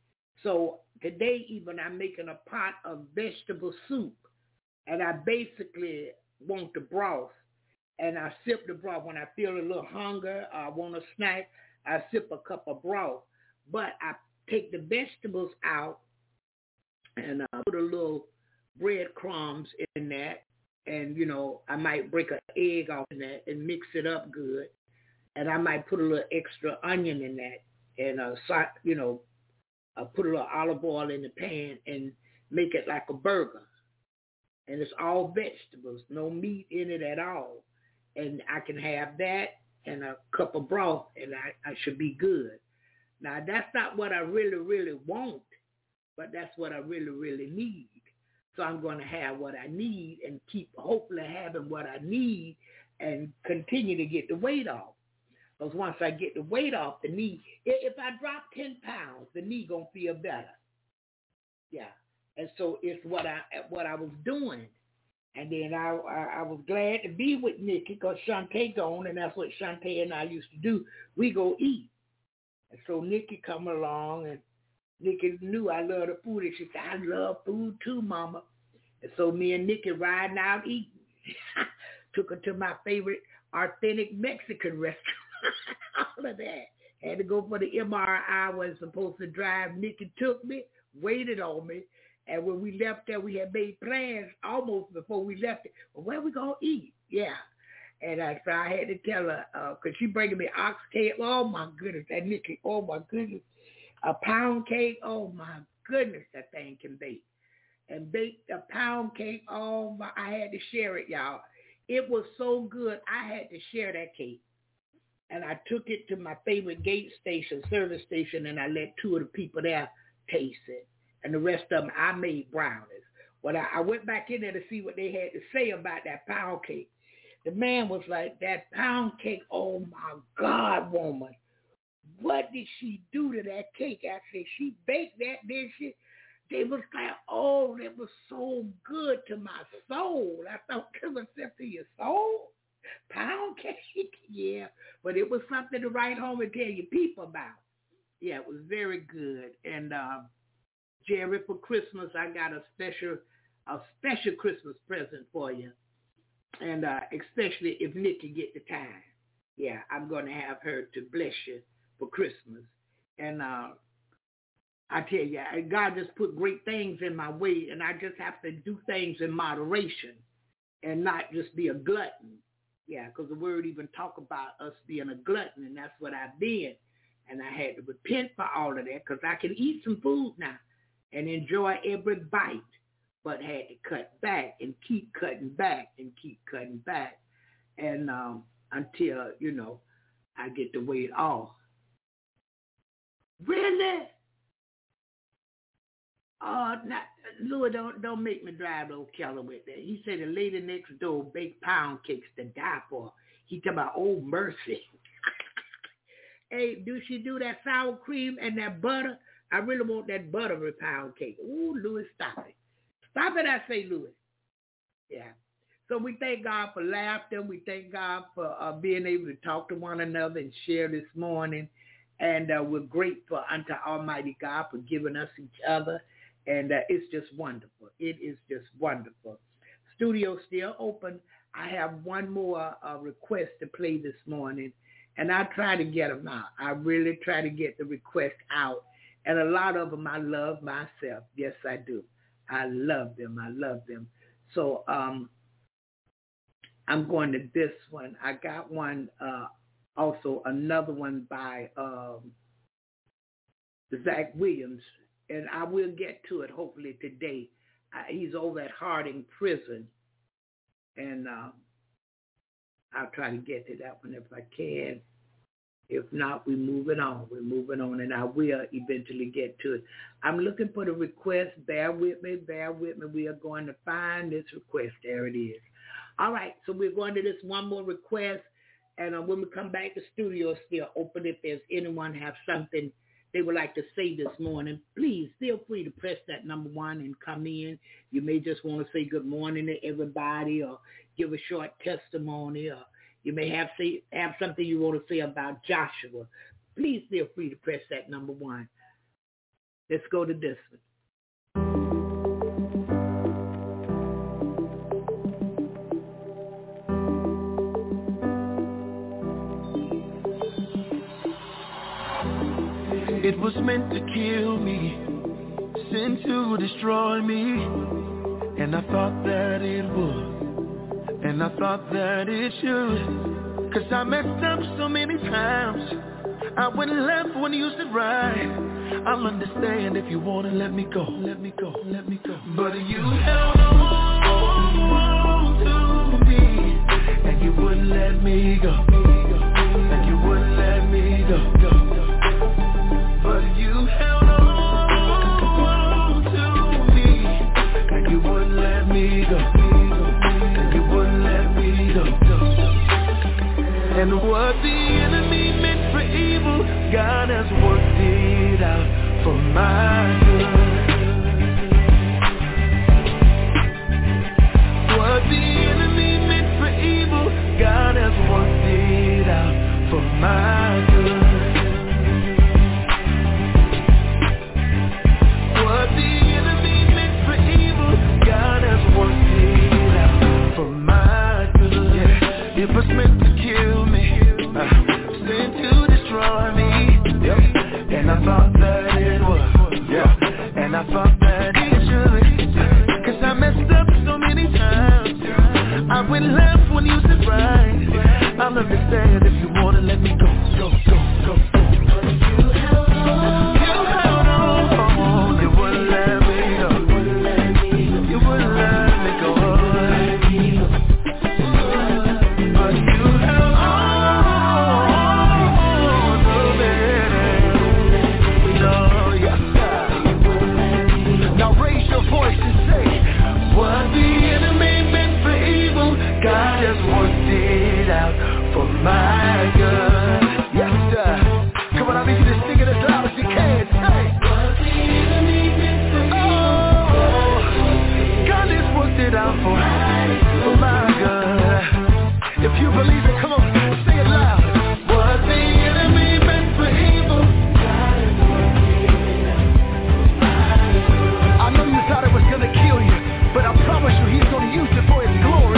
So today even I'm making a pot of vegetable soup. And I basically want the broth. And I sip the broth. When I feel a little hunger, I want a snack, I sip a cup of broth. But I take the vegetables out and I put a little breadcrumbs in that. And, you know, I might break an egg off in that and mix it up good. And I might put a little extra onion in that. And, you know, I put a little olive oil in the pan and make it like a burger. And it's all vegetables, no meat in it at all. And I can have that and a cup of broth, and I should be good. Now, that's not what I really, really want, but that's what I really, really need. So I'm going to have what I need and keep hopefully having what I need and continue to get the weight off. Because once I get the weight off, the knee, if I drop 10 pounds, the knee going to feel better. Yeah. And so it's what I was doing. And then I was glad to be with Nikki because Shantae gone, and that's what Shantae and I used to do. We go eat. And so Nikki come along, and Nikki knew I love the food, and she said, I love food too, Mama. And so me and Nikki riding out eating. Took her to my favorite authentic Mexican restaurant. All of that. Had to go for the MRI. I wasn't supposed to drive. Nikki took me, waited on me. And when we left there, we had made plans almost before we left it. Well, where we going to eat? Yeah. And so I had to tell her, because she bringing me ox cake. Oh, my goodness. That Nikki, oh, my goodness. A pound cake. Oh, my goodness, that thing can bake. And baked a pound cake. Oh, my, I had to share it, y'all. It was so good, I had to share that cake. And I took it to my favorite gate station, service station, and I let 2 of the people there taste it. And the rest of them, I made brownies. When I went back in there to see what they had to say about that pound cake, the man was like, that pound cake, oh, my God, woman. What did she do to that cake? I said, she baked that, did she? They was like, oh, that was so good to my soul. I thought to myself, to your soul? Pound cake? Yeah. But it was something to write home and tell your people about. Yeah, it was very good. And, Jerry, for Christmas, I got a special Christmas present for you. And especially if Nikki get the time. Yeah, I'm going to have her to bless you for Christmas. And I tell you, God just put great things in my way, and I just have to do things in moderation and not just be a glutton. Yeah, because the word even talk about us being a glutton, and that's what I've been. And I had to repent for all of that because I can eat some food now and enjoy every bite, but had to cut back and keep cutting back and keep cutting back. And until, you know, I get the weight off. Really? Louis, don't make me drive to Keller with that. He said the lady next door baked pound cakes to die for. He talking about old mercy. Hey, do she do that sour cream and that butter? I really want that buttery pound cake. Ooh, Louis, stop it. Stop it, I say, Louis. Yeah. So we thank God for laughter. We thank God for being able to talk to one another and share this morning. And we're grateful unto Almighty God for giving us each other. And it's just wonderful. It is just wonderful. Studio's still open. I have one more request to play this morning. And I try to get them out. I really try to get the request out. And a lot of them I love myself. Yes, I do. I love them. I love them. So I'm going to this one. I got one, also another one by Zach Williams. And I will get to it hopefully today. He's over at Harding Prison. And I'll try to get to that one if I can. If not, we're moving on. We're moving on, and I will eventually get to it. I'm looking for the request. Bear with me. Bear with me. We are going to find this request. There it is. All right, so we're going to this one more request, and when we come back, the studio is still open if there's anyone have something they would like to say this morning, please feel free to press that number 1 and come in. You may just want to say good morning to everybody or give a short testimony, or you may have something you want to say about Joshua. Please feel free to press that number 1. Let's go to this one. It was meant to kill me, sent to destroy me, and I thought that it would, and I thought that it should, 'cause I messed up so many times. I went left when you said right. I'll understand if you wanna let me go, let me go, let me go. But you held on to me, and you wouldn't let me go, and you wouldn't let me go. But you held on to me, and you wouldn't let me go, and you wouldn't let me go. And what the enemy meant for evil, God has worked it out for my good. What the enemy meant for evil, God has worked it out for my good. What the enemy meant for evil, God has worked it out for my good. Yeah. It was meant to kill me, sent to destroy me, yep. And I thought that it was, yeah. And I thought that it should, 'cause I messed up so many times. I went left when you said right. I'll understand if you wanna let me go, go, go, go, go. My good, yes sir. Come on, I need you to sing it as loud as you can. Say, oh, God has worked it out for my good. If you believe it, come on, sing it loud. What the enemy meant for evil, God has worked it out. I know you thought it was gonna kill you, but I promise you, He's gonna use it for His glory.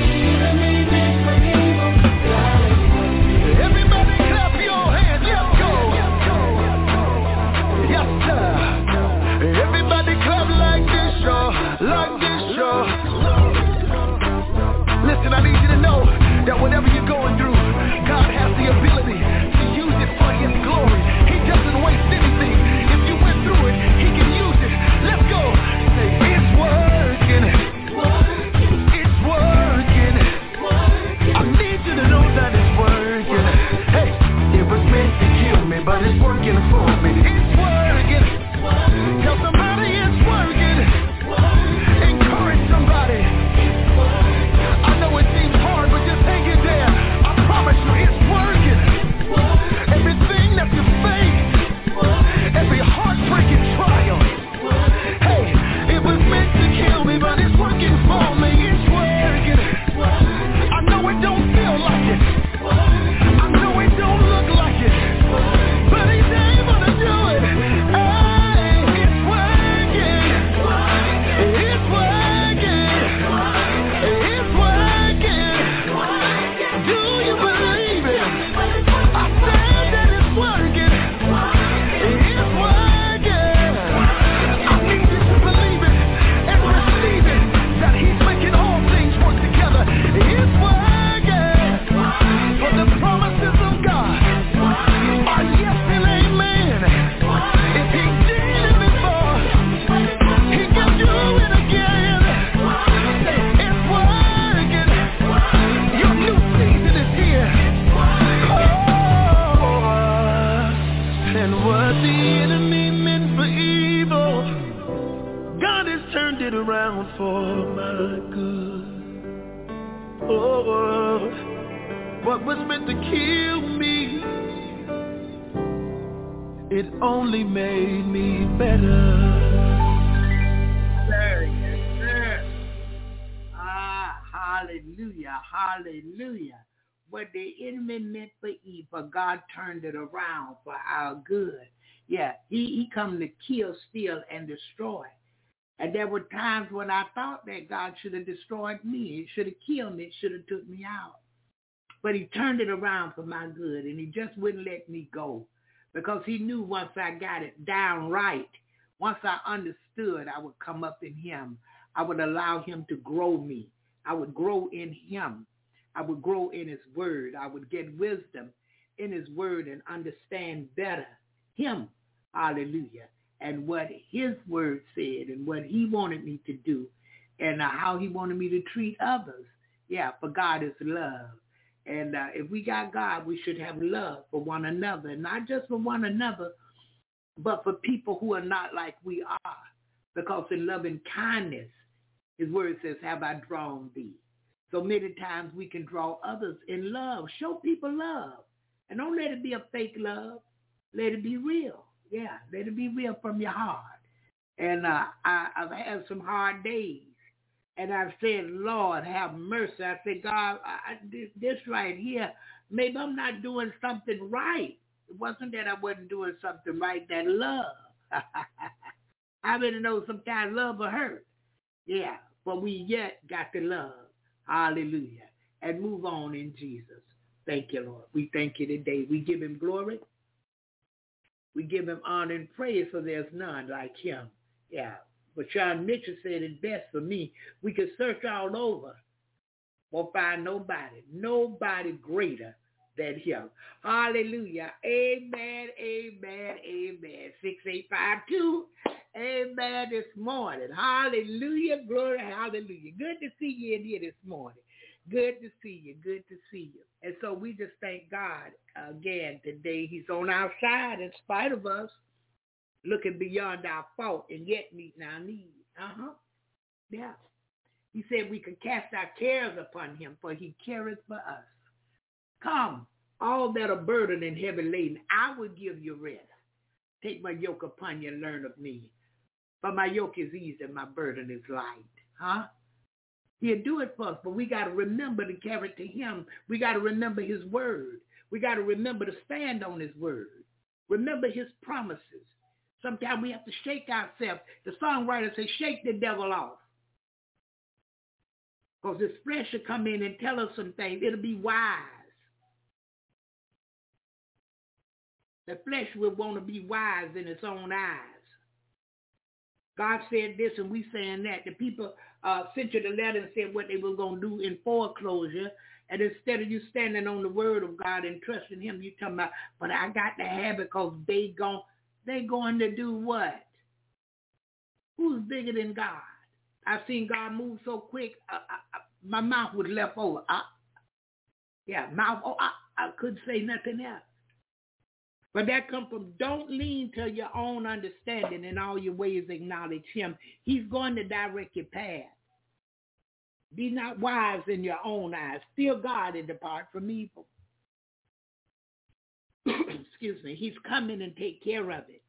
Like this show. Listen, I need you to know that whatever you're going through, God has the ability to use it for His glory. He doesn't waste anything. If you went through it, He can use it. Let's go. Say, it's working. It's working. I need you to know that it's working. Hey, it was meant to kill me, but it's working for me. It's working. Tell somebody it's working. Encourage somebody. I know it seems hard, but just hang in there. I promise you it's working. Everything that you face, every heartbreaking trial, hey, it was meant to kill me, but it's working for me. It's working. I know it don't feel like it. I know it don't look like it, but He's able to do it. Around for my good. Oh, what was meant to kill me, it only made me better. Sir, yes, sir. Hallelujah, hallelujah. What the enemy meant for evil, God turned it around for our good. Yeah, he come to kill, steal, and destroy. And there were times when I thought that God should have destroyed me. It should have killed me. It should have took me out. But he turned it around for my good, and he just wouldn't let me go because he knew once I got it down right, once I understood, I would come up in him. I would allow him to grow me. I would grow in him. I would grow in his word. I would get wisdom in his word and understand better him. Hallelujah. And what his word said and what he wanted me to do and how he wanted me to treat others. Yeah, for God is love. And if we got God, we should have love for one another. And not just for one another, but for people who are not like we are. Because in love and kindness, his word says, have I drawn thee. So many times we can draw others in love. Show people love. And don't let it be a fake love. Let it be real. Yeah, let it be real from your heart. And I've had some hard days. And I've said, Lord, have mercy. I said, God, this right here, maybe I'm not doing something right. It wasn't that I wasn't doing something right, that love. I better know sometimes love will hurt. Yeah, but we yet got to love. Hallelujah. And move on in Jesus. Thank you, Lord. We thank you today. We give him glory. We give him honor and praise, for there's none like him. Yeah. But Sean Mitchell said it best for me. We could search all over. Won't find nobody greater than him. Hallelujah. Amen, amen, amen. 6852. Amen this morning. Hallelujah. Glory. Hallelujah. Good to see you in here this morning. Good to see you. Good to see you. And so we just thank God again today. He's on our side in spite of us, looking beyond our fault and yet meeting our needs. Yeah. He said we could cast our cares upon him, for he careth for us. Come, all that are burdened and heavy laden, I will give you rest. Take my yoke upon you and learn of me. For my yoke is easy and my burden is light. He'll do it for us, but we got to remember to carry it to him. We got to remember his word. We got to remember to stand on his word. Remember his promises. Sometimes we have to shake ourselves. The songwriter says, shake the devil off. Because this flesh will come in and tell us some things. It'll be wise. The flesh will want to be wise in its own eyes. God said this and we saying that. The people sent you the letter and said what they were going to do in foreclosure. And instead of you standing on the word of God and trusting him, you talking about, but I got to have it because they going to do what? Who's bigger than God? I've seen God move so quick, my mouth was left over. I couldn't say nothing else. But that comes from don't lean to your own understanding, in all your ways acknowledge him. He's going to direct your path. Be not wise in your own eyes. Fear God and depart from evil. Excuse me. He's coming and take care of it.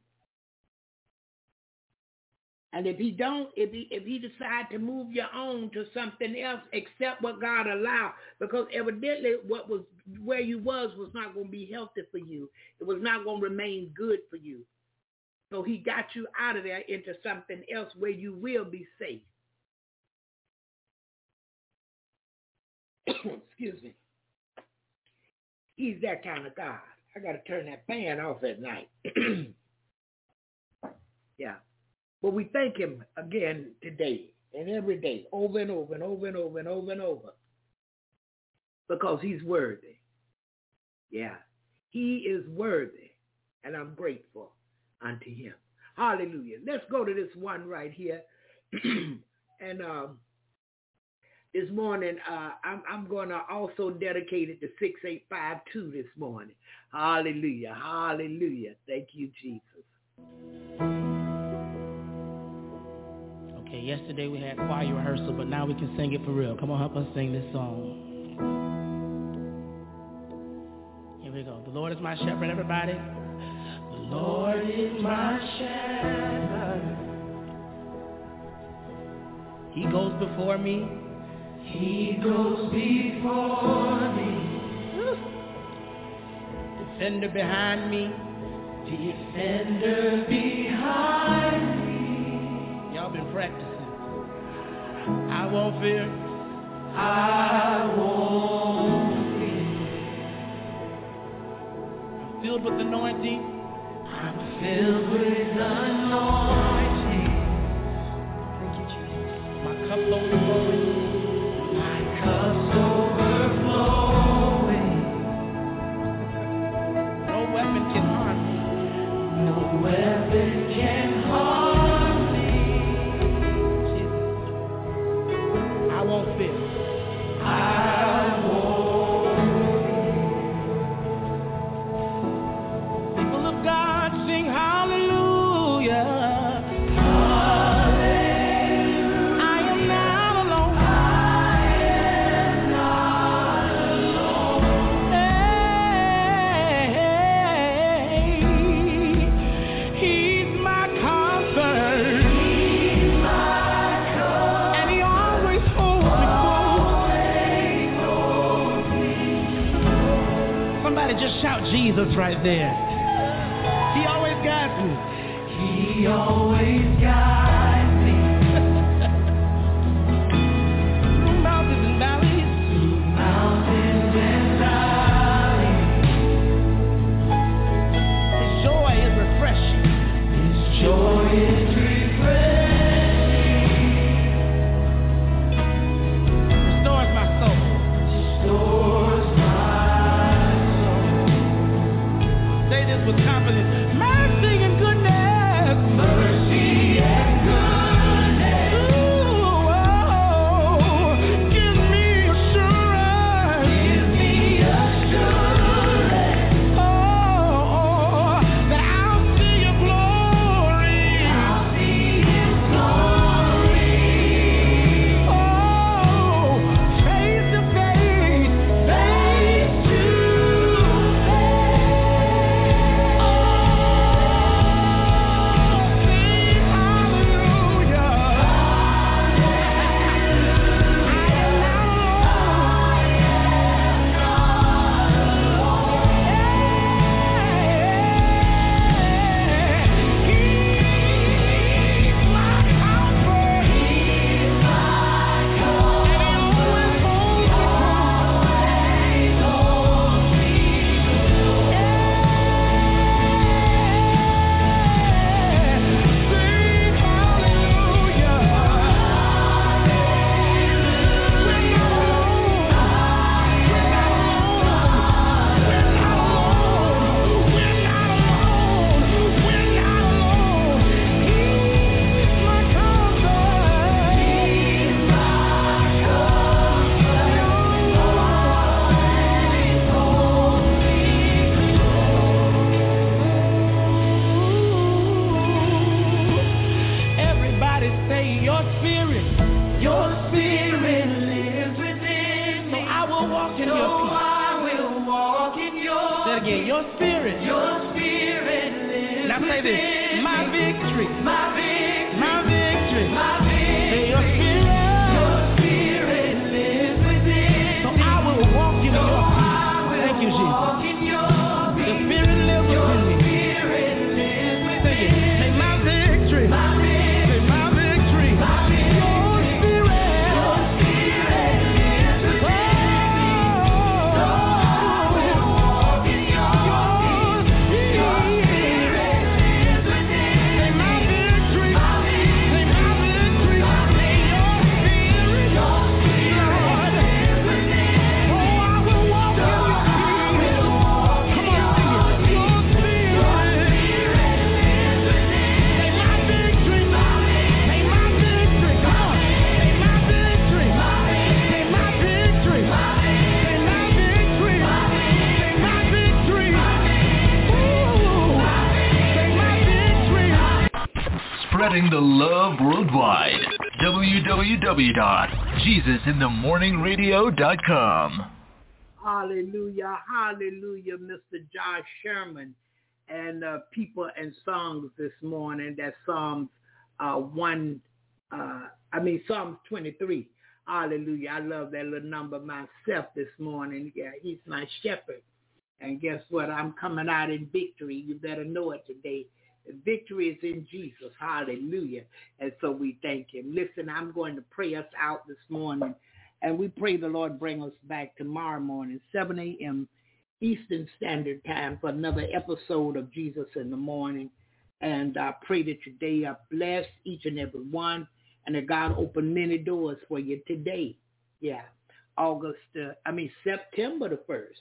And if he decide to move your own to something else, accept what God allowed, because evidently what was where you was not going to be healthy for you. It was not going to remain good for you. So he got you out of there into something else where you will be safe. Excuse me. He's that kind of God. I got to turn that fan off at night. Yeah. But we thank him again today and every day, over and over and over and over and over and over, because he's worthy. Yeah, he is worthy, and I'm grateful unto him. Hallelujah. Let's go to this one right here. And this morning, I'm going to also dedicate it to 6852 this morning. Hallelujah. Hallelujah. Thank you, Jesus. Okay, yesterday we had choir rehearsal, but now we can sing it for real. Come on, help us sing this song. Here we go. The Lord is my shepherd, everybody. The Lord is my shepherd. He goes before me. He goes before me. Defender behind me. Defender behind me. Y'all been practicing. I won't fear. I won't fear. I'm filled with anointing. I'm filled with anointing. Thank you, Jesus. My cup's overflowing. My cup's overflowing. No weapon can harm me. No weapon can harm me. Jesus. I won't fear. I won't fear. People of God sing hallelujah. Hallelujah. I am not alone. I am not alone. Hey, He's my comfort. He's my comfort. And He always holds me close. Somebody just shout Jesus right there. He always guides me. He always guides me. Through mountains and valleys. Through mountains and valleys. His joy is refreshing. His joy is refreshing. Restores my soul. Restores my soul. Say this with confidence. Mercy and goodness. Mercy and goodness. Ooh, oh, give me assurance. Give me assurance. Oh, that I'll see your glory. I'll see His glory. Oh, face to face, face to again, your spirit lives. Now say this, my victory, my victory, my victory, my victory. Say your spirit lives within. So I will walk in your peace. Thank you, Jesus. The spirit lives within me. Say it. Say my victory, my victory. Say my victory, my victory. Your spirit lives within me. So I will walk in your peace. Your spirit lives within me. Say my victory, my victory. Say my victory, my victory. Your spirit lives within me. Oh, I will walk in your peace. Come on, sing it. Your spirit lives within me. Say my victory, my victory. Say my victory. Come on. Say my victory. Say my victory. Say my victory. Say my victory. Ooh. Say my victory. Spreading the love worldwide. www.jesusinthemorningradio.com. Hallelujah, hallelujah, Mr. Josh Sherman. and people and songs this morning. That's Psalms Psalms 23. Hallelujah. I love that little number myself this morning. Yeah, he's my shepherd. And guess what? I'm coming out in victory. You better know it today. The victory is in Jesus. Hallelujah. And so we thank him. Listen, I'm going to pray us out this morning. And we pray the Lord bring us back tomorrow morning, 7 a.m. Eastern Standard Time for another episode of Jesus in the Morning. And I pray that today I bless each and every one, and that God open many doors for you today. Yeah, September the 1st,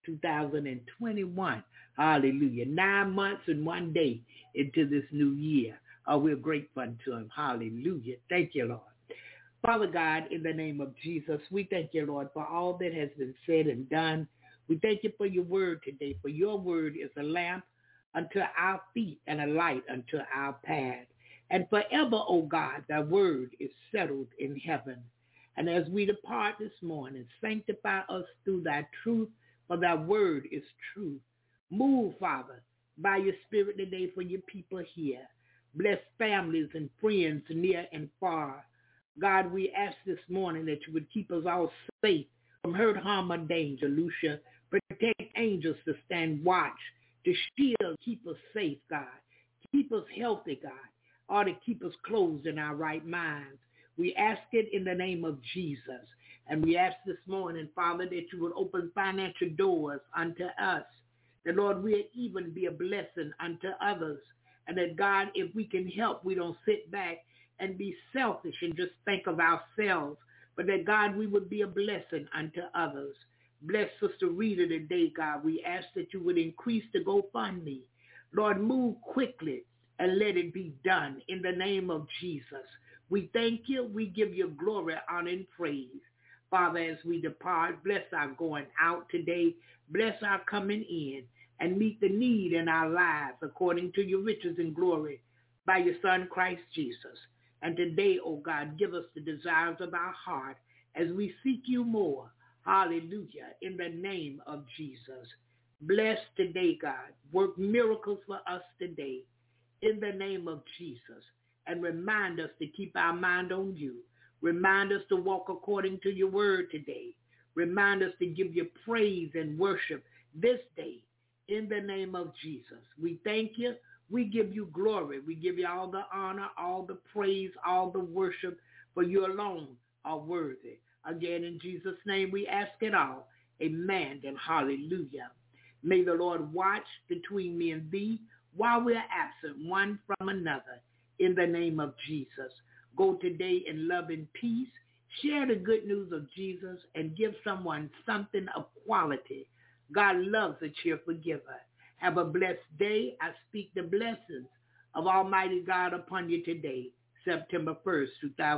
2021. Hallelujah. 9 months and 1 day into this new year. We're grateful unto him. Hallelujah. Thank you, Lord. Father God, in the name of Jesus, we thank you, Lord, for all that has been said and done. We thank you for your word today, for your word is a lamp unto our feet and a light unto our path. And forever, O God, thy word is settled in heaven. And as we depart this morning, sanctify us through thy truth, for thy word is truth. Move, Father, by your spirit today for your people here. Bless families and friends near and far. God, we ask this morning that you would keep us all safe from hurt, harm, or danger. Lucia, protect angels to stand watch, to shield, keep us safe, God. Keep us healthy, God, or to keep us closed in our right minds. We ask it in the name of Jesus. And we ask this morning, Father, that you would open financial doors unto us. That, Lord, we'll even be a blessing unto others. And that, God, if we can help, we don't sit back and be selfish and just think of ourselves. But that, God, we would be a blessing unto others. Bless Sister Rita today, God. We ask that you would increase the GoFundMe. Lord, move quickly and let it be done in the name of Jesus. We thank you. We give you glory, honor, and praise. Father, as we depart, bless our going out today. Bless our coming in and meet the need in our lives according to your riches and glory by your Son, Christ Jesus. And today, oh God, give us the desires of our heart as we seek you more. Hallelujah. In the name of Jesus. Bless today, God. Work miracles for us today in the name of Jesus. And remind us to keep our mind on you. Remind us to walk according to your word today. Remind us to give you praise and worship this day in the name of Jesus. We thank you. We give you glory. We give you all the honor, all the praise, all the worship, for you alone are worthy. Again, in Jesus' name, we ask it all. Amen and hallelujah. May the Lord watch between me and thee while we are absent one from another in the name of Jesus. Go today in love and peace. Share the good news of Jesus and give someone something of quality. God loves a cheerful giver. Have a blessed day. I speak the blessings of Almighty God upon you today, September 1st,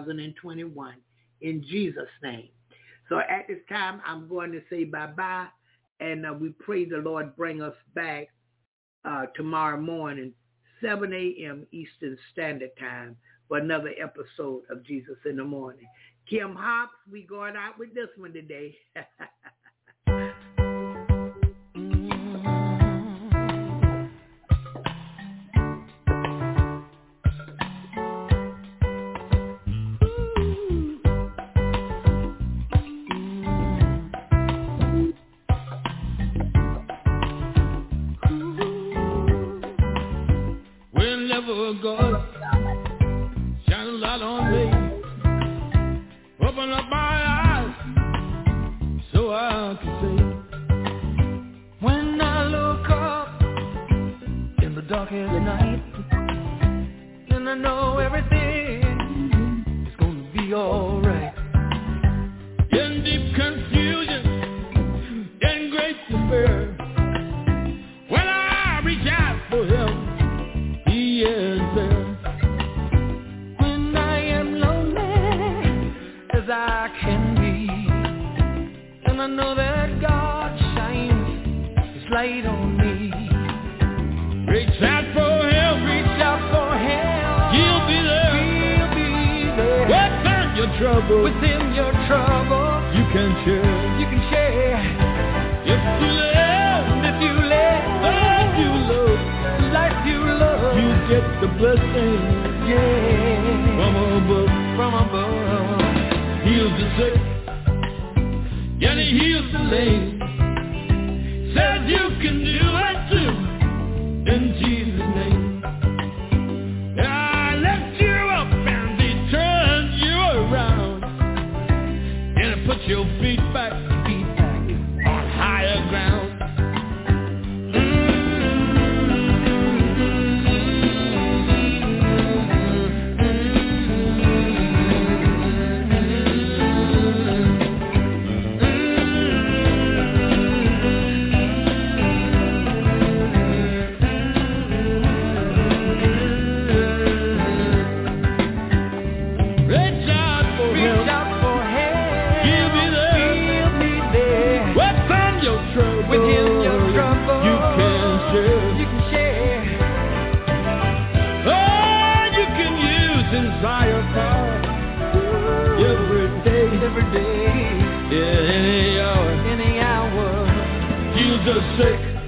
2021, in Jesus' name. So at this time, I'm going to say bye-bye, and we pray the Lord bring us back tomorrow morning, 7 a.m. Eastern Standard Time, for another episode of Jesus in the Morning. Kim Hobbs, we going out with this one today. God, shine a light on me. Open up my eyes so I can see. When I look up in the darkest night, then I know everything is gonna be alright. In deep confusion, in great despair, when I reach out for help, is there. When I am lonely as I can be, and I know that God shines His light on me. Reach out for help, He'll be there. Within your trouble, you can share. If you let, you love. name. Says you can do it too, in Jesus' name. I lift you up and He turns you around, and He puts your feet back on higher ground. Every day, yeah, any hour, heals the sick.